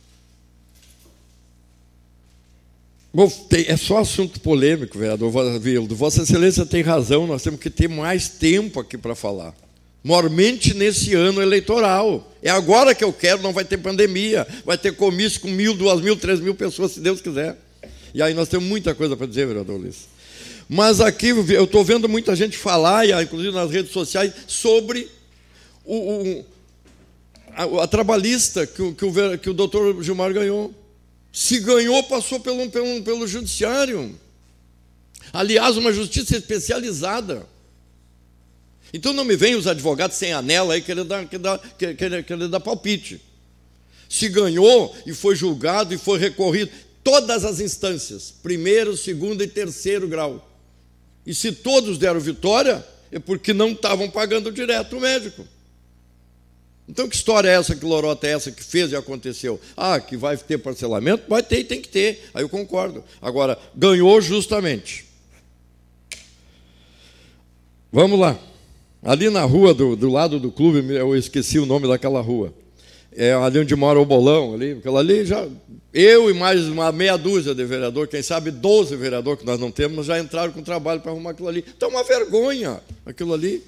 é só assunto polêmico, vereador Vildo. Vossa Excelência tem razão, nós temos que ter mais tempo aqui para falar. Mormente nesse ano eleitoral. É agora que eu quero, não vai ter pandemia, vai ter comício com mil, duas mil, três mil pessoas, se Deus quiser. E aí nós temos muita coisa para dizer, vereador Luiz. Mas aqui eu estou vendo muita gente falar, inclusive nas redes sociais, sobre o, o, a, a trabalhista que o, que, o, que o doutor Gilmar ganhou. Se ganhou, passou pelo, pelo, pelo judiciário. Aliás, uma justiça especializada. Então não me venham os advogados sem anel aí querer dar, querer, querer, querer dar palpite. Se ganhou e foi julgado e foi recorrido, todas as instâncias, primeiro, segundo e terceiro grau. E se todos deram vitória, é porque não estavam pagando direto o médico. Então, que história é essa, que lorota é essa que fez e aconteceu? Ah, que vai ter parcelamento? Vai ter e tem que ter. Aí eu concordo. Agora, ganhou justamente. Vamos lá. Ali na rua, do, do lado do clube, eu esqueci o nome daquela rua. É ali onde mora o Bolão. Ali, aquela ali já, eu e mais uma meia dúzia de vereador, quem sabe doze vereadores que nós não temos, já entraram com trabalho para arrumar aquilo ali. Então, uma vergonha aquilo ali.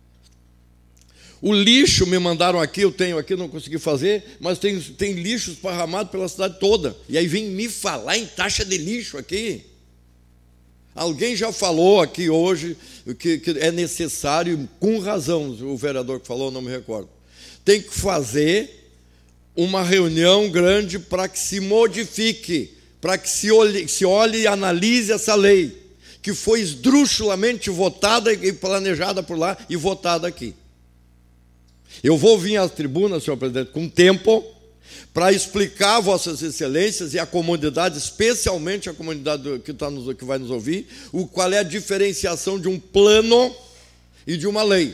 O lixo me mandaram aqui, eu tenho aqui, não consegui fazer, mas tem, tem lixo esparramado pela cidade toda. E aí vem me falar em taxa de lixo aqui. Alguém já falou aqui hoje que, que é necessário, com razão, o vereador que falou, não me recordo, tem que fazer uma reunião grande para que se modifique, para que se olhe, se olhe e analise essa lei, que foi esdrúxulamente votada e planejada por lá e votada aqui. Eu vou vir às tribunas, senhor presidente, com tempo, para explicar a vossas excelências e a comunidade, especialmente a comunidade que, tá nos, que vai nos ouvir, o, qual é a diferenciação de um plano e de uma lei.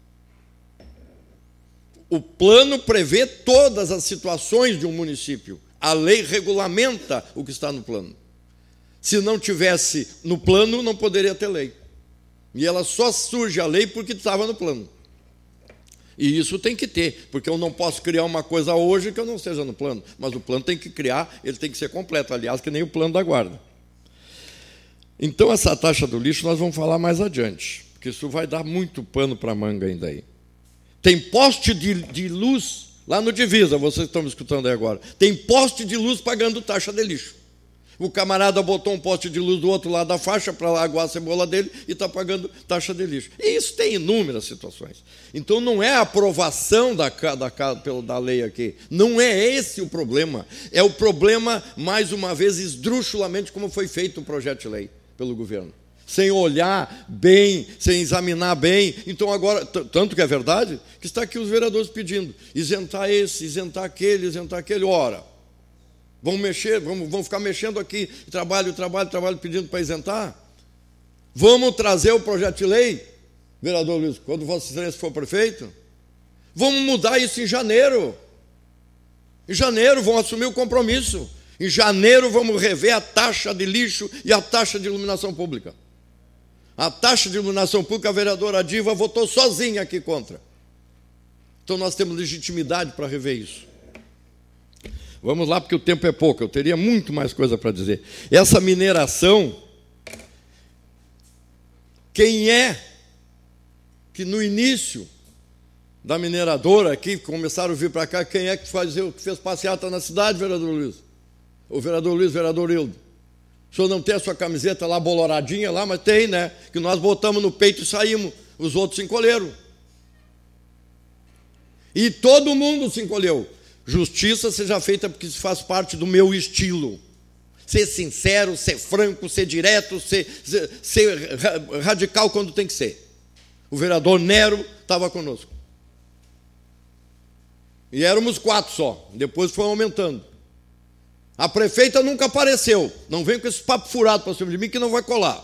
O plano prevê todas as situações de um município. A lei regulamenta o que está no plano. Se não tivesse no plano, não poderia ter lei. E ela só surge a lei porque estava no plano. E isso tem que ter, porque eu não posso criar uma coisa hoje que eu não seja no plano, mas o plano tem que criar, ele tem que ser completo, aliás, que nem o plano da guarda. Então, essa taxa do lixo nós vamos falar mais adiante, porque isso vai dar muito pano para a manga ainda aí. Tem poste de, de luz lá no Divisa, vocês estão me escutando aí agora, tem poste de luz pagando taxa de lixo. O camarada botou um poste de luz do outro lado da faixa para aguar a cebola dele e está pagando taxa de lixo. E isso tem inúmeras situações. Então, não é a aprovação da, da, da, da lei aqui. Não é esse o problema. É o problema, mais uma vez, esdrúxulamente, como foi feito o projeto de lei pelo governo. sem olhar bem, sem examinar bem. Então agora, tanto que é verdade, que está aqui os vereadores pedindo, isentar esse, isentar aquele, isentar aquele, ora, vamos mexer, vamos, vamos ficar mexendo aqui, trabalho, trabalho, trabalho, pedindo para isentar. Vamos trazer o projeto de lei, vereador Luiz, quando Vossa Excelência for prefeito, vamos mudar isso em janeiro. Em janeiro vão assumir o compromisso. Em janeiro vamos rever a taxa de lixo e a taxa de iluminação pública. A taxa de iluminação pública, a vereadora Diva votou sozinha aqui contra. Então nós temos legitimidade para rever isso. Vamos lá, porque o tempo é pouco, eu teria muito mais coisa para dizer. Essa mineração, quem é que no início da mineradora aqui, começaram a vir para cá, quem é que, fazia, que fez passeata na cidade, vereador Luiz? O vereador Luiz, vereador Hildo. O senhor não tem a sua camiseta lá boloradinha lá, mas tem, né? Que nós botamos no peito e saímos. Os outros se encolheram. E todo mundo se encolheu. Justiça seja feita porque isso faz parte do meu estilo. Ser sincero, ser franco, ser direto, ser, ser, ser radical quando tem que ser. O vereador Nero estava conosco. E éramos quatro só. Depois foi aumentando. A prefeita nunca apareceu. Não vem com esse papo furado para cima de mim que não vai colar.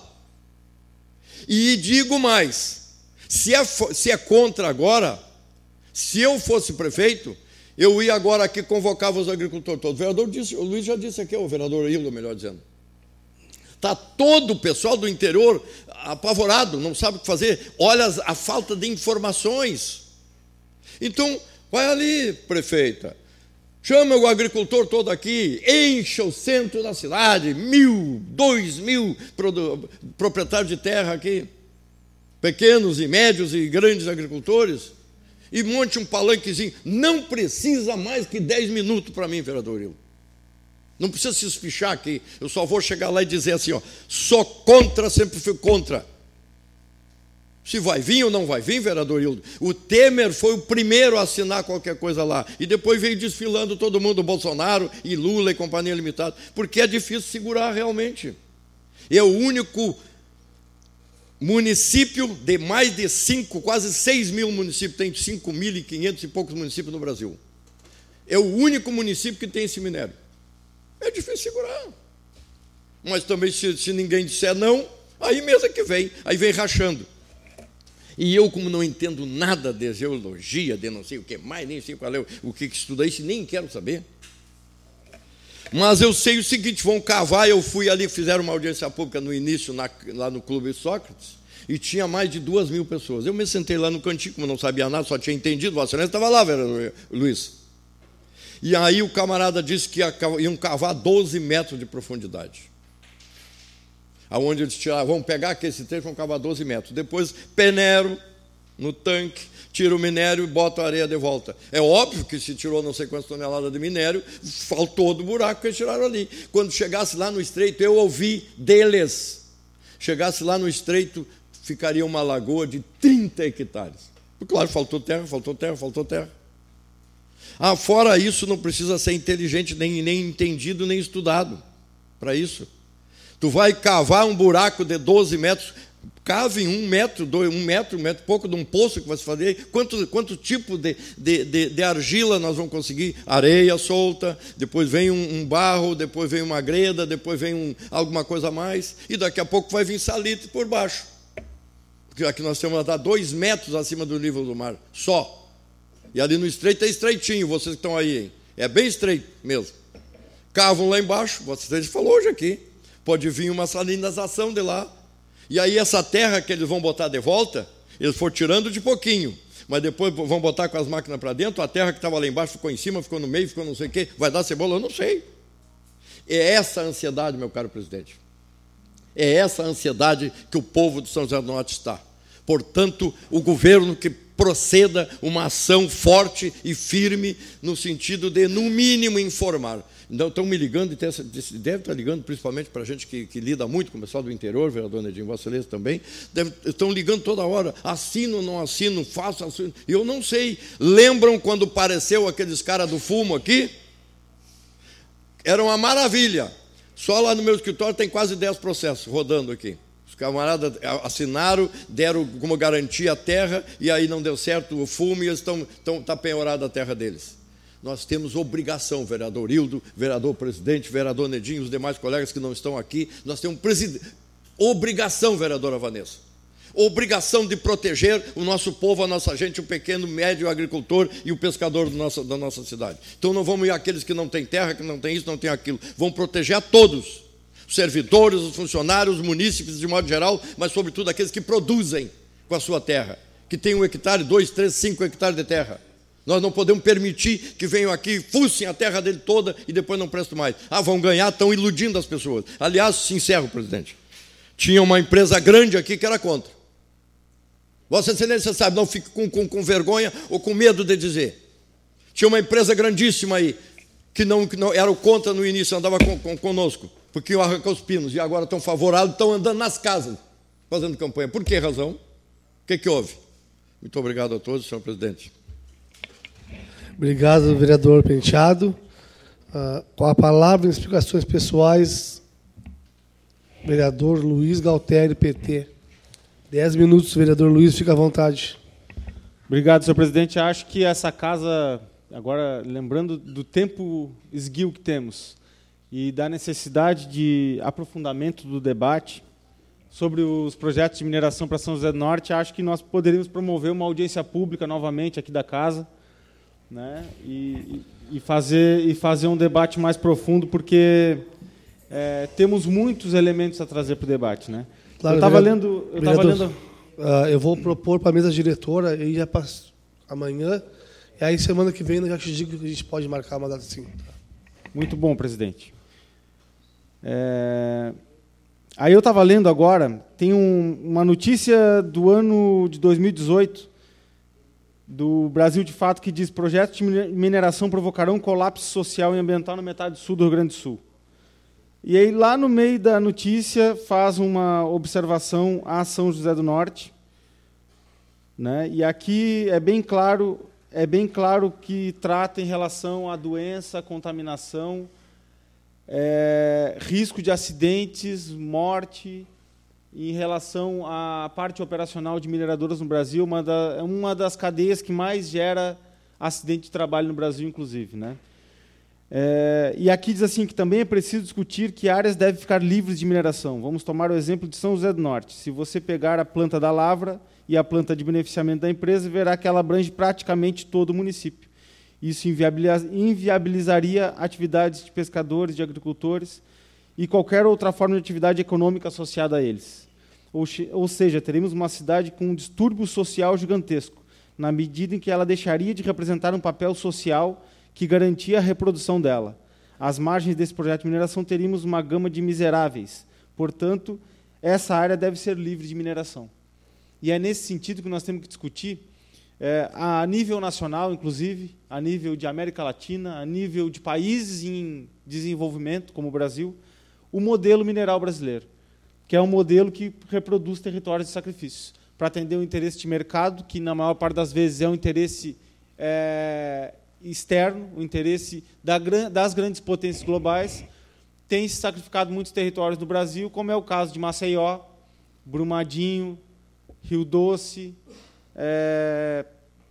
E digo mais, se é, se é contra agora, se eu fosse prefeito, eu ia agora aqui convocava os agricultores todos. O vereador disse, o Luiz já disse aqui, o vereador Hildo, melhor dizendo. Está todo o pessoal do interior apavorado, não sabe o que fazer. Olha a falta de informações. Então, vai ali, prefeita. Chama o agricultor todo aqui, encha o centro da cidade, mil, dois mil proprietários de terra aqui, pequenos e médios e grandes agricultores, e monte um palanquezinho. Não precisa mais que dez minutos para mim, vereador Hildo. Não precisa se espichar aqui, eu só vou chegar lá e dizer assim, ó, sou contra, sempre fui contra. Se vai vir ou não vai vir, vereador Hildo. O Temer foi o primeiro a assinar qualquer coisa lá. E depois veio desfilando todo mundo, Bolsonaro e Lula e Companhia Limitada. Porque é difícil segurar realmente. É o único município de mais de cinco, quase seis mil municípios, tem cinco mil e quinhentos e poucos municípios no Brasil. É o único município que tem esse minério. É difícil segurar. Mas também, se, se ninguém disser não, aí mesmo é que vem, aí vem rachando. E eu, como não entendo nada de geologia, de não sei o que mais, nem sei qual é o que estudei, isso nem quero saber. Mas eu sei o seguinte, vão cavar, eu fui ali, fizeram uma audiência pública no início, na, lá no Clube Sócrates, e tinha mais de duas mil pessoas. Eu me sentei lá no cantinho, como não sabia nada, só tinha entendido, Vossa Excelência estava lá, vereador Luiz. E aí o camarada disse que iam cavar doze metros de profundidade. Aonde eles tiraram, vão pegar aqui esse trecho, vão cavar doze metros. Depois peneiro no tanque, tira o minério e bota a areia de volta. É óbvio que se tirou não sei quantas toneladas de minério, faltou do buraco que eles tiraram ali. Quando chegasse lá no estreito, eu ouvi deles. Chegasse lá no estreito, ficaria uma lagoa de trinta hectares. Claro, faltou terra, faltou terra, faltou terra. Ah, fora isso, não precisa ser inteligente, nem, nem entendido, nem estudado para isso. Tu vai cavar um buraco de doze metros, cave um metro, dois, um metro, um metro e pouco de um poço que vai se fazer. Quanto, quanto tipo de, de, de, de argila nós vamos conseguir? Areia solta, depois vem um, um barro, depois vem uma greda, depois vem um, alguma coisa a mais, e daqui a pouco vai vir salitre por baixo. Porque aqui nós temos a dar dois metros acima do nível do mar, só. E ali no estreito é estreitinho, vocês que estão aí, hein? É bem estreito mesmo. Cavam lá embaixo, vocês falou hoje aqui. Pode vir uma salinização de lá. E aí essa terra que eles vão botar de volta, eles foram tirando de pouquinho, mas depois vão botar com as máquinas para dentro, a terra que estava lá embaixo ficou em cima, ficou no meio, ficou não sei o quê, vai dar cebola, eu não sei. É essa a ansiedade, meu caro presidente. É essa a ansiedade que o povo de São José do Norte está. Portanto, o governo que proceda uma ação forte e firme no sentido de, no mínimo, informar. Então, estão me ligando, e deve estar ligando principalmente para a gente que, que lida muito com o pessoal do interior, vereador Nedinho, Vossa Excelência também, deve, estão ligando toda hora, assino ou não assino, faço, assino. Eu não sei. Lembram quando apareceu aqueles caras do fumo aqui? Era uma maravilha. Só lá no meu escritório tem quase dez processos rodando aqui. camaradas assinaram, deram como garantia a terra, e aí não deu certo o fumo, e eles estão, estão, está penhorada a terra deles. Nós temos obrigação, vereador Hildo, vereador presidente, vereador Nedinho, os demais colegas que não estão aqui, nós temos presid... obrigação, vereadora Vanessa, obrigação de proteger o nosso povo, a nossa gente, o pequeno, médio agricultor e o pescador do nosso, da nossa cidade. Então não vamos ir àqueles que não têm terra, que não têm isso, não têm aquilo. Vamos proteger a todos, os servidores, os funcionários, os munícipes de modo geral, mas sobretudo aqueles que produzem com a sua terra, que tem um hectare, dois, três, cinco hectares de terra. Nós não podemos permitir que venham aqui, fussem a terra dele toda e depois não prestam mais. Ah, vão ganhar, estão iludindo as pessoas. Aliás, se encerro, presidente. Tinha uma empresa grande aqui que era contra. Vossa Excelência sabe, não fique com, com, com vergonha ou com medo de dizer. Tinha uma empresa grandíssima aí, que não, que não era contra no início, andava com, com, conosco, porque iam arrancar os pinos, e agora estão favoráveis, estão andando nas casas, fazendo campanha. Por que razão? O que, que houve? Muito obrigado a todos, senhor presidente. Obrigado, vereador Penteado. Uh, com a palavra em explicações pessoais, vereador Luiz Galtério, P T. Dez minutos, vereador Luiz, fica à vontade. Obrigado, senhor presidente. Acho que essa casa, agora lembrando do tempo esguio que temos e da necessidade de aprofundamento do debate sobre os projetos de mineração para São José do Norte, acho que nós poderíamos promover uma audiência pública novamente aqui da casa, né, e, e, fazer, e fazer um debate mais profundo, porque é, temos muitos elementos a trazer para o debate. Né? Claro, eu estava lendo... Eu, tava lendo... Uh, eu vou propor para a mesa diretora, e já para amanhã, e aí semana que vem eu já te digo que a gente pode marcar uma data assim. Muito bom, presidente. É... Aí eu estava lendo agora, tem um, uma notícia do ano de dois mil e dezoito, do Brasil de Fato, que diz: projetos de mineração provocarão colapso social e ambiental na metade sul do Rio Grande do Sul. E aí, lá no meio da notícia, faz uma observação a São José do Norte, né? E aqui é bem claro, é bem claro que trata em relação à doença, à contaminação, é, risco de acidentes, morte, em relação à parte operacional de mineradoras no Brasil, uma, da, uma das cadeias que mais gera acidente de trabalho no Brasil, inclusive, né? É, e aqui diz assim que também é preciso discutir que áreas devem ficar livres de mineração. Vamos tomar o exemplo de São José do Norte. Se você pegar a planta da lavra e a planta de beneficiamento da empresa, verá que ela abrange praticamente todo o município. Isso inviabilizaria atividades de pescadores, de agricultores e qualquer outra forma de atividade econômica associada a eles. Ou, ou seja, teremos uma cidade com um distúrbio social gigantesco, na medida em que ela deixaria de representar um papel social que garantia a reprodução dela. Às margens desse projeto de mineração, teríamos uma gama de miseráveis. Portanto, essa área deve ser livre de mineração. E é nesse sentido que nós temos que discutir, é, a nível nacional, inclusive, a nível de América Latina, a nível de países em desenvolvimento, como o Brasil, o modelo mineral brasileiro, que é um modelo que reproduz territórios de sacrifícios, para atender o interesse de mercado, que, na maior parte das vezes, é um interesse é, externo, o interesse da, das grandes potências globais. Tem se sacrificado muitos territórios do Brasil, como é o caso de Maceió, Brumadinho, Rio Doce, é,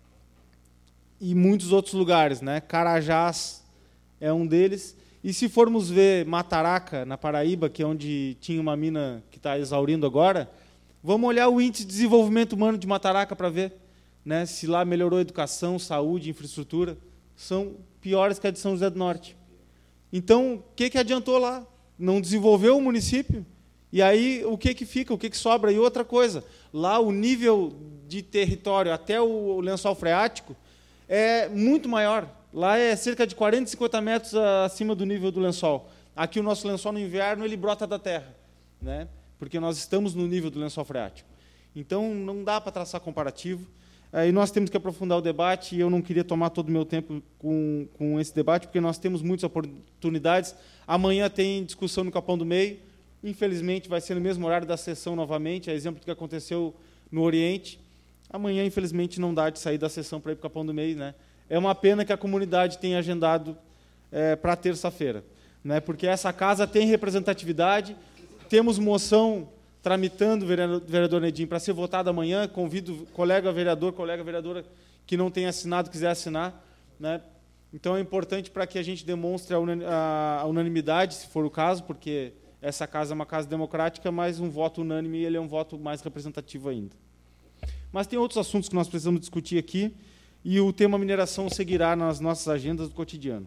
e muitos outros lugares, né? Carajás é um deles. E se formos ver Mataraca, na Paraíba, que é onde tinha uma mina que está exaurindo agora, vamos olhar o índice de desenvolvimento humano de Mataraca para ver, né, se lá melhorou a educação, saúde, infraestrutura. São piores que a de São José do Norte. Então, o que, que adiantou lá? Não desenvolveu o município? E aí, o que, que fica? O que, que sobra? E outra coisa, lá o nível de território até o lençol freático é muito maior. Lá é cerca de quarenta, cinquenta metros acima do nível do lençol. Aqui o nosso lençol no inverno ele brota da terra, né? Porque nós estamos no nível do lençol freático. Então, não dá para traçar comparativo. E nós temos que aprofundar o debate, e eu não queria tomar todo o meu tempo com, com esse debate, porque nós temos muitas oportunidades. Amanhã tem discussão no Capão do Meio. Infelizmente, vai ser no mesmo horário da sessão novamente, a exemplo do que aconteceu no Oriente. Amanhã, infelizmente, não dá de sair da sessão para ir para o Capão do Meio, né? É uma pena que a comunidade tenha agendado é, para terça-feira, né? Porque essa casa tem representatividade, temos moção tramitando, vereador Nedim, para ser votado amanhã. Convido colega vereador, colega vereadora que não tenha assinado, quiser assinar, né? Então, é importante para que a gente demonstre a unanimidade, se for o caso, porque essa casa é uma casa democrática, mas um voto unânime ele é um voto mais representativo ainda. Mas tem outros assuntos que nós precisamos discutir aqui, e o tema mineração seguirá nas nossas agendas do cotidiano.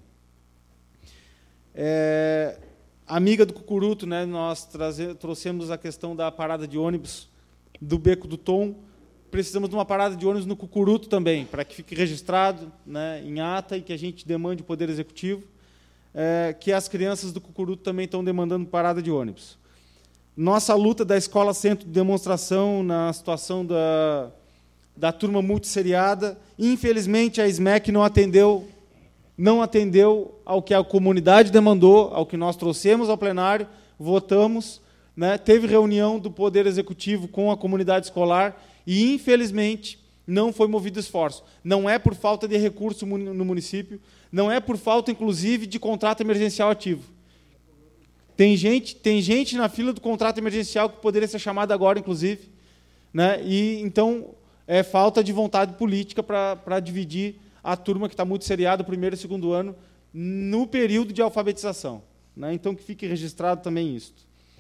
É, amiga do Cucuruto, né, nós traze, trouxemos a questão da parada de ônibus do Beco do Tom. Precisamos de uma parada de ônibus no Cucuruto também, para que fique registrado, né, em ata, e que a gente demande o Poder Executivo, é, que as crianças do Cucuruto também estão demandando parada de ônibus. Nossa luta da Escola Centro de Demonstração na situação da, da turma multisseriada, infelizmente a S M E C não atendeu, não atendeu ao que a comunidade demandou, ao que nós trouxemos ao plenário, votamos, né, teve reunião do Poder Executivo com a comunidade escolar, e, infelizmente, não foi movido esforço. Não é por falta de recurso no município, não é por falta, inclusive, de contrato emergencial ativo. Tem gente, tem gente na fila do contrato emergencial que poderia ser chamada agora, inclusive, né? E, então, é falta de vontade política para dividir a turma que está muito seriada, primeiro e segundo ano, no período de alfabetização, né? Então, que fique registrado também isso.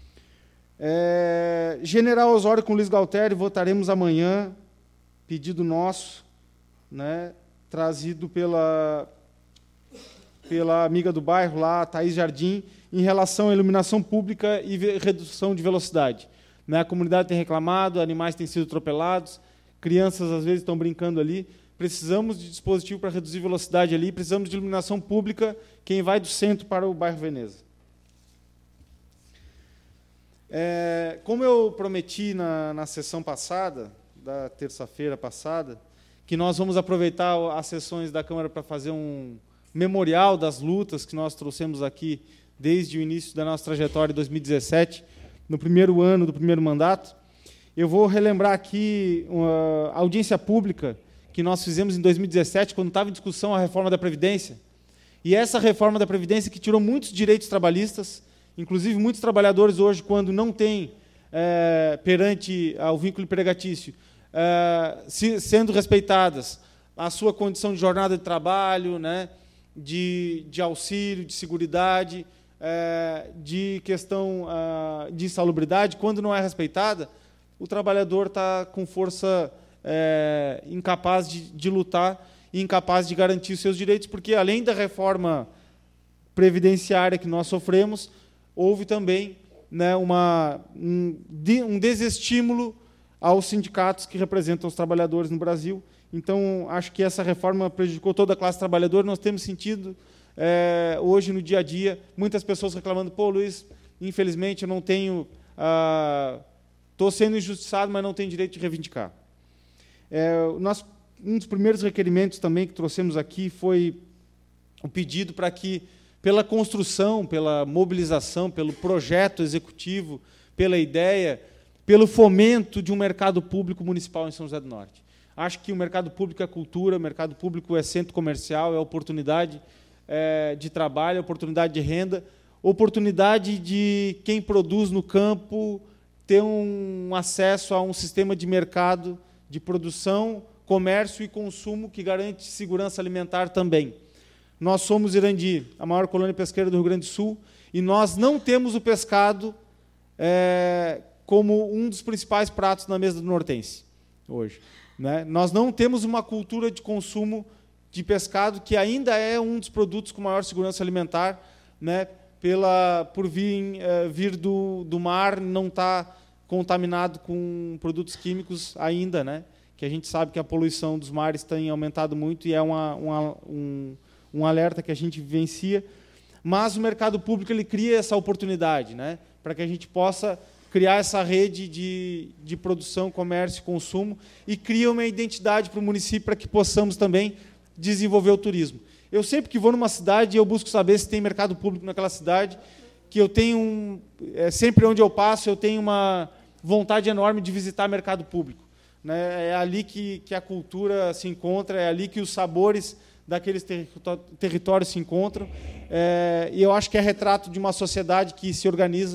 É, General Osório com Luiz Galtério, votaremos amanhã, pedido nosso, né, trazido pela, pela amiga do bairro, lá, Thaís Jardim, em relação à iluminação pública e redução de velocidade. Né, a comunidade tem reclamado, animais têm sido atropelados, crianças às vezes estão brincando ali. Precisamos de dispositivo para reduzir velocidade ali, precisamos de iluminação pública, quem vai do centro para o bairro Veneza. É, como eu prometi na, na sessão passada, da terça-feira passada, que nós vamos aproveitar as sessões da Câmara para fazer um memorial das lutas que nós trouxemos aqui desde o início da nossa trajetória em dois mil e dezessete, no primeiro ano do primeiro mandato, eu vou relembrar aqui uma audiência pública que nós fizemos em dois mil e dezessete, quando estava em discussão a reforma da Previdência. E essa reforma da Previdência que tirou muitos direitos trabalhistas, inclusive, muitos trabalhadores hoje, quando não têm, é, perante ao vínculo empregatício, é, se, sendo respeitadas a sua condição de jornada de trabalho, né, de, de auxílio, de seguridade, é, de questão é, de insalubridade, quando não é respeitada, o trabalhador está com força é, incapaz de, de lutar e incapaz de garantir os seus direitos, porque, além da reforma previdenciária que nós sofremos, houve também, né, uma, um, um desestímulo aos sindicatos que representam os trabalhadores no Brasil. Então, acho que essa reforma prejudicou toda a classe trabalhadora. Nós temos sentido, é, hoje, no dia a dia, muitas pessoas reclamando, pô, Luiz, infelizmente, eu não tenho... Estou ah, sendo injustiçado, mas não tenho direito de reivindicar. É, nós, um dos primeiros requerimentos também que trouxemos aqui foi o pedido para que, pela construção, pela mobilização, pelo projeto executivo, pela ideia, pelo fomento de um mercado público municipal em São José do Norte. Acho que o mercado público é cultura, o mercado público é centro comercial, é oportunidade é, de trabalho, é oportunidade de renda, oportunidade de quem produz no campo ter um acesso a um sistema de mercado de produção, comércio e consumo que garante segurança alimentar também. Nós somos Irandi, a maior colônia pesqueira do Rio Grande do Sul, e nós não temos o pescado é, como um dos principais pratos na mesa do nortense, hoje. Né? Nós não temos uma cultura de consumo de pescado, que ainda é um dos produtos com maior segurança alimentar, né? Pela, por vir, é, vir do, do mar, não está contaminado com produtos químicos ainda, né? Que a gente sabe que a poluição dos mares tem aumentado muito e é uma, uma, um... um alerta que a gente vivencia, mas o mercado público ele cria essa oportunidade, né, para que a gente possa criar essa rede de, de produção, comércio e consumo e cria uma identidade para o município para que possamos também desenvolver o turismo. Eu sempre que vou numa cidade, eu busco saber se tem mercado público naquela cidade, que eu tenho, um, é, sempre onde eu passo, eu tenho uma vontade enorme de visitar mercado público. Né, é ali que, que a cultura se encontra, é ali que os sabores daqueles territórios se encontram, é, e eu acho que é retrato de uma sociedade que se organiza,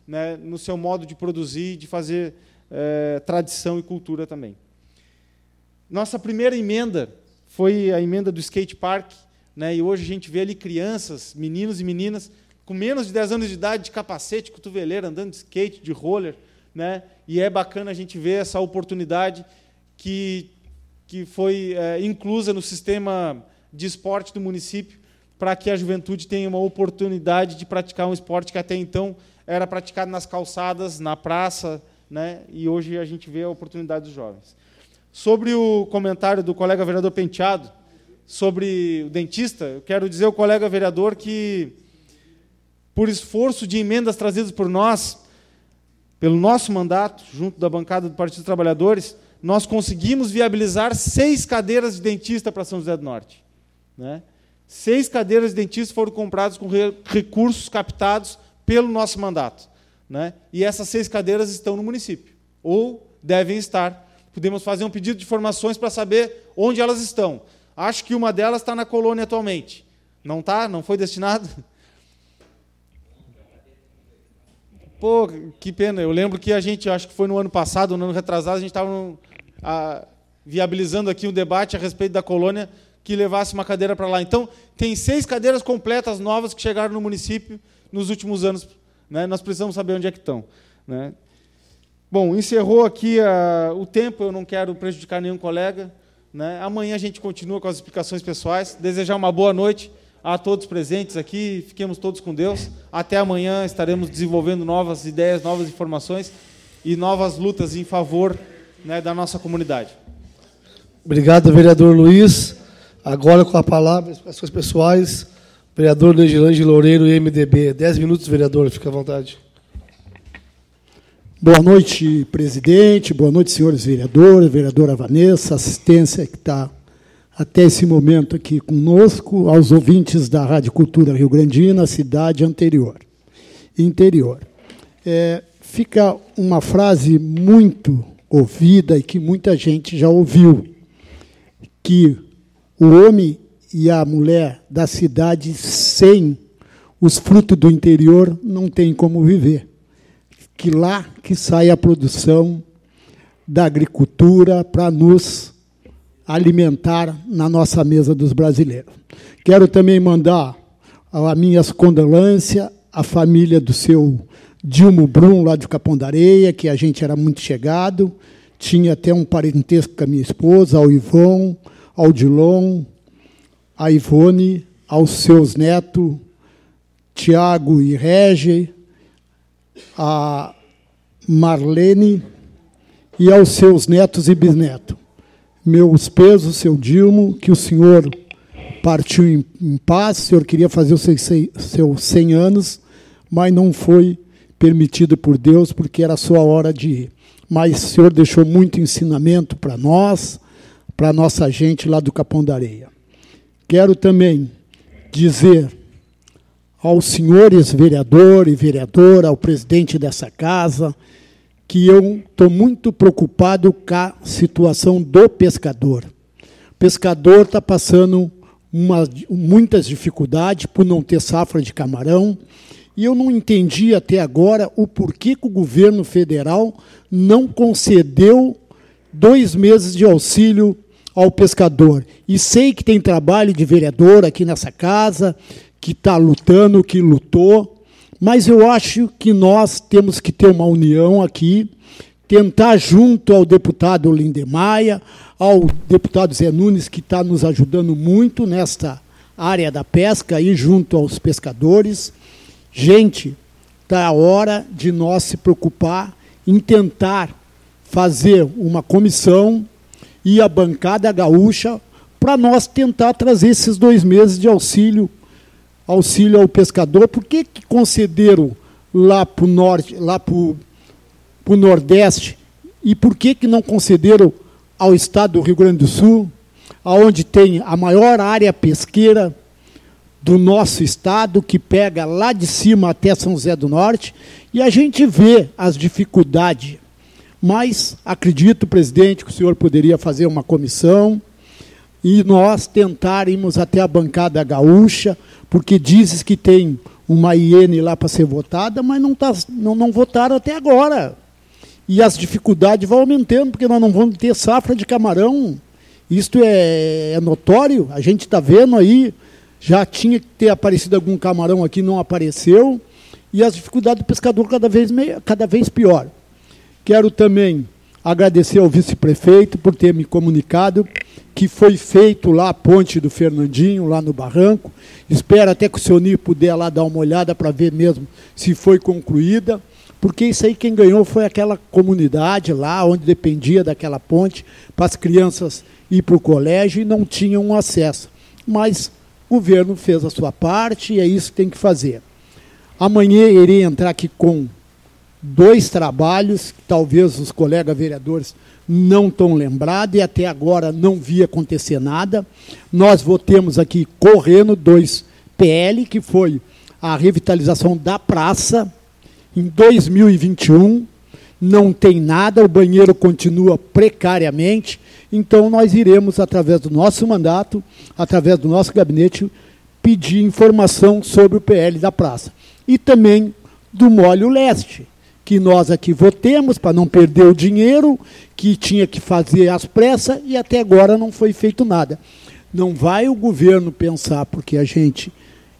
né, no seu modo de produzir, de fazer é, tradição e cultura também. Nossa primeira emenda foi a emenda do skate park, né, e hoje a gente vê ali crianças, meninos e meninas, com menos de dez anos de idade, de capacete, cotoveleira, andando de skate, de roller, né, e é bacana a gente ver essa oportunidade que, que foi é, inclusa no sistema de esporte do município, para que a juventude tenha uma oportunidade de praticar um esporte que até então era praticado nas calçadas, na praça, né, e hoje a gente vê a oportunidade dos jovens. Sobre o comentário do colega vereador Penteado, sobre o dentista, eu quero dizer ao colega vereador que, por esforço de emendas trazidas por nós, pelo nosso mandato, junto da bancada do Partido dos Trabalhadores, nós conseguimos viabilizar seis cadeiras de dentista para São José do Norte. Né? Seis cadeiras de dentista foram compradas com re recursos captados pelo nosso mandato. Né? E essas seis cadeiras estão no município, ou devem estar. Podemos fazer um pedido de informações para saber onde elas estão. Acho que uma delas está na colônia atualmente. Não está? Não foi destinado? Pô, que pena. Eu lembro que a gente, acho que foi no ano passado, no ano retrasado, a gente estava viabilizando aqui um debate a respeito da colônia que levasse uma cadeira para lá. Então, tem seis cadeiras completas novas que chegaram no município nos últimos anos. Né? Nós precisamos saber onde é que estão. Né? Bom, encerrou aqui a, o tempo, eu não quero prejudicar nenhum colega. Né? Amanhã a gente continua com as explicações pessoais. Desejar uma boa noite a todos presentes aqui, fiquemos todos com Deus. Até amanhã estaremos desenvolvendo novas ideias, novas informações e novas lutas em favor, né, da nossa comunidade. Obrigado, vereador Luiz. Agora, com a palavra, explicações pessoais, vereador Negilange Loureiro, M D B. Dez minutos, vereador, fica à vontade. Boa noite, presidente. Boa noite, senhores vereadores, vereadora Vanessa, assistência que está até esse momento aqui conosco, aos ouvintes da Rádio Cultura Rio Grandina, cidade anterior, interior. É, fica uma frase muito ouvida e que muita gente já ouviu, que o homem e a mulher da cidade, sem os frutos do interior, não tem como viver. Que lá que sai a produção da agricultura para nos alimentar na nossa mesa dos brasileiros. Quero também mandar as minhas condolências à família do seu Dilmo Brum, lá de Capão da Areia, que a gente era muito chegado, tinha até um parentesco com a minha esposa, ao Ivon, ao Dilon, a Ivone, aos seus netos, Tiago e Regi, a Marlene e aos seus netos e bisnetos. Meus pesos, seu Dilmo, que o senhor partiu em, em paz, o senhor queria fazer os seus, seus cem anos, mas não foi permitido por Deus, porque era a sua hora de ir. Mas o senhor deixou muito ensinamento para nós, para a nossa gente lá do Capão da Areia. Quero também dizer aos senhores vereador e vereadora, ao presidente dessa casa, que eu estou muito preocupado com a situação do pescador. O pescador está passando uma, muitas dificuldades por não ter safra de camarão, e eu não entendi até agora o porquê que o governo federal não concedeu dois meses de auxílio ao pescador. E sei que tem trabalho de vereador aqui nessa casa, que está lutando, que lutou, mas eu acho que nós temos que ter uma união aqui, tentar junto ao deputado Lindemaia, ao deputado Zé Nunes, que está nos ajudando muito nesta área da pesca, e junto aos pescadores. Gente, está a hora de nós se preocupar em tentar fazer uma comissão e a bancada gaúcha para nós tentar trazer esses dois meses de auxílio auxílio ao pescador. Por que que concederam lá para o norte, lá para o Nordeste, e por que que não concederam ao estado do Rio Grande do Sul, onde tem a maior área pesqueira do nosso estado, que pega lá de cima até São José do Norte, e a gente vê as dificuldades. Mas acredito, presidente, que o senhor poderia fazer uma comissão e nós tentarmos até a bancada gaúcha, porque dizes que tem uma I N lá para ser votada, mas não, tá, não, não votaram até agora. E as dificuldades vão aumentando, porque nós não vamos ter safra de camarão. Isto é, é notório, a gente está vendo aí, já tinha que ter aparecido algum camarão aqui, não apareceu, e as dificuldades do pescador cada vez, meio, cada vez pior. Quero também agradecer ao vice-prefeito por ter me comunicado que foi feito lá a ponte do Fernandinho, lá no barranco. Espero até que o senhor Nir puder lá dar uma olhada para ver mesmo se foi concluída, porque isso aí quem ganhou foi aquela comunidade lá, onde dependia daquela ponte, para as crianças ir para o colégio e não tinham acesso. Mas o governo fez a sua parte e é isso que tem que fazer. Amanhã irei entrar aqui com dois trabalhos, que talvez os colegas vereadores não estão lembrados, e até agora não vi acontecer nada. Nós votemos aqui correndo dois P L, que foi a revitalização da praça, em dois mil e vinte e um, não tem nada, o banheiro continua precariamente, então nós iremos, através do nosso mandato, através do nosso gabinete, pedir informação sobre o P L da praça. E também do Molho Leste, que nós aqui votemos para não perder o dinheiro, que tinha que fazer às pressas e até agora não foi feito nada. Não vai o governo pensar, porque a gente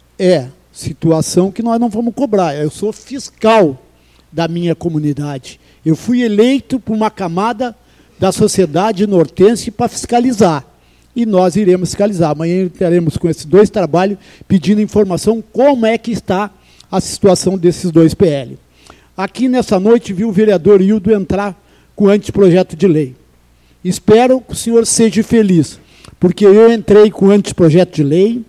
é situação que nós não vamos cobrar. Eu sou fiscal da minha comunidade. Eu fui eleito por uma camada da sociedade nortense para fiscalizar. E nós iremos fiscalizar. Amanhã teremos com esses dois trabalhos pedindo informação como é que está a situação desses dois P L. Aqui nessa noite vi o vereador Hildo entrar com o anteprojeto de lei. Espero que o senhor seja feliz, porque eu entrei com o anteprojeto de lei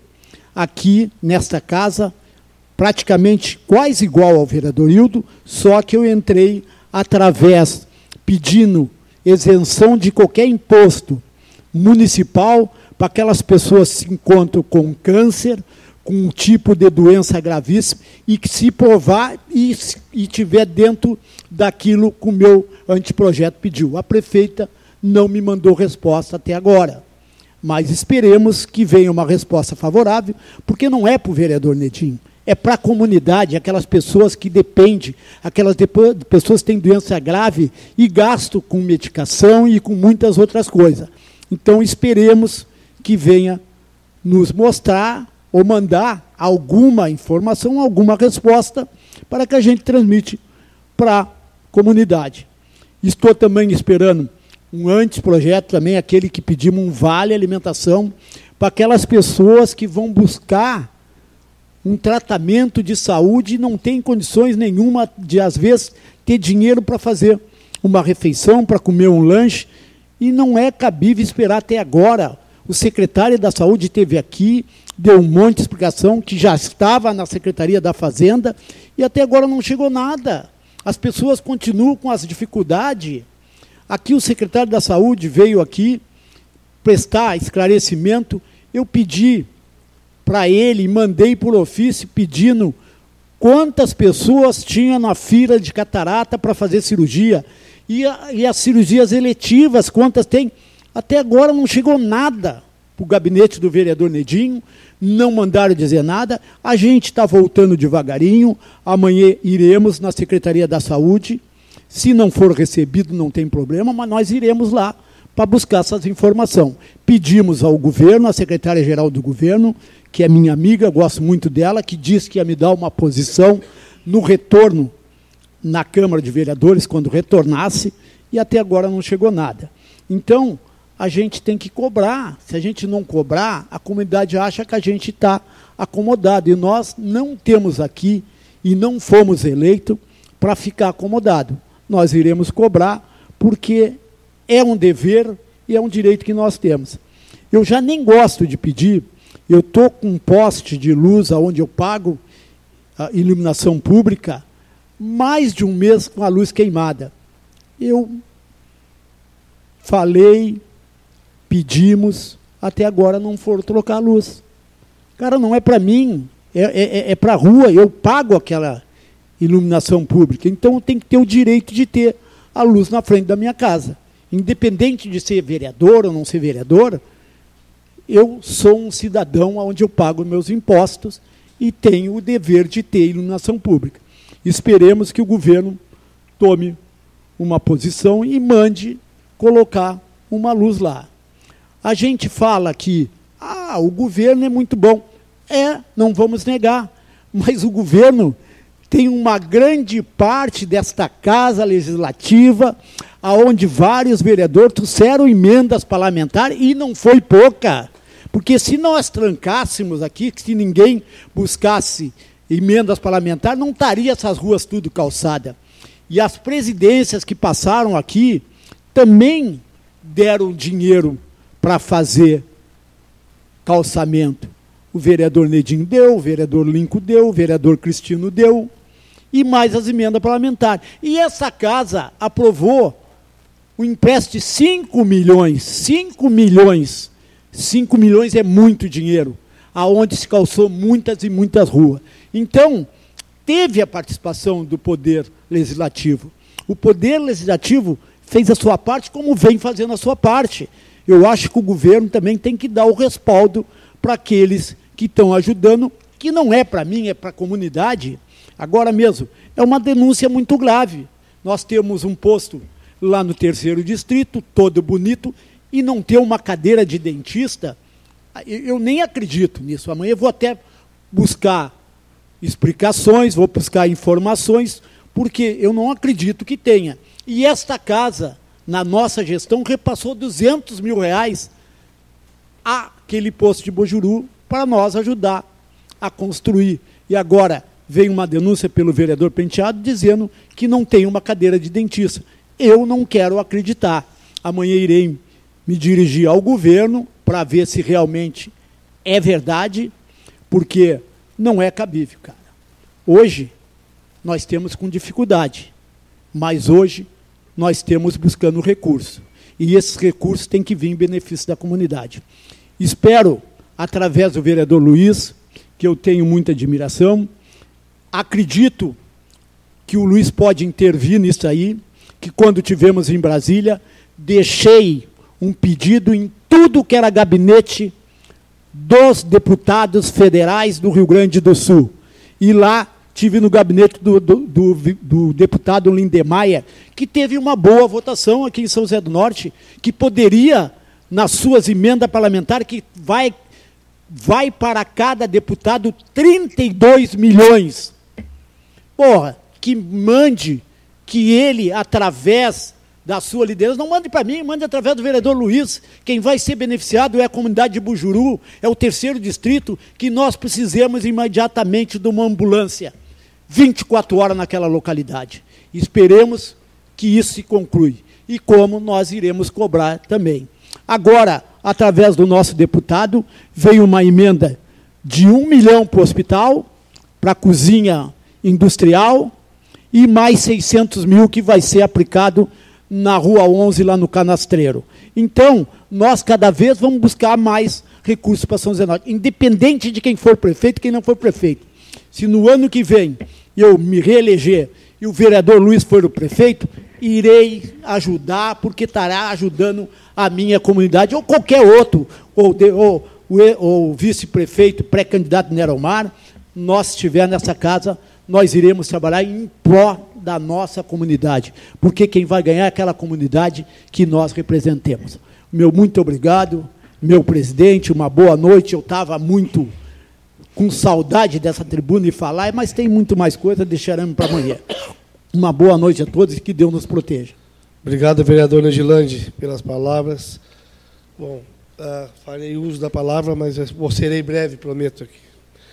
aqui nesta casa, praticamente quase igual ao vereador Hildo, só que eu entrei através, pedindo isenção de qualquer imposto municipal para aquelas pessoas que se encontram com câncer, com um tipo de doença gravíssima, e que se provar e, e tiver dentro daquilo que o meu anteprojeto pediu. A prefeita não me mandou resposta até agora, mas esperemos que venha uma resposta favorável, porque não é para o vereador Nedinho, é para a comunidade, aquelas pessoas que dependem, aquelas pessoas que têm doença grave e gastam com medicação e com muitas outras coisas. Então, esperemos que venha nos mostrar ou mandar alguma informação, alguma resposta, para que a gente transmite para a comunidade. Estou também esperando um anteprojeto, também aquele que pedimos um vale alimentação, para aquelas pessoas que vão buscar um tratamento de saúde e não têm condições nenhuma de, às vezes, ter dinheiro para fazer uma refeição, para comer um lanche, e não é cabível esperar até agora. O secretário da Saúde esteve aqui, deu um monte de explicação, que já estava na Secretaria da Fazenda, e até agora não chegou nada. As pessoas continuam com as dificuldades. Aqui o secretário da Saúde veio aqui prestar esclarecimento. Eu pedi para ele, mandei por ofício pedindo quantas pessoas tinha na fila de catarata para fazer cirurgia. E, a, e as cirurgias eletivas, quantas tem? Até agora não chegou nada para o gabinete do vereador Nedinho, não mandaram dizer nada. A gente está voltando devagarinho, amanhã iremos na Secretaria da Saúde, se não for recebido não tem problema, mas nós iremos lá para buscar essas informações. Pedimos ao governo, à secretária-geral do governo, que é minha amiga, gosto muito dela, que disse que ia me dar uma posição no retorno na Câmara de Vereadores, quando retornasse, e até agora não chegou nada. Então, a gente tem que cobrar. Se a gente não cobrar, a comunidade acha que a gente está acomodado. E nós não temos aqui, e não fomos eleitos, para ficar acomodado. Nós iremos cobrar, porque é um dever e é um direito que nós temos. Eu já nem gosto de pedir, eu estou com um poste de luz onde eu pago a iluminação pública, mais de um mês com a luz queimada. Eu falei, pedimos, até agora não foram trocar a luz. Cara, não é para mim, é, é, é para a rua, eu pago aquela iluminação pública, então eu tenho que ter o direito de ter a luz na frente da minha casa. Independente de ser vereador ou não ser vereador, eu sou um cidadão onde eu pago meus impostos e tem o dever de ter iluminação pública. Esperemos que o governo tome uma posição e mande colocar uma luz lá. A gente fala que ah, o governo é muito bom. É, não vamos negar, mas o governo tem uma grande parte desta casa legislativa, aonde vários vereadores trouxeram emendas parlamentares, e não foi pouca. Porque se nós trancássemos aqui, se ninguém buscasse emendas parlamentares, não estaria essas ruas tudo calçadas. E as presidências que passaram aqui também deram dinheiro para fazer calçamento. O vereador Nedim deu, o vereador Linco deu, o vereador Cristino deu, e mais as emendas parlamentares. E essa casa aprovou o empréstimo de cinco milhões, cinco milhões, cinco milhões é muito dinheiro, aonde se calçou muitas e muitas ruas. Então, teve a participação do Poder Legislativo. O Poder Legislativo fez a sua parte, como vem fazendo a sua parte. Eu acho que o governo também tem que dar o respaldo para aqueles que estão ajudando, que não é para mim, é para a comunidade. Agora mesmo, é uma denúncia muito grave. Nós temos um posto lá no terceiro distrito, todo bonito, e não ter uma cadeira de dentista, eu nem acredito nisso. Amanhã eu vou até buscar explicações, vou buscar informações, porque eu não acredito que tenha. E esta casa, na nossa gestão, repassou duzentos mil reais àquele posto de Bojuru para nós ajudar a construir. E agora vem uma denúncia pelo vereador Penteado dizendo que não tem uma cadeira de dentista. Eu não quero acreditar. Amanhã irei me dirigir ao governo para ver se realmente é verdade, porque não é cabível, cara. Hoje, nós temos com dificuldade, mas hoje nós temos buscando recurso. E esses recursos têm que vir em benefício da comunidade. Espero, através do vereador Luiz, que eu tenho muita admiração, acredito que o Luiz pode intervir nisso aí, que quando tivemos em Brasília, deixei um pedido em tudo que era gabinete dos deputados federais do Rio Grande do Sul. E lá tive no gabinete do, do, do, do deputado Lindemeyer, que teve uma boa votação aqui em São José do Norte, que poderia, nas suas emendas parlamentares, que vai, vai para cada deputado trinta e dois milhões. Porra, que mande, que ele, através da sua liderança, não mande para mim, mande através do vereador Luiz. Quem vai ser beneficiado é a comunidade de Bujuru, é o terceiro distrito, que nós precisamos imediatamente de uma ambulância, vinte e quatro horas naquela localidade. Esperemos que isso se conclui. E como nós iremos cobrar também. Agora, através do nosso deputado, veio uma emenda de um milhão para o hospital, para a cozinha industrial, e mais seiscentos mil que vai ser aplicado na Rua onze, lá no Canastreiro. Então, nós cada vez vamos buscar mais recursos para São José do Norte, independente de quem for prefeito e quem não for prefeito. Se no ano que vem eu me reeleger e o vereador Luiz for o prefeito, irei ajudar, porque estará ajudando a minha comunidade, ou qualquer outro, ou, de, ou, ou vice-prefeito, pré-candidato Neromar, nós estiver nessa casa, nós iremos trabalhar em pró da nossa comunidade, porque quem vai ganhar é aquela comunidade que nós representemos. Meu muito obrigado, meu presidente, uma boa noite. Eu estava muito com saudade dessa tribuna e falar, mas tem muito mais coisa, deixaremos para amanhã. Uma boa noite a todos e que Deus nos proteja. Obrigado, vereador Nedilande, pelas palavras. Bom, uh, farei uso da palavra, mas eu serei breve, prometo aqui.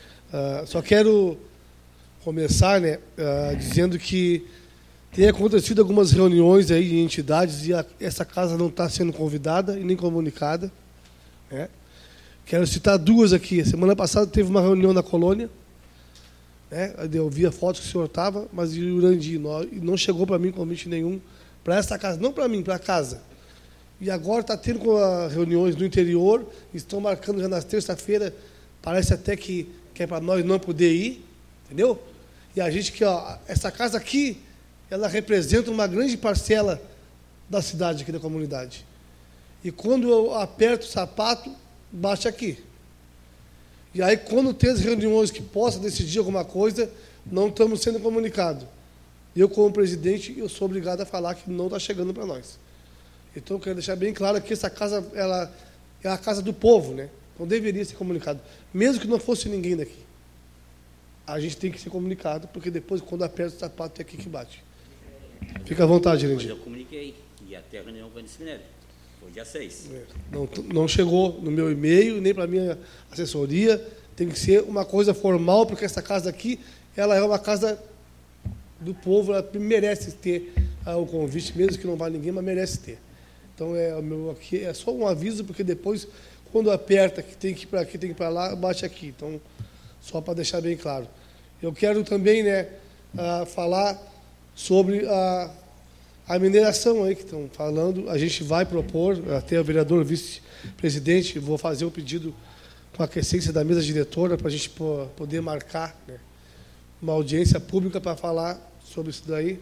Uh, só quero começar, né, uh, dizendo que tem acontecido algumas reuniões aí em entidades e a, essa casa não está sendo convidada e nem comunicada. Né? Quero citar duas aqui. Semana passada teve uma reunião na colônia, né? Eu vi a foto que o senhor estava, mas em Urandi não, não chegou para mim convite nenhum para essa casa, não para mim, para a casa. E agora está tendo reuniões no interior, estão marcando já na terça-feira, parece até que, que é para nós não poder ir, entendeu? E a gente que, ó, essa casa aqui, ela representa uma grande parcela da cidade aqui, da comunidade. E quando eu aperto o sapato, bate aqui. E aí, quando tem as reuniões que possa decidir alguma coisa, não estamos sendo comunicados. Eu, como presidente, eu sou obrigado a falar que não está chegando para nós. Então, eu quero deixar bem claro que essa casa ela é a casa do povo, né? Então, deveria ser comunicado. Mesmo que não fosse ninguém daqui. A gente tem que ser comunicado, porque depois, quando aperta o sapato, é aqui que bate. Fica à vontade, Lindy. Eu comuniquei, e até a reunião com a Minério. Foi dia seis. É. Não, não chegou no meu e-mail, nem para a minha assessoria. Tem que ser uma coisa formal, porque essa casa aqui, ela é uma casa do povo, ela merece ter ah, o convite, mesmo que não vá ninguém, mas merece ter. Então, é, o meu, aqui, é só um aviso, porque depois, quando aperta, que tem que ir para aqui, tem que ir para lá, bate aqui. Então, só para deixar bem claro. Eu quero também, né, ah, falar sobre a, a mineração aí que estão falando. A gente vai propor, até o vereador vice-presidente, vou fazer o pedido com a aquiescência da mesa diretora para a gente poder marcar, né, uma audiência pública para falar sobre isso daí.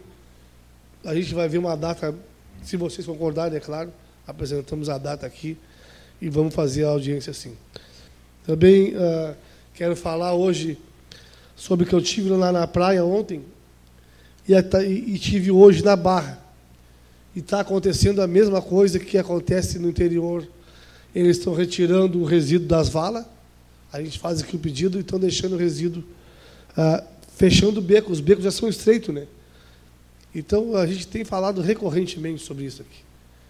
A gente vai ver uma data, se vocês concordarem, é claro, apresentamos a data aqui e vamos fazer a audiência assim. Também uh, quero falar hoje sobre o que eu tive lá na praia ontem e, e, e tive hoje na Barra. E está acontecendo a mesma coisa que acontece no interior. Eles estão retirando o resíduo das valas, a gente faz aqui o pedido e estão deixando o resíduo, uh, fechando o beco. Os becos já são estreitos, né? Então, a gente tem falado recorrentemente sobre isso aqui.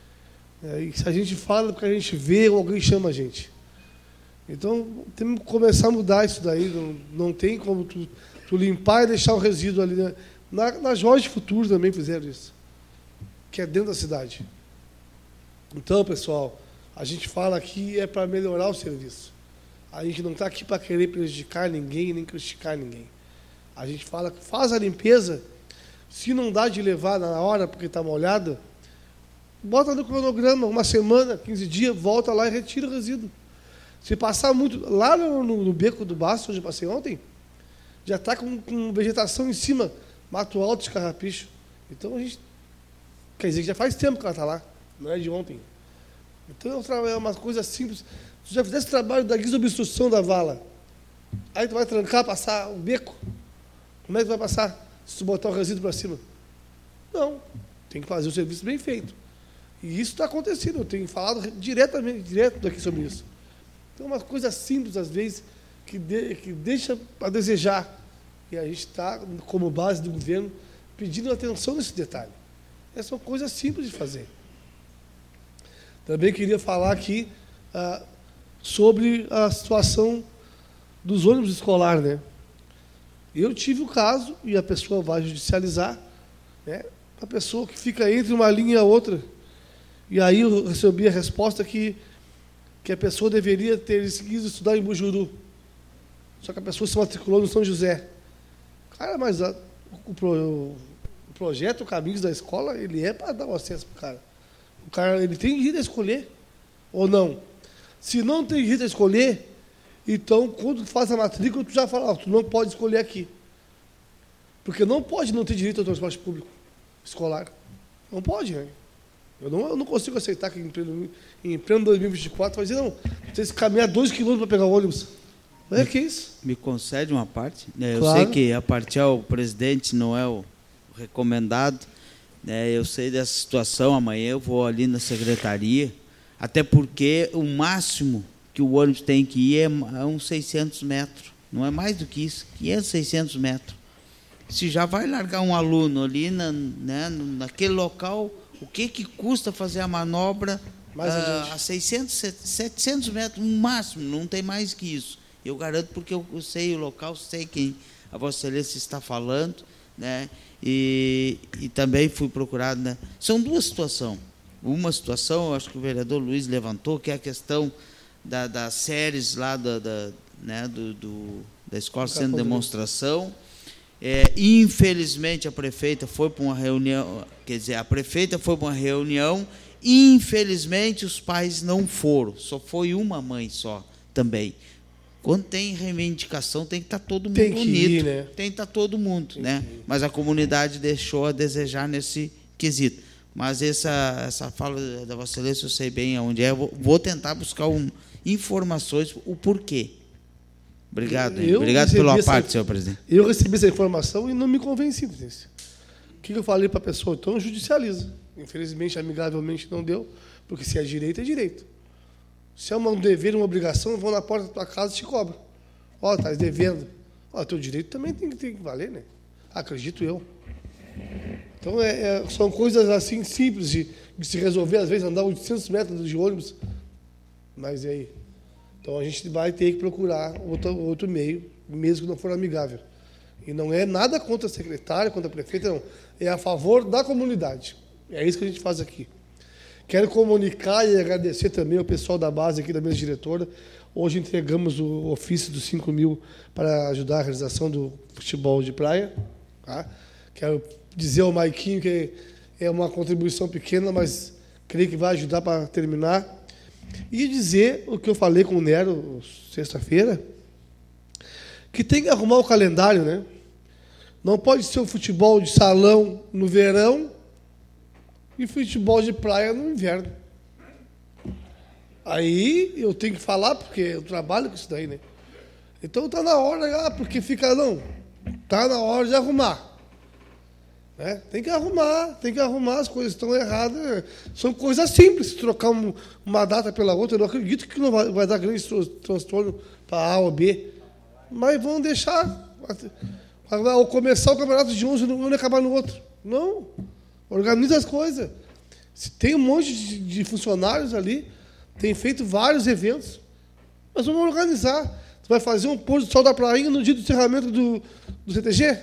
É, e se a gente fala, porque a gente vê, alguém chama a gente. Então, temos que começar a mudar isso daí. Não, não tem como tu, tu limpar e deixar o resíduo ali. Né? Na, na Jorge Futuro também fizeram isso, que é dentro da cidade. Então, pessoal, a gente fala aqui é para melhorar o serviço. A gente não está aqui para querer prejudicar ninguém, nem criticar ninguém. A gente fala, faz a limpeza. Se não dá de levar na hora, porque está molhado, bota no cronograma, uma semana, quinze dias, volta lá e retira o resíduo. Se passar muito... Lá no, no, no Beco do Baço, onde eu passei ontem, já está com, com vegetação em cima, mato alto de carrapicho. Então, a gente... Quer dizer que já faz tempo que ela está lá, não é de ontem. Então, é uma coisa simples. Se tu já fizesse trabalho da desobstrução da vala, aí tu vai trancar, passar o beco, como é que tu vai passar? Se tu botar o resíduo para cima. Não. Tem que fazer o serviço bem feito. E isso está acontecendo. Eu tenho falado diretamente, direto daqui sobre isso. Então, é uma coisa simples, às vezes, que, de, que deixa a desejar. E a gente está, como base do governo, pedindo atenção nesse detalhe. Essa é uma coisa simples de fazer. Também queria falar aqui ah, sobre a situação dos ônibus escolares, né? Eu tive o caso, e a pessoa vai judicializar, né, a pessoa que fica entre uma linha e a outra. E aí eu recebi a resposta que, que a pessoa deveria ter seguido estudar em Bujuru. Só que a pessoa se matriculou no São José. Cara, mas a, o, pro, o projeto, o caminho da escola, ele é para dar o acesso para o cara. O cara ele tem direito a escolher, ou não. Se não tem direito a escolher, então, quando tu faz a matrícula, tu já fala, oh, tu não pode escolher aqui. Porque não pode não ter direito ao transporte público escolar. Não pode, né? Eu não, eu não consigo aceitar que em pleno, em pleno dois mil e vinte e quatro vai dizer, não, tu tem que caminhar dois quilômetros para pegar o ônibus. Mas é que isso? Me concede uma parte? Eu Claro. sei que a parte ao presidente não é o recomendado. Né? Eu sei dessa situação, amanhã eu vou ali na secretaria, até porque o máximo que o ônibus tem que ir é uns seiscentos metros. Não é mais do que isso, quinhentos, seiscentos metros. Se já vai largar um aluno ali na, né, naquele local, o que, que custa fazer a manobra Mais a, a seiscentos, setecentos metros, no máximo, não tem mais que isso. Eu garanto porque eu, eu sei o local, sei quem a Vossa Excelência está falando, né, e, e também fui procurado. Né. São duas situações. Uma situação, acho que o vereador Luiz levantou, que é a questão Da, das séries lá da, da, né, do, do, da escola sendo demonstração. É, infelizmente, a prefeita foi para uma reunião, quer dizer, a prefeita foi para uma reunião, infelizmente, os pais não foram, só foi uma mãe só também. Quando tem reivindicação, tem que estar todo mundo tem que unido. Ir, né? Tem que estar todo mundo. Né? Mas a comunidade deixou a desejar nesse quesito. Mas essa, essa fala da Vossa Excelência, eu sei bem onde é. Vou, vou tentar buscar um, informações, o porquê. Obrigado. Eu Obrigado recebi pela essa- parte, senhor presidente. Eu recebi essa informação e não me convenci. O que eu falei para a pessoa? Então, judicializa. Infelizmente, amigavelmente, não deu, porque se é direito, é direito. Se é um dever, uma obrigação, vão na porta da tua casa e te cobram. Ó, está devendo. Ó, teu direito também tem que, tem que valer, né? Acredito eu. Então, é, é, são coisas assim simples de, de se resolver, às vezes, andar oitocentos metros de ônibus. Mas e aí? Então, a gente vai ter que procurar outro, outro meio, mesmo que não for amigável. E não é nada contra a secretária, contra a prefeita, não. É a favor da comunidade. É isso que a gente faz aqui. Quero comunicar e agradecer também ao pessoal da base aqui, da mesa diretora. Hoje entregamos o ofício dos cinco mil para ajudar a realização do futebol de praia. Tá? Quero dizer ao Maiquinho que é uma contribuição pequena, mas creio que vai ajudar para terminar. E dizer o que eu falei com o Nero sexta-feira, que tem que arrumar o calendário, né? Não pode ser o futebol de salão no verão e futebol de praia no inverno. Aí eu tenho que falar, porque eu trabalho com isso daí, né? Então está na hora, ah, porque fica, não, está na hora de arrumar. Né? Tem que arrumar, tem que arrumar, as coisas estão erradas. São coisas simples, trocar um, uma data pela outra. Eu não acredito que não vai, vai dar grande transtorno para A ou B. Mas vão deixar. Ao começar o campeonato de onze, não acabar no outro. Não. Organiza as coisas. Se tem um monte de, de funcionários ali, tem feito vários eventos, mas vamos organizar. Você vai fazer um pôr do sol da prainha no dia do encerramento do, do C T G?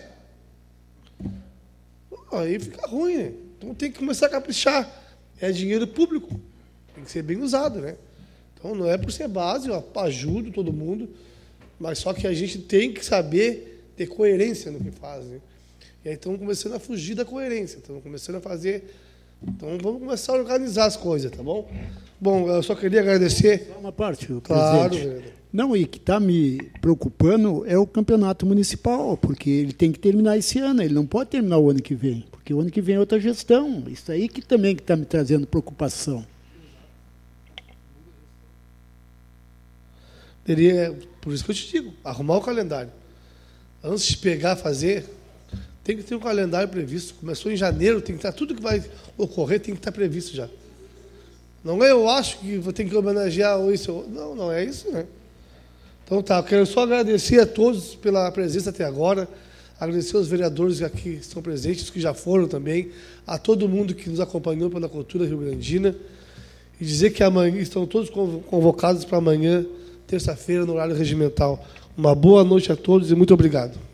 Aí fica ruim, né? Então tem que começar a caprichar. É dinheiro público. Tem que ser bem usado, né? Então não é por ser base, eu ajudo todo mundo, mas só que a gente tem que saber ter coerência no que faz, né? E aí estamos começando a fugir da coerência, estamos começando a fazer... Então vamos começar a organizar as coisas, tá bom? Bom, eu só queria agradecer... Só uma parte, o Claro, presidente. vereador. Não, e que está me preocupando é o campeonato municipal, porque ele tem que terminar esse ano, ele não pode terminar o ano que vem, porque o ano que vem é outra gestão. Isso aí que também está me trazendo preocupação. Teria, por isso que eu te digo, arrumar o calendário. Antes de pegar, fazer, tem que ter um calendário previsto. Começou em janeiro, tem que estar, tudo que vai ocorrer tem que estar previsto já. Não é eu acho que vou ter que homenagear isso. Não, não é isso, né? Então tá, eu quero só agradecer a todos pela presença até agora, agradecer aos vereadores que aqui estão presentes, que já foram também, a todo mundo que nos acompanhou pela cultura rio-grandina, e dizer que amanhã estão todos convocados para amanhã, terça-feira, no horário regimental. Uma boa noite a todos e muito obrigado.